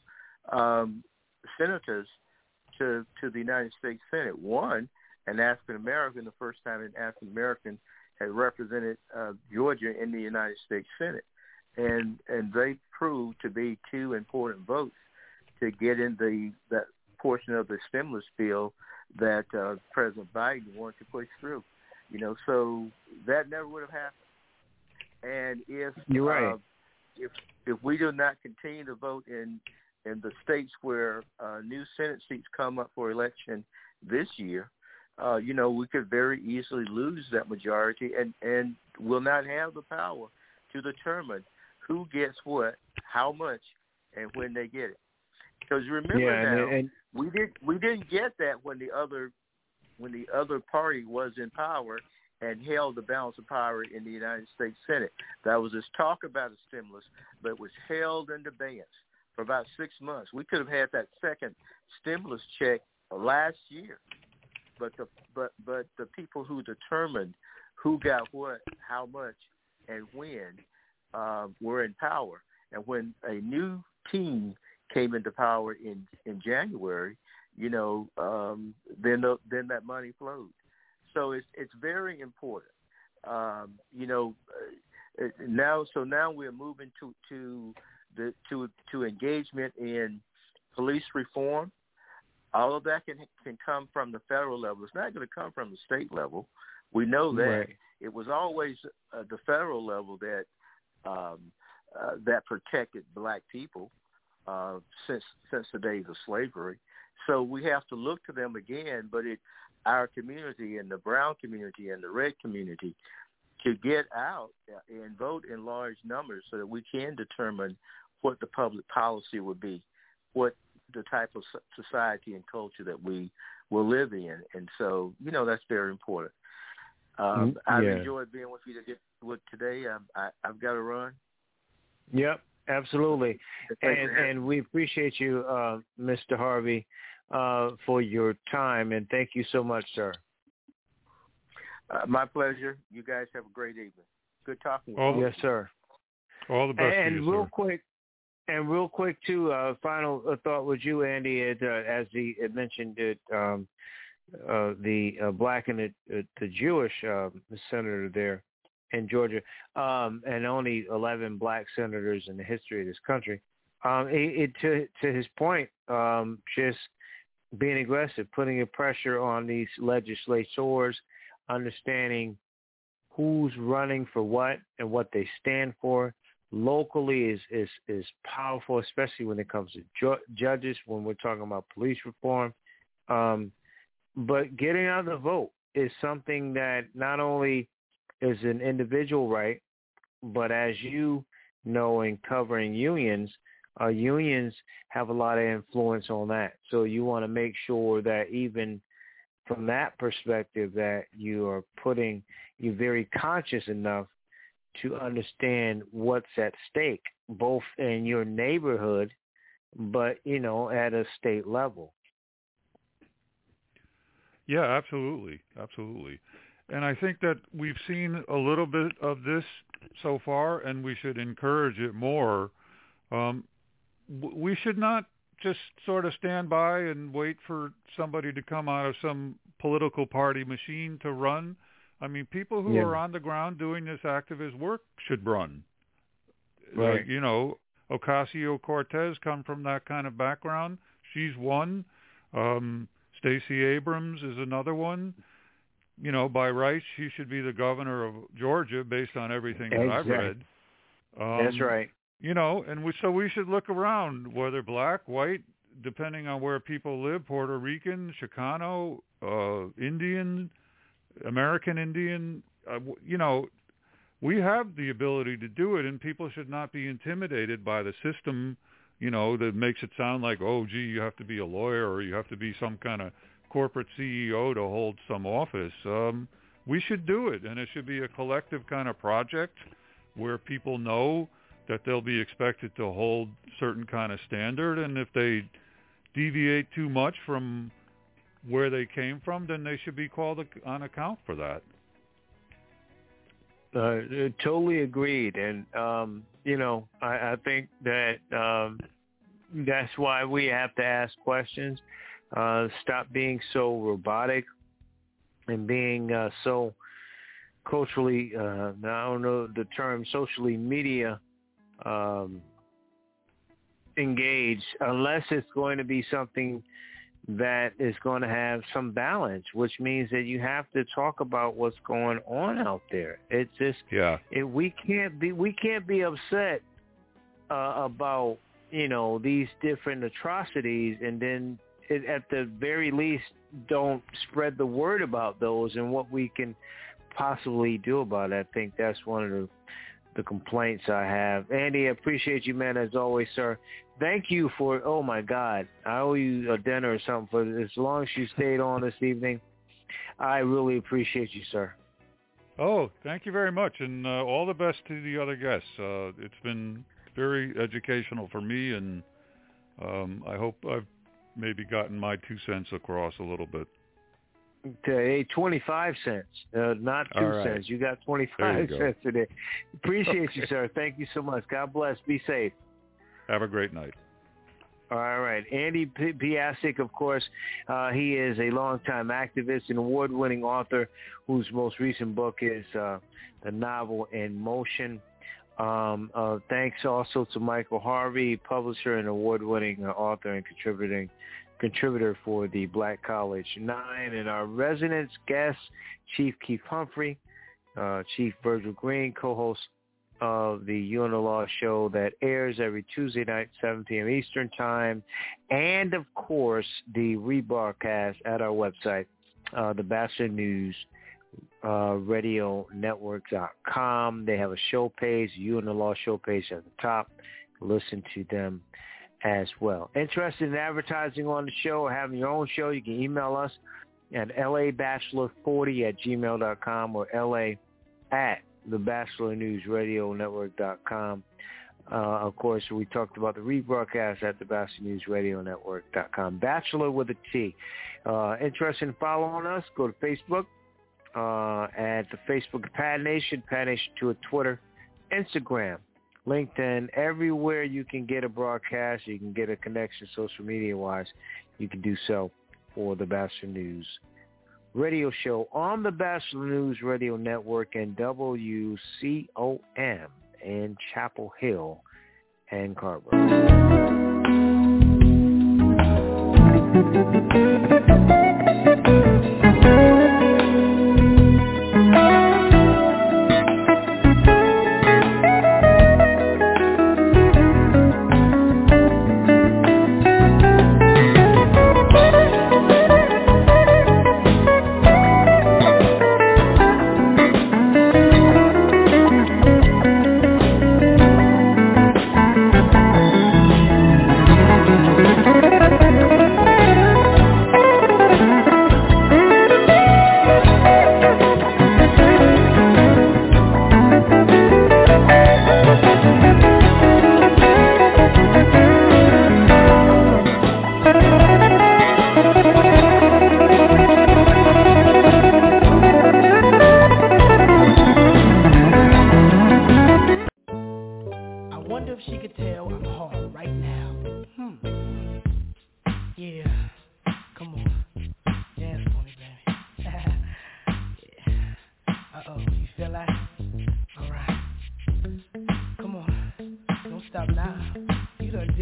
S11: senators to the United States Senate. One, an African American, the first time an African American had represented Georgia in the United States Senate, and they proved to be 2 important votes to get in that portion of the stimulus bill that President Biden wanted to push through. So that never would have happened. And if
S13: you're right,
S11: if we do not continue to vote in the states where new Senate seats come up for election this year, we could very easily lose that majority and will not have the power to determine who gets what, how much, and when they get it. Because remember we didn't get that when the other party was in power and held the balance of power in the United States Senate. There was this talk about a stimulus, but it was held in abeyance for about 6 months. We could have had that second stimulus check last year, but the people who determined who got what, how much, and when were in power. And when a new team came into power in January, then that money flowed. So it's very important. Now we're moving to engagement in police reform. All of that can come from the federal level. It's not going to come from the state level. We know that.
S13: Right.
S11: It was always the federal level that protected black people since the days of slavery. So we have to look to them again, but our community and the brown community and the red community to get out and vote in large numbers so that we can determine what the public policy would be, what the type of society and culture that we will live in. And so, that's very important. I've enjoyed being with you today. I've got to run.
S13: Yep, absolutely. And we appreciate you, Mr. Harvey, for your time, and thank you so much, sir.
S11: My pleasure. You guys have a great evening. Good talking with you.
S13: Yes, sir.
S12: All the best to you,
S13: sir. Real quick, too, final thought with you, Andy, as he mentioned it, the black and the Jewish senator there in Georgia, and only 11 black senators in the history of this country. To his point, just being aggressive, putting a pressure on these legislators, understanding who's running for what and what they stand for. Locally is powerful, especially when it comes to judges, when we're talking about police reform. But getting out the vote is something that not only is an individual right, but as you know, in covering unions have a lot of influence on that. So you want to make sure that even from that perspective that you're very conscious enough to understand what's at stake, both in your neighborhood, but, at a state level.
S12: Yeah, absolutely. And I think that we've seen a little bit of this so far, and we should encourage it more. We should not just sort of stand by and wait for somebody to come out of some political party machine to run. I mean, people who are on the ground doing this activist work should run.
S13: Right.
S12: Ocasio-Cortez come from that kind of background. She's one. Stacey Abrams is another one. By rights, she should be the governor of Georgia based on everything that I've read.
S13: That's right.
S12: And we should look around, whether black, white, depending on where people live, Puerto Rican, Chicano, Indian, American Indian, we have the ability to do it, and people should not be intimidated by the system, that makes it sound like, oh, gee, you have to be a lawyer or you have to be some kind of corporate CEO to hold some office. We should do it, and it should be a collective kind of project where people know that they'll be expected to hold certain kind of standard, and if they deviate too much from where they came from, then they should be called on account for that.
S13: Totally agreed. And, I think that that's why we have to ask questions, stop being so robotic and being so culturally, I don't know the term, socially media engaged, unless it's going to be something that is going to have some balance, which means that you have to talk about what's going on out there. It's just, we can't be upset about, these different atrocities, and then at the very least don't spread the word about those and what we can possibly do about it. I think that's one of the complaints I have. Andy, I appreciate you, man, as always, sir. Thank you for, oh my God, I owe you a dinner or something for as long as you stayed on this evening. I really appreciate you, sir.
S12: Oh, thank you very much, and all the best to the other guests. It's been very educational for me, and I hope I've maybe gotten my 2 cents across a little bit.
S13: Okay, 25 cents, not 2 cents. You got 25 cents today. Appreciate you, sir. Thank you so much. God bless. Be safe.
S12: Have a great night.
S13: All right. Andy Piasek, of course, he is a longtime activist and award-winning author whose most recent book is the novel In Motion. Thanks also to Michael Harvey, publisher and award-winning author and contributor for the Black College 9, and our resident guest, Chief Keith Humphrey, Chief Virgil Green, co-host of the You and the Law show that airs every Tuesday night, 7 p.m. Eastern Time, and, of course, the rebroadcast at our website, the Bachelor News RadioNetwork.com. They have a show page, You and the Law show page at the top. Listen to them as well. Interested in advertising on the show or having your own show, you can email us at labachelor40@gmail.com or la@thebachelornewsradionetwork.com. Of course, we talked about the rebroadcast at thebachelornewsradionetwork.com. Bachelor with a T. Interested in following us, go to Facebook at the Facebook Pad Nation 2 at Twitter, Instagram, LinkedIn, everywhere you can get a broadcast, you can get a connection social media-wise, you can do so for the Bachelor News radio show on the Bachelor News Radio Network and WCOM in Chapel Hill and Carver.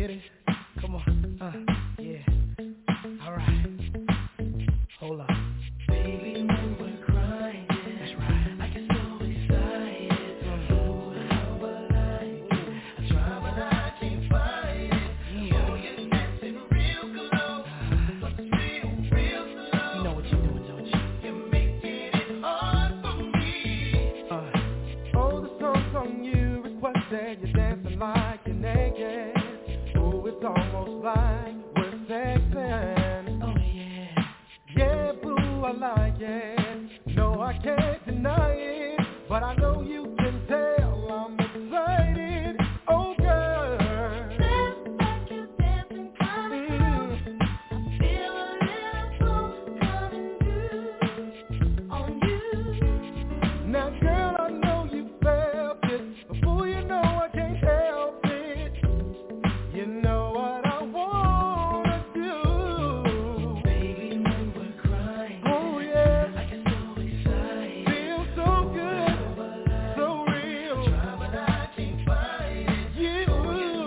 S16: get it? Come on, yeah. All right. Hold up. Baby, when we're crying, that's right. I get so excited. Oh, how I like it. I try, but I can't find it. Oh, you're dancing real close, but real slow. You know what you're doing, don't you? You're making it hard for me.
S17: Oh, the song you requested, you're dancing like you're naked. Oh, it's almost like we're sexing. Oh yeah, yeah, boo, I like it. No, I can't deny it, but I know you can tell I'm excited. Oh, girl, dance like you're dancing kind of I feel a little coming through on you. Now, girl, I know you felt it. Before you know, I can't help it. You know what I wanna do. Baby, when we're crying, oh yeah, I get so excited. Feels so good, so real. Try, but I can't find it. You,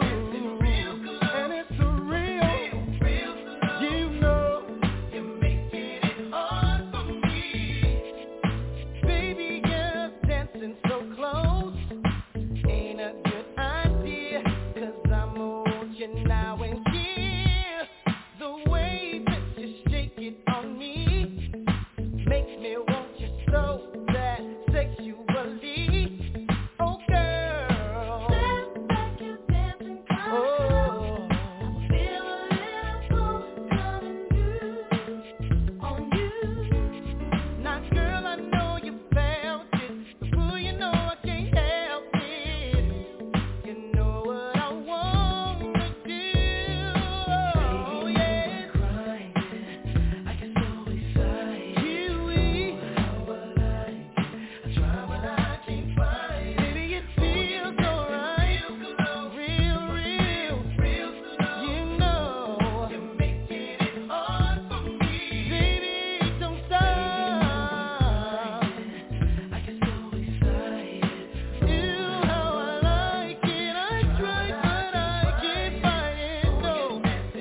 S17: and it's real, you know, you're making it hard for me. Baby, you're dancing so close. Ain't a good idea, 'cause I want you now and here. The way that you shake it on me makes me want you so bad sexually. Oh, girl, dance like you're dancing kind of. I feel a little coming through on you. Now, girl, I know you felt it. Before you know, I can't help it. You know what I wanna do. Oh, yeah. Crying, I get so excited. You, how I like it. I try, but I can't find it. Baby, it feels so right. Real slow. You know, you're making it hard for me. Baby, don't stop. I get so excited. Ew, how I like it. I try, but I can't find it. No,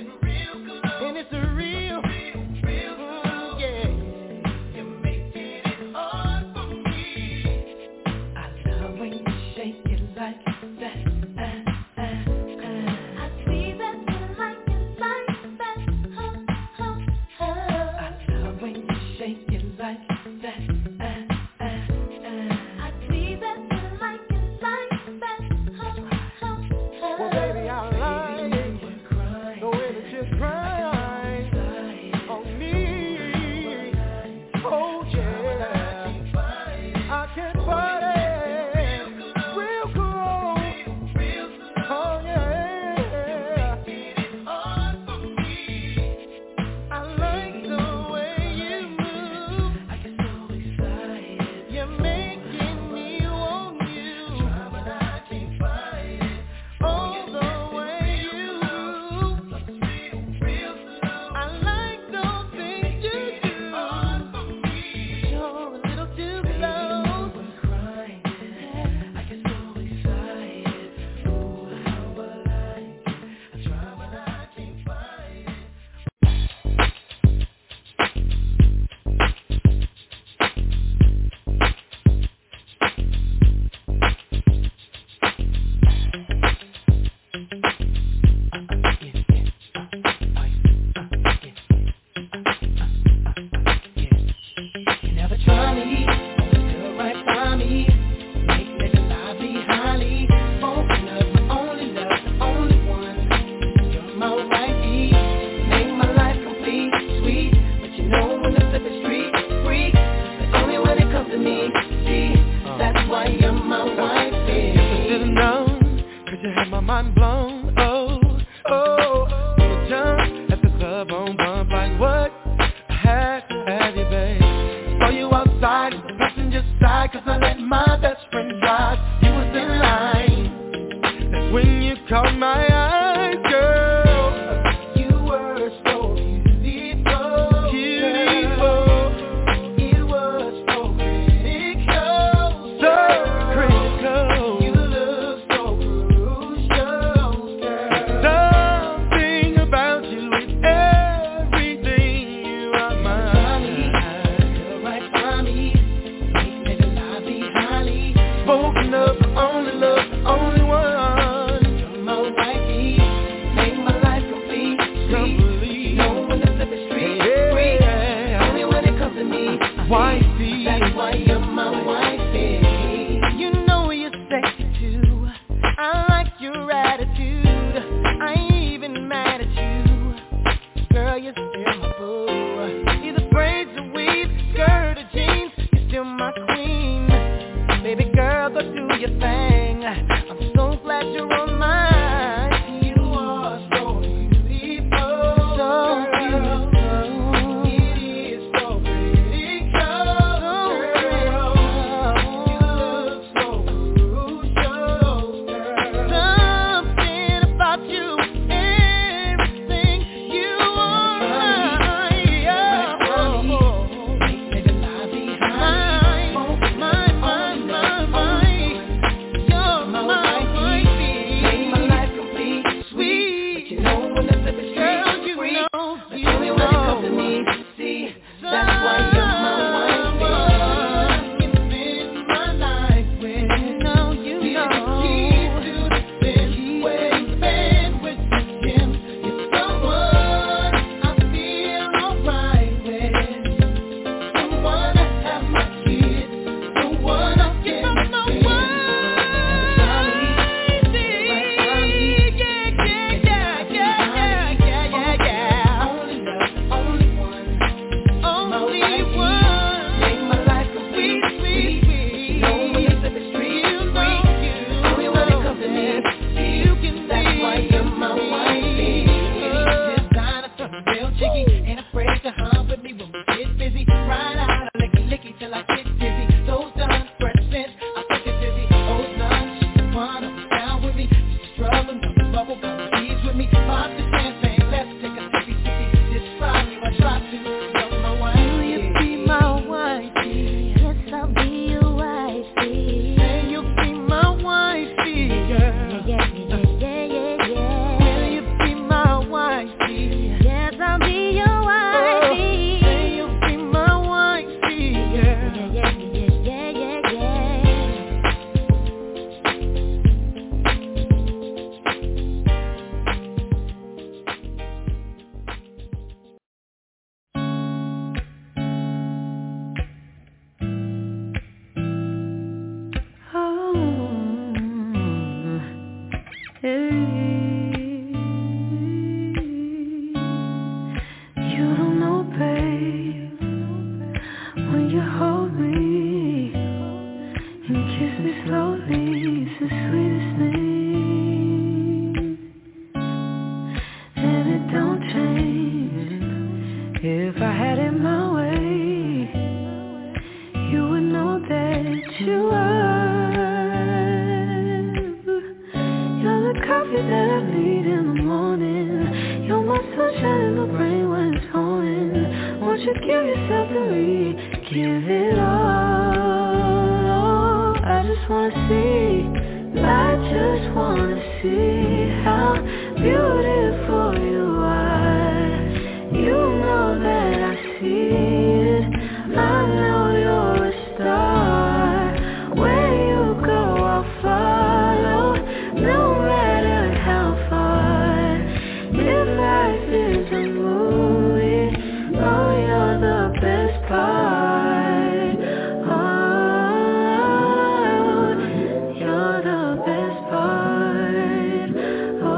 S17: and it's a real, yeah. You're making it hard for me. I love when you shake it like that. I see that you like it like that. I love when you shake it like that. I see that you like it like that. Well, baby, I like it. The way that you cry on me. Oh, yeah. I can't fight it. Real cool. spoken of, the only love, the only one. You're my wifey, make my life complete. Complete. No one to flip the street, free. Only when it comes to me, wifey. That's why you're my wifey. You know you're sexy too. I like your attitude. I ain't even mad at you. Girl, you're still my boo. Either braids or weave, skirt or jeans, you're still my queen. Baby girl, go do your thing. I'm so glad you're on mine. You are so beautiful, so beautiful. It is so pretty, girl. You look so crucial, girl. Something about you, everything you are. If I had it my way, you would know that you are. You're the coffee that I need in the morning. You're my sunshine in the brain when it's pouring. Won't you give yourself to me, give it all. I just wanna see, I just wanna see how beautiful you are. You know that I see it, I know you're a star. Where you go I'll follow, no matter how far. If life is a movie, oh you're the best part. Oh, you're the best part. Oh,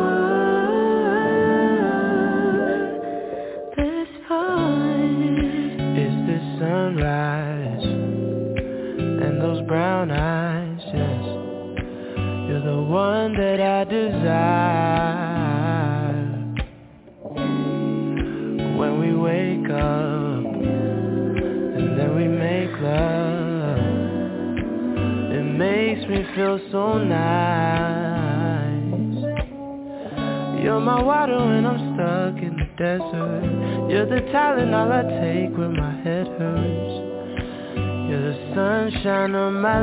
S17: best part. Is this sunrise and those brown eyes, yes. You're the one that I desire. When we wake up and then we make love, it makes me feel so nice. You're my water when I'm stuck in the desert. You're the Tylenol I take when my head hurts. You're the sunshine of my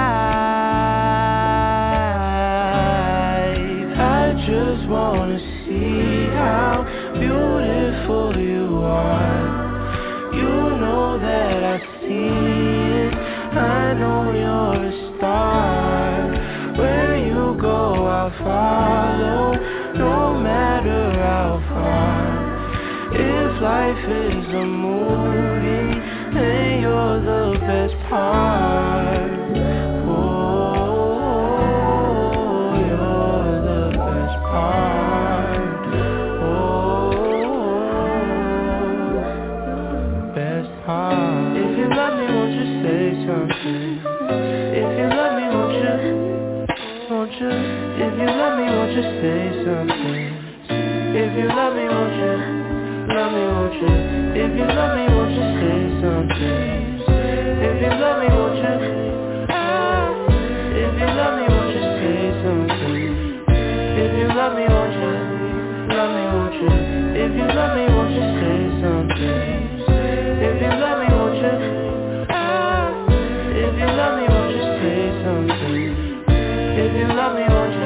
S17: life. I just wanna see how beautiful you are. You know that I see it, I know you're a star.
S16: life is a movie, and you're the best part. Oh, you're the best part. Oh, best part. If you love me, won't you say something? If you love me, won't you? If you love me, won't you say something? If you love me, won't you? Love me, won't you? If you love me, won't you say something? If you love me, won't you? If you love me, won't you say something? If you love me, won't you? Love me, won't you? If you love me, won't you say something? If you love me, won't you? If you love me, won't you say something? If you love me, won't you?